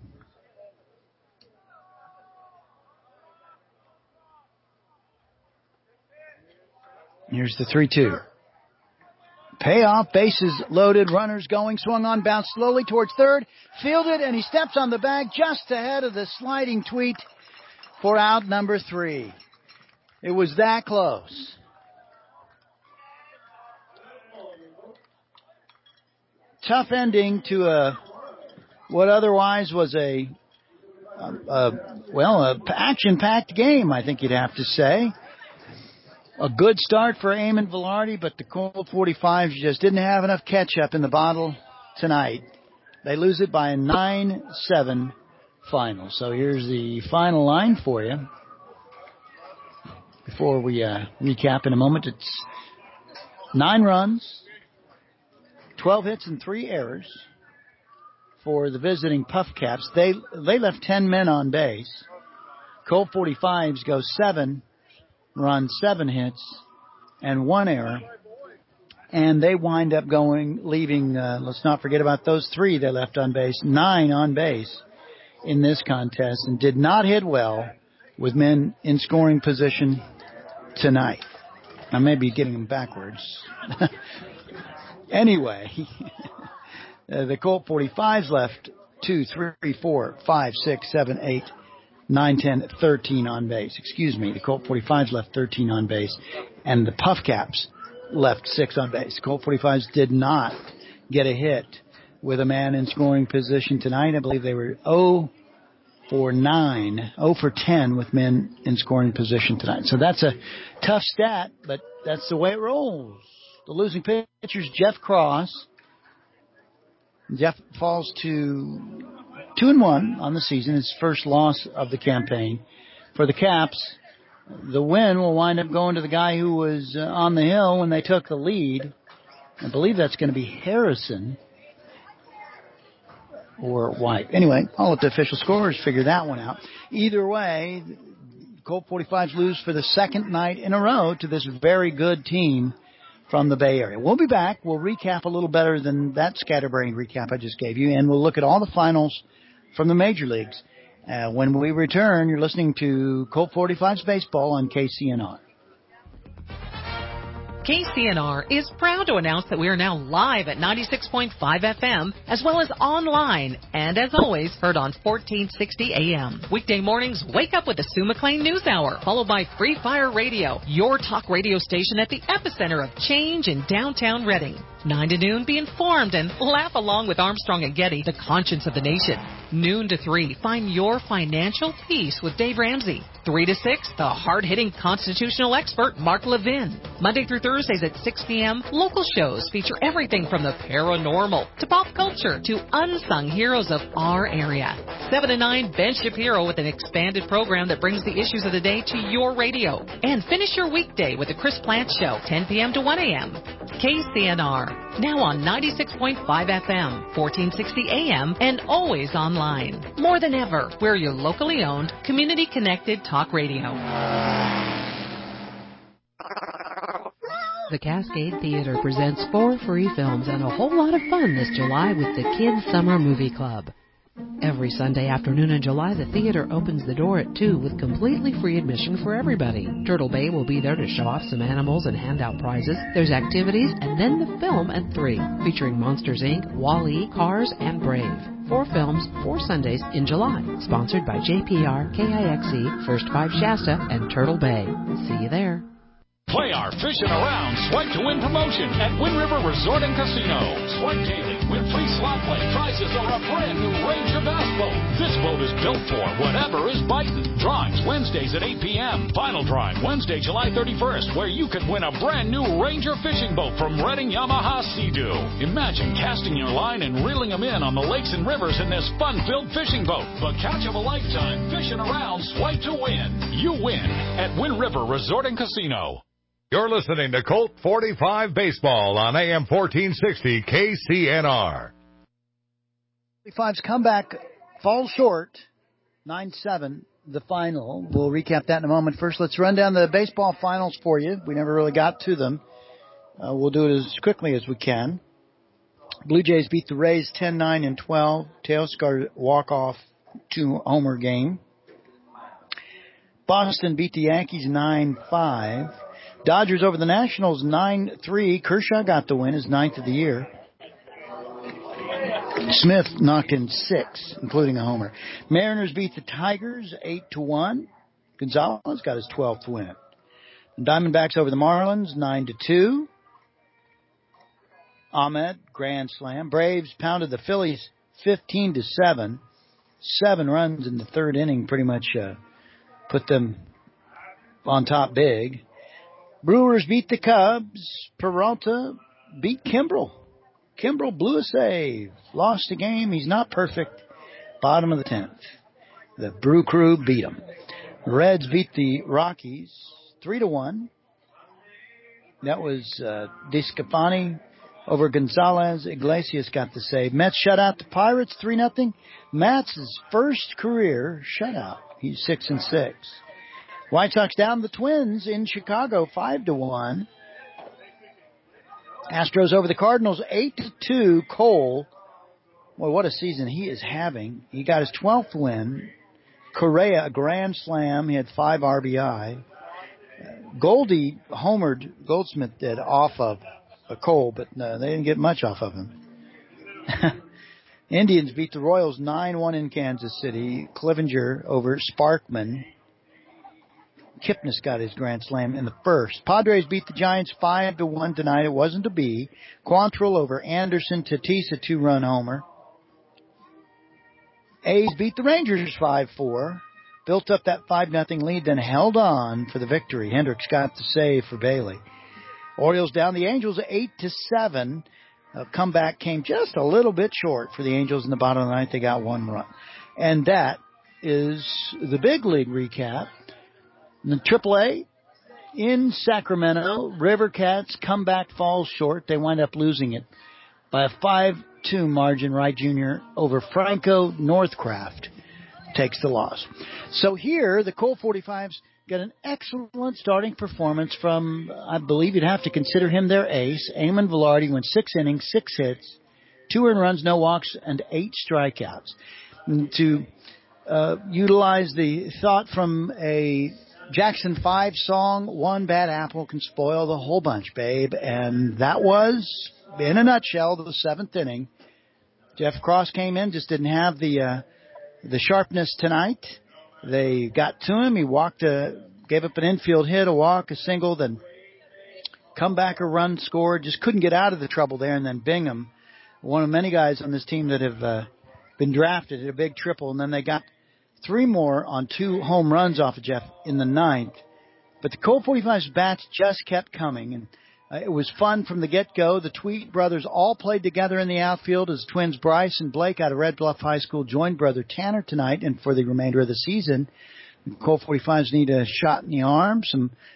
Here's the 3-2. Payoff, bases loaded, runners going, swung on, bounced slowly towards third, fielded, and he steps on the bag just ahead of the sliding tweet for out number 3. It was that close. Tough ending to what otherwise was a action-packed game, I think you'd have to say. A good start for Eamon Velarde, but the Colt 45s just didn't have enough ketchup in the bottle tonight. They lose it by a 9-7 final. So here's the final line for you. Before we recap in a moment, it's 9 runs, 12 hits and 3 errors for the visiting Puff Caps. They left 10 men on base. Colt 45s go 7 runs, 7 hits, and 1 error. And they wind up leaving, let's not forget about those 3 they left on base, 9 on base in this contest, and did not hit well with men in scoring position tonight. I may be getting them backwards. Anyway, the Colt 45s left 2, 3, 4, 5, 6, 7, 8, 9, 10, 13 on base. Excuse me, the Colt 45s left 13 on base, and the Puff Caps left 6 on base. The Colt 45s did not get a hit with a man in scoring position tonight. I believe they were 0 for 10 with men in scoring position tonight. So that's a tough stat, but that's the way it rolls. The losing pitcher's Jeff Cross. Jeff falls to 2-1 on the season, his first loss of the campaign. For the Caps, the win will wind up going to the guy who was on the hill when they took the lead. I believe that's going to be Harrison or White. Anyway, I'll let the official scorers figure that one out. Either way, Colt 45s lose for the second night in a row to this very good team from the Bay Area. We'll be back. We'll recap a little better than that scatterbrained recap I just gave you, and we'll look at all the finals from the major leagues When we return, you're listening to Colt 45's Baseball on KCNR. KCNR is proud to announce that we are now live at 96.5 FM, as well as online, and as always, heard on 1460 AM. Weekday mornings, wake up with the Sue McLean News Hour, followed by Free Fire Radio, your talk radio station at the epicenter of change in downtown Reading. 9 to noon, be informed and laugh along with Armstrong and Getty, the conscience of the nation. Noon to 3, find your financial peace with Dave Ramsey. 3 to 6, the hard-hitting constitutional expert Mark Levin. Monday through Thursdays at 6 p.m., local shows feature everything from the paranormal to pop culture to unsung heroes of our area. 7 to 9, Ben Shapiro with an expanded program that brings the issues of the day to your radio. And finish your weekday with the Chris Plant Show, 10 p.m. to 1 a.m. KCNR, now on 96.5 FM, 1460 AM, and always online. More than ever, we're your locally owned, community-connected talk radio. The Cascade Theater presents 4 free films and a whole lot of fun this July with the Kids Summer Movie Club. Every Sunday afternoon in July, the theater opens the door at 2 with completely free admission for everybody. Turtle Bay will be there to show off some animals and hand out prizes. There's activities and then the film at 3, featuring Monsters, Inc., Wall-E, Cars, and Brave. 4 films, 4 Sundays in July. Sponsored by JPR, KIXE, First 5 Shasta, and Turtle Bay. See you there. Play our Fishing Around Swipe to Win promotion at Wind River Resort and Casino. Swipe daily, win free slot play, prizes or a brand new Ranger bass boat. This boat is built for whatever is biting. Drawings Wednesdays at 8 p.m. Final drawing Wednesday, July 31st, where you could win a brand new Ranger fishing boat from Reading Yamaha Sea-Doo. Imagine casting your line and reeling them in on the lakes and rivers in this fun-filled fishing boat. The catch of a lifetime, Fishing Around Swipe to Win. You win at Wind River Resort and Casino. You're listening to Colt 45 Baseball on AM 1460 KCNR. 45's comeback falls short, 9-7, the final. We'll recap that in a moment. First, let's run down the baseball finals for you. We never really got to them. We'll do it as quickly as we can. Blue Jays beat the Rays 10-9 and 12. Teoscar walk-off 2-homer game. Boston beat the Yankees 9-5. Dodgers over the Nationals 9-3. Kershaw got the win, his 9th of the year. Smith knocked in 6, including a homer. Mariners beat the Tigers 8-1. Gonzalez got his 12th win. Diamondbacks over the Marlins 9-2. Ahmed grand slam. Braves pounded the Phillies 15-7. 7 runs in the 3rd inning, pretty much put them on top big. Brewers beat the Cubs. Peralta beat Kimbrel. Kimbrel blew a save. Lost a game. He's not perfect. Bottom of the 10th. The Brew Crew beat them. The Reds beat the Rockies 3-1. That was DeSclafani over Gonzalez. Iglesias got the save. Mets shut out the Pirates 3-0. Matt's first career shutout. He's 6-6. White Sox down the Twins in Chicago 5-1. Astros over the Cardinals 8-2. Cole, well, what a season he is having. He got his 12th win. Correa, a grand slam. He had 5 RBI. Goldie homered, Goldsmith did, off of Cole, but no, they didn't get much off of him. Indians beat the Royals 9-1 in Kansas City. Clevenger over Sparkman. Kipnis got his grand slam in the 1st. Padres beat the Giants 5-1 tonight. It wasn't to be. Quantrill over Anderson. Tatis a 2-run homer. A's beat the Rangers 5-4. Built up that 5-0 lead, then held on for the victory. Hendricks got the save for Bailey. Orioles down the Angels 8-7. Comeback came just a little bit short for the Angels in the bottom of the 9th. They got 1 run. And that is the big league recap. The AAA in Sacramento, River Cats comeback falls short. They wind up losing it by a 5-2 margin. Wright Jr. over Franco. Northcraft takes the loss. So here, the Colt 45s got an excellent starting performance from, I believe you'd have to consider him their ace. Eamon Velarde went 6 innings, 6 hits, 2 earned runs, no walks, and 8 strikeouts. And to utilize the thought from a Jackson 5 song, one bad apple can spoil the whole bunch, babe. And that was, in a nutshell, the 7th inning. Jeff Cross came in, just didn't have the sharpness tonight. They got to him. He walked, gave up an infield hit, a walk, a single, then come back, a run scored. Just couldn't get out of the trouble there. And then Bingham, one of many guys on this team that have been drafted, hit a big triple. And then they got 3 more on 2 home runs off of Jeff in the 9th. But the Colt 45's bats just kept coming. And it was fun from the get-go. The Tweet brothers all played together in the outfield as twins Bryce and Blake out of Red Bluff High School joined brother Tanner tonight. And for the remainder of the season, the Colt 45s need a shot in the arm,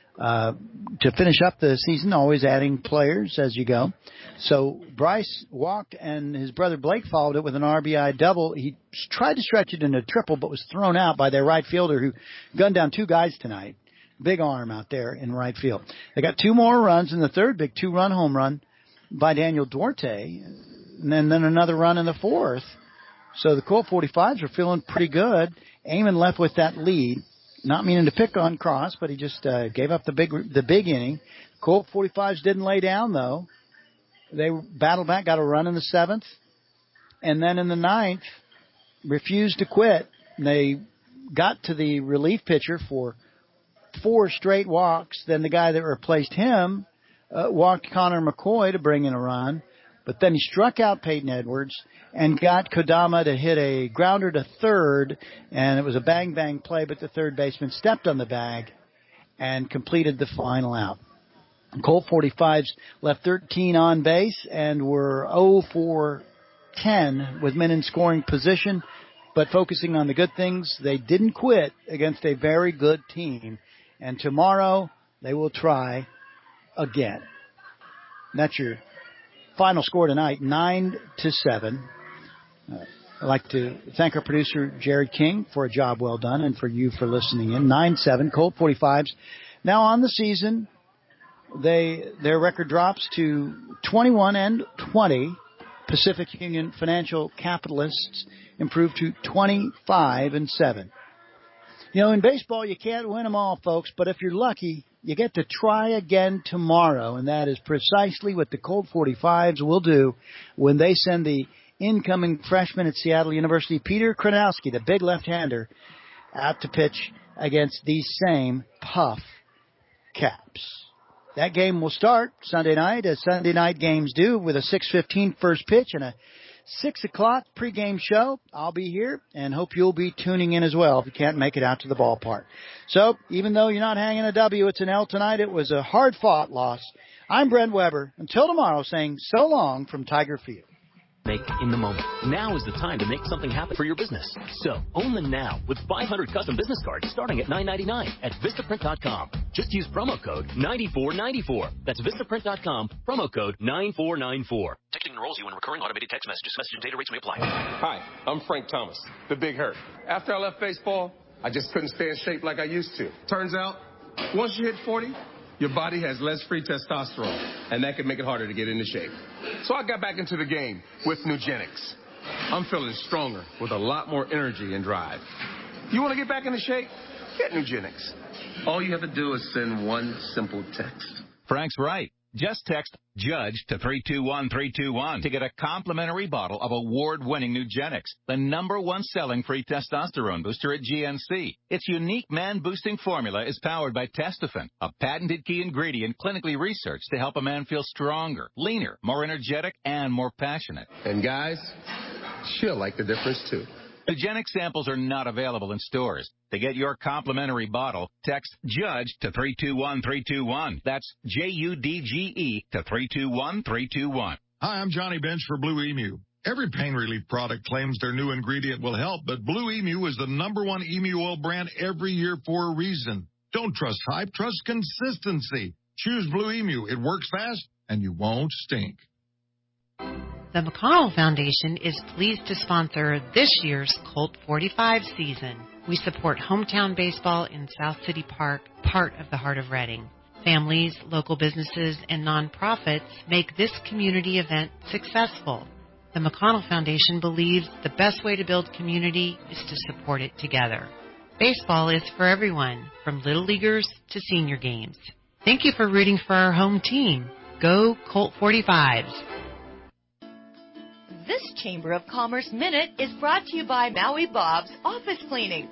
to finish up the season, always adding players as you go. So Bryce walked, and his brother Blake followed it with an RBI double. He tried to stretch it into a triple, but was thrown out by their right fielder who gunned down 2 guys tonight. Big arm out there in right field. They got 2 more runs in the 3rd, big 2-run home run by Daniel Duarte, and then another run in the 4th. So the Colt 45s are feeling pretty good. Eamon left with that lead. Not meaning to pick on Cross, but he just gave up the big inning. Colt 45s didn't lay down, though. They battled back, got a run in the 7th, and then in the 9th, refused to quit. They got to the relief pitcher for 4 straight walks. Then the guy that replaced him walked Connor McCoy to bring in a run. But then he struck out Peyton Edwards and got Kodama to hit a grounder to third, and it was a bang-bang play, but the third baseman stepped on the bag and completed the final out. Colt 45s left 13 on base and were 0 for 10 with men in scoring position, but focusing on the good things, they didn't quit against a very good team. And tomorrow they will try again. And that's your final score tonight, 9-7. I'd like to thank our producer, Jared King, for a job well done, and for you for listening in. 9-7, Colt 45s. Now on the season, their record drops to 21-20. Pacific Union Financial Capitalists improved to 25-7. You know, in baseball, you can't win them all, folks, but if you're lucky, you get to try again tomorrow, and that is precisely what the Colt 45s will do when they send the incoming freshman at Seattle University, Peter Kronowski, the big left-hander, out to pitch against these same Puff Caps. That game will start Sunday night, as Sunday night games do, with a 6:15 first pitch and a 6 o'clock pregame show. I'll be here and hope you'll be tuning in as well if you can't make it out to the ballpark. So even though you're not hanging a W, it's an L tonight. It was a hard-fought loss. I'm Brent Weber. Until tomorrow, saying so long from Tiger Field. Make in the moment. Now is the time to make something happen for your business. So own them now with 500 custom business cards starting at $9.99 at Vistaprint.com. Just use promo code 9494. That's Vistaprint.com, promo code 9494. Texting enrolls you in recurring automated text messages. Message and data rates may apply. Hi, I'm Frank Thomas, the Big Hurt. After I left baseball, I just couldn't stay in shape like I used to. Turns out, once you hit 40, your body has less free testosterone, and that can make it harder to get into shape. So I got back into the game with Nugenics. I'm feeling stronger with a lot more energy and drive. You want to get back into shape? Get Nugenics. All you have to do is send one simple text. Frank's right. Just text JUDGE to 321321 to get a complimentary bottle of award-winning Nugenics, the #1 selling free testosterone booster at GNC. Its unique man-boosting formula is powered by Testofen, a patented key ingredient clinically researched to help a man feel stronger, leaner, more energetic, and more passionate. And guys, she'll like the difference too. Nugenics samples are not available in stores. To get your complimentary bottle, text JUDGE to 321321. That's JUDGE to 321321. Hi, I'm Johnny Bench for Blue Emu. Every pain relief product claims their new ingredient will help, but Blue Emu is the #1 emu oil brand every year for a reason. Don't trust hype, trust consistency. Choose Blue Emu. It works fast, and you won't stink. The McConnell Foundation is pleased to sponsor this year's Colt 45 season. We support hometown baseball in South City Park, part of the Heart of Reading. Families, local businesses, and nonprofits make this community event successful. The McConnell Foundation believes the best way to build community is to support it together. Baseball is for everyone, from little leaguers to senior games. Thank you for rooting for our home team. Go Colt 45s. This Chamber of Commerce Minute is brought to you by Maui Bob's Office Cleaning.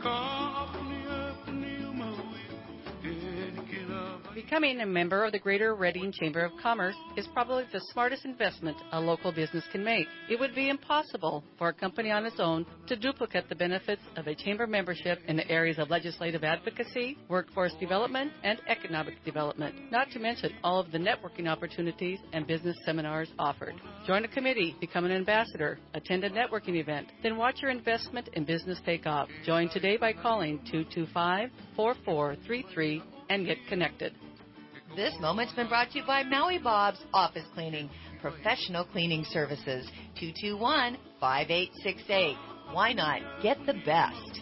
Becoming a member of the Greater Reading Chamber of Commerce is probably the smartest investment a local business can make. It would be impossible for a company on its own to duplicate the benefits of a chamber membership in the areas of legislative advocacy, workforce development, and economic development, not to mention all of the networking opportunities and business seminars offered. Join a committee, become an ambassador, attend a networking event, then watch your investment in business take off. Join today by calling 225-4433 and get connected. This moment's been brought to you by Maui Bob's Office Cleaning, professional cleaning services, 221-5868. Why not get the best?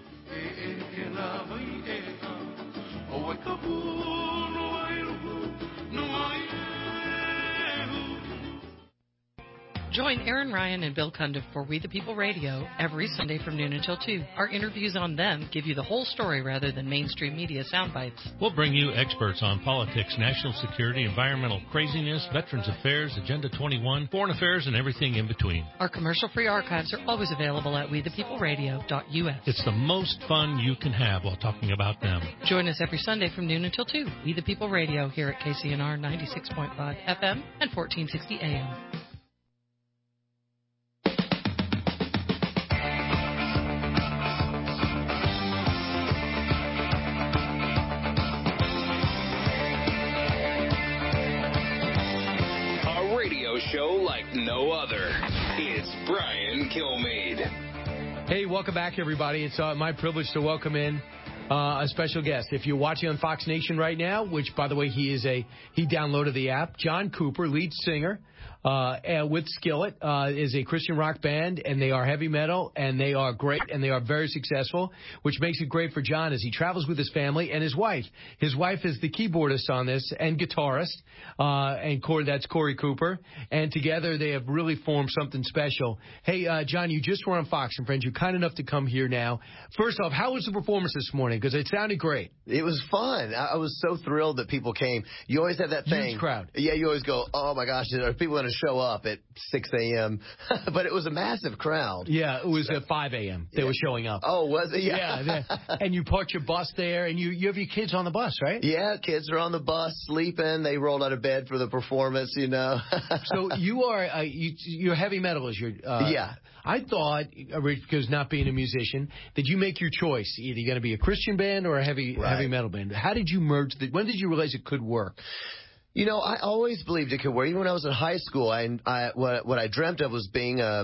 Join Aaron Ryan and Bill Cundiff for We the People Radio every Sunday from noon until 2. Our interviews on them give you the whole story rather than mainstream media sound bites. We'll bring you experts on politics, national security, environmental craziness, Veterans Affairs, Agenda 21, foreign affairs, and everything in between. Our commercial-free archives are always available at wethepeopleradio.us. It's the most fun you can have while talking about them. Join us every Sunday from noon until 2. We the People Radio here at KCNR 96.5 FM and 1460 AM. Show like no other. It's Brian Kilmeade. Hey, welcome back, everybody. It's my privilege to welcome in a special guest. If you're watching on Fox Nation right now, which, by the way, he downloaded the app, John Cooper, lead singer with Skillet, is a Christian rock band, and they are heavy metal, and they are great, and they are very successful, which makes it great for John as he travels with his family and his wife. His wife is the keyboardist on this and guitarist, and that's Corey Cooper, and together they have really formed something special. Hey, John, you just were on Fox and Friends. You're kind enough to come here now. First off, how was the performance this morning? Because it sounded great. It was fun. I was so thrilled that people came. You always have that thing. Huge crowd. Yeah, you always go, oh, my gosh, are people going to show up at 6 a.m.? But it was a massive crowd. Yeah, it was at 5 a.m. They were showing up. Oh, was it? Yeah. And you parked your bus there, and you have your kids on the bus, right? Yeah, kids are on the bus sleeping. They rolled out of bed for the performance, you know. So you are you're heavy metal as your yeah. I thought, because not being a musician, that you make your choice. Either you're going to be a Christian band or a heavy metal band. How did you merge? When did you realize it could work? You know, I always believed it could work. Even when I was in high school, what I dreamt of was being a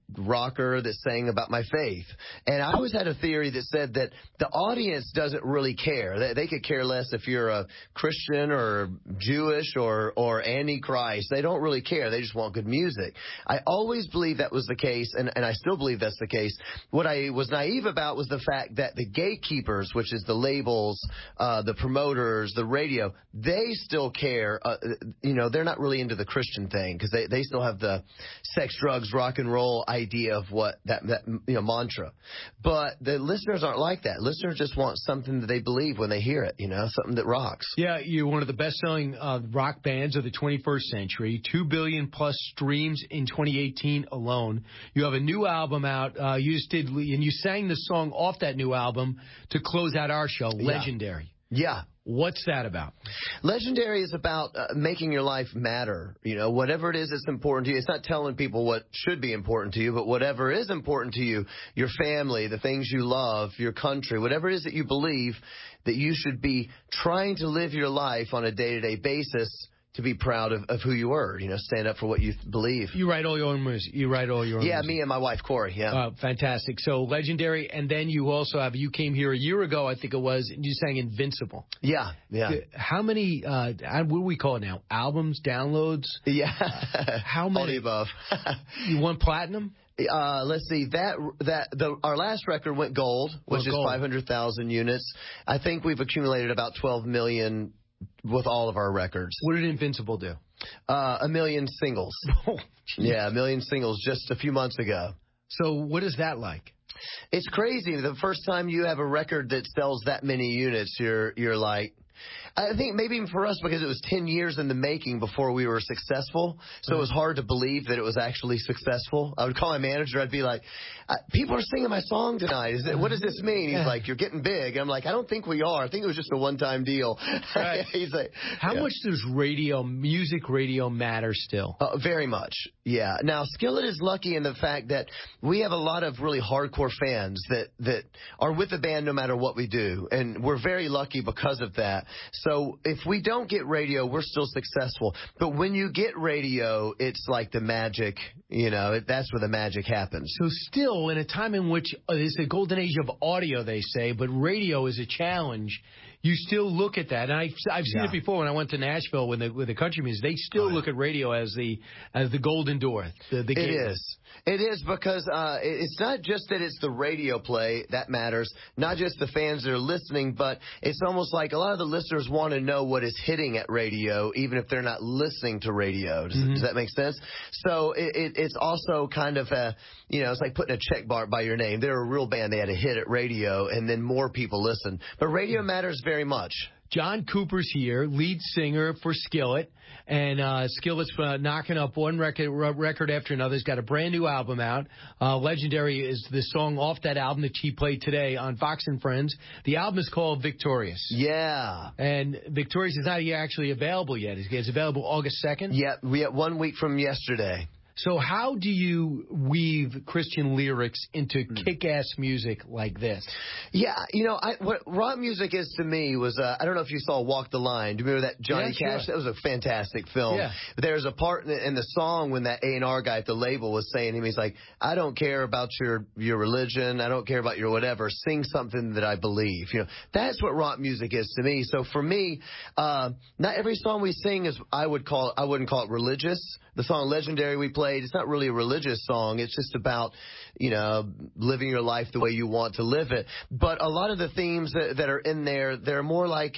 rocker that sang about my faith. And I always had a theory that said that the audience doesn't really care. They could care less if you're a Christian or Jewish or anti-Christ. They don't really care. They just want good music. I always believed that was the case, and I still believe that's the case. What I was naive about was the fact that the gatekeepers, which is the labels, the promoters, the radio, they still care. You know, they're not really into the Christian thing because they still have the sex, drugs, rock and roll idea of what that mantra. But the listeners aren't like that. Listeners just want something that they believe when they hear it, you know, something that rocks. Yeah, you're one of the best-selling rock bands of the 21st century. 2 billion plus streams in 2018 alone. You have a new album out. You sang the song off that new album to close out our show, Legendary. Yeah. What's that about? Legendary is about making your life matter. You know, whatever it is that's important to you. It's not telling people what should be important to you, but whatever is important to you, your family, the things you love, your country, whatever it is that you believe that you should be trying to live your life on a day-to-day basis to be proud of who you were, you know, stand up for what you believe. You write all your own music. Yeah, music. Me and my wife, Corey, yeah. Fantastic. So, Legendary, and then you also you came here a year ago, I think it was, and you sang Invincible. Yeah. How many, what do we call it now, albums, downloads? Yeah. How many? All the above. You won platinum? Let's see. Our last record went gold, which is 500,000 units. I think we've accumulated about 12 million with all of our records. What did Invincible do? A million singles. Oh, yeah, a million singles just a few months ago. So what is that like? It's crazy. The first time you have a record that sells that many units, you're like, I think maybe even for us, because it was 10 years in the making before we were successful, so it was hard to believe that it was actually successful. I would call my manager. I'd be like, people are singing my song tonight. What does this mean? He's like, you're getting big. I'm like, I don't think we are. I think it was just a one-time deal. Right. He's like, how much does music radio matter still? Very much, yeah. Now, Skillet is lucky in the fact that we have a lot of really hardcore fans that are with the band no matter what we do, and we're very lucky because of that. So if we don't get radio, we're still successful. But when you get radio, it's like the magic, that's where the magic happens. So still, in a time in which it's a golden age of audio, they say, but radio is a challenge, you still look at that. And I've seen it before when I went to Nashville with the country music. They still look at radio as the golden door. It is because it's not just that it's the radio play that matters, not just the fans that are listening, but it's almost like a lot of the listeners want to know what is hitting at radio, even if they're not listening to radio. Does that make sense? So it's also kind of it's like putting a check bar by your name. They're a real band. They had a hit at radio, and then more people listen. But radio matters very much. John Cooper's here, lead singer for Skillet, and Skillet's knocking up one record after another. He's got a brand new album out. Legendary is the song off that album that he played today on Fox and Friends. The album is called Victorious. Yeah. And Victorious is not actually available yet. It's available August 2nd? Yeah, we have 1 week from yesterday. So how do you weave Christian lyrics into kick-ass music like this? Yeah, what rock music is to me was, I don't know if you saw Walk the Line. Do you remember that Johnny Cash? That was a fantastic film. Yeah. There's a part in the song when that A&R guy at the label was saying to him, he's like, I don't care about your religion. I don't care about your whatever. Sing something that I believe. That's what rock music is to me. So for me, not every song we sing is, I wouldn't call it religious. The song Legendary we played, it's not really a religious song. It's just about, living your life the way you want to live it. But a lot of the themes that are in there, they're more like,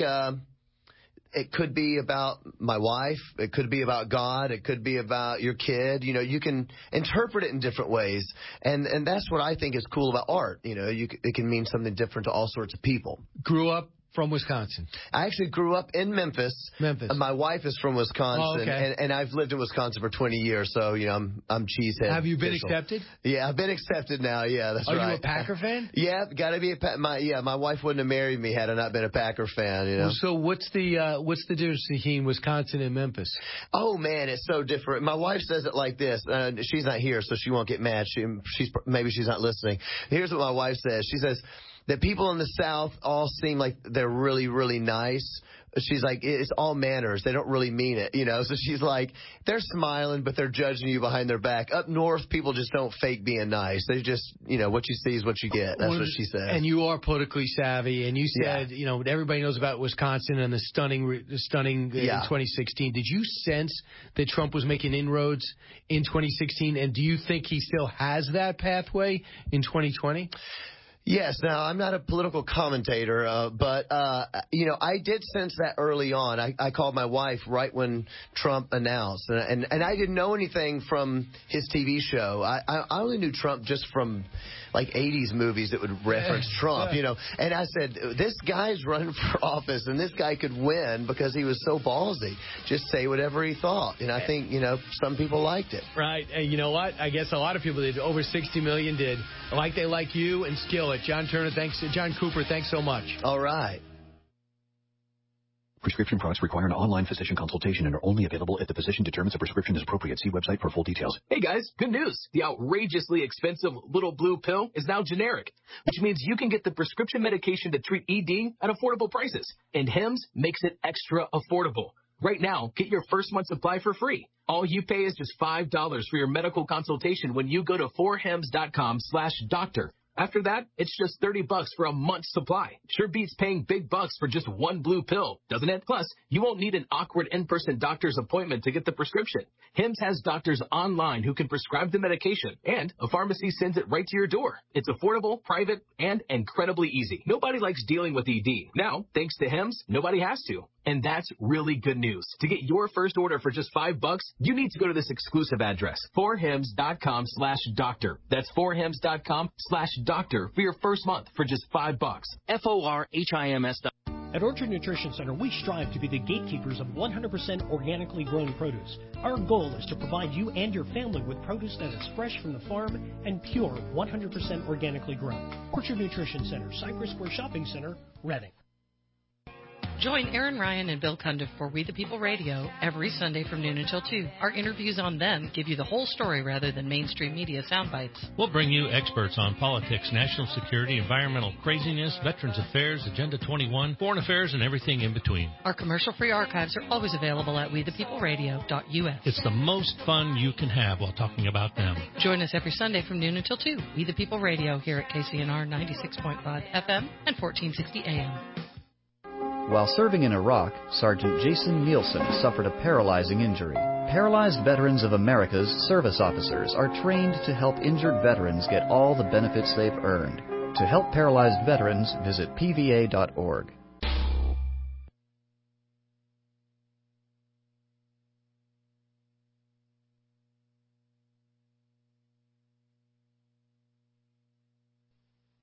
it could be about my wife. It could be about God. It could be about your kid. You can interpret it in different ways. And that's what I think is cool about art. It can mean something different to all sorts of people. Grew up from Wisconsin. I actually grew up in Memphis. My wife is from Wisconsin, and I've lived in Wisconsin for 20 years, so, I'm cheesehead. Have you been accepted? Yeah, I've been accepted now. Yeah, that's right. Are you a Packer fan? Yeah, got to be my wife wouldn't have married me had I not been a Packer fan, Well, so what's the difference between Wisconsin and Memphis? Oh, man, it's so different. My wife says it like this. She's not here, so she won't get mad. Maybe she's not listening. Here's what my wife says. She says that people in the South all seem like they're really, really nice. She's like, it's all manners. They don't really mean it, So she's like, they're smiling, but they're judging you behind their back. Up north, people just don't fake being nice. They just, what you see is what you get. That's what she said. And you are politically savvy, and you said, everybody knows about Wisconsin and the stunning in 2016. Did you sense that Trump was making inroads in 2016, and do you think he still has that pathway in 2020? Yes. Now, I'm not a political commentator, but, I did sense that early on. I called my wife right when Trump announced, and I didn't know anything from his TV show. I only knew Trump just from, like, 80s movies that would reference Trump, And I said, this guy's running for office, and this guy could win because he was so ballsy. Just say whatever he thought. And I think, some people liked it. Right. And you know what? I guess a lot of people did. Over 60 million did. Like they like you and Skillet. John Turner, thanks. John Cooper, thanks so much. All right. Prescription products require an online physician consultation and are only available if the physician determines a prescription is appropriate. See website for full details. Hey guys, good news. The outrageously expensive Little Blue pill is now generic, which means you can get the prescription medication to treat ED at affordable prices. And Hims makes it extra affordable. Right now, get your first month supply for free. All you pay is just $5 for your medical consultation when you go to 4hims.com/doctor. After that, it's just $30 for a month's supply. Sure beats paying big bucks for just one blue pill, doesn't it? Plus, you won't need an awkward in-person doctor's appointment to get the prescription. Hims has doctors online who can prescribe the medication, and a pharmacy sends it right to your door. It's affordable, private, and incredibly easy. Nobody likes dealing with ED. Now, thanks to Hims, nobody has to. And that's really good news. To get your first order for just $5, you need to go to this exclusive address, forhims.com/doctor. That's forhims.com/doctor for your first month for just $5. FORHIMS. At Orchard Nutrition Center, we strive to be the gatekeepers of 100% organically grown produce. Our goal is to provide you and your family with produce that is fresh from the farm and pure 100% organically grown. Orchard Nutrition Center, Cypress Square Shopping Center, Reading. Join Aaron Ryan and Bill Cundiff for We the People Radio every Sunday from noon until 2. Our interviews on them give you the whole story rather than mainstream media sound bites. We'll bring you experts on politics, national security, environmental craziness, Veterans Affairs, Agenda 21, foreign affairs, and everything in between. Our commercial-free archives are always available at wethepeopleradio.us. It's the most fun you can have while talking about them. Join us every Sunday from noon until 2. We the People Radio here at KCNR 96.5 FM and 1460 AM. While serving in Iraq, Sergeant Jason Nielsen suffered a paralyzing injury. Paralyzed Veterans of America's service officers are trained to help injured veterans get all the benefits they've earned. To help paralyzed veterans, visit pva.org.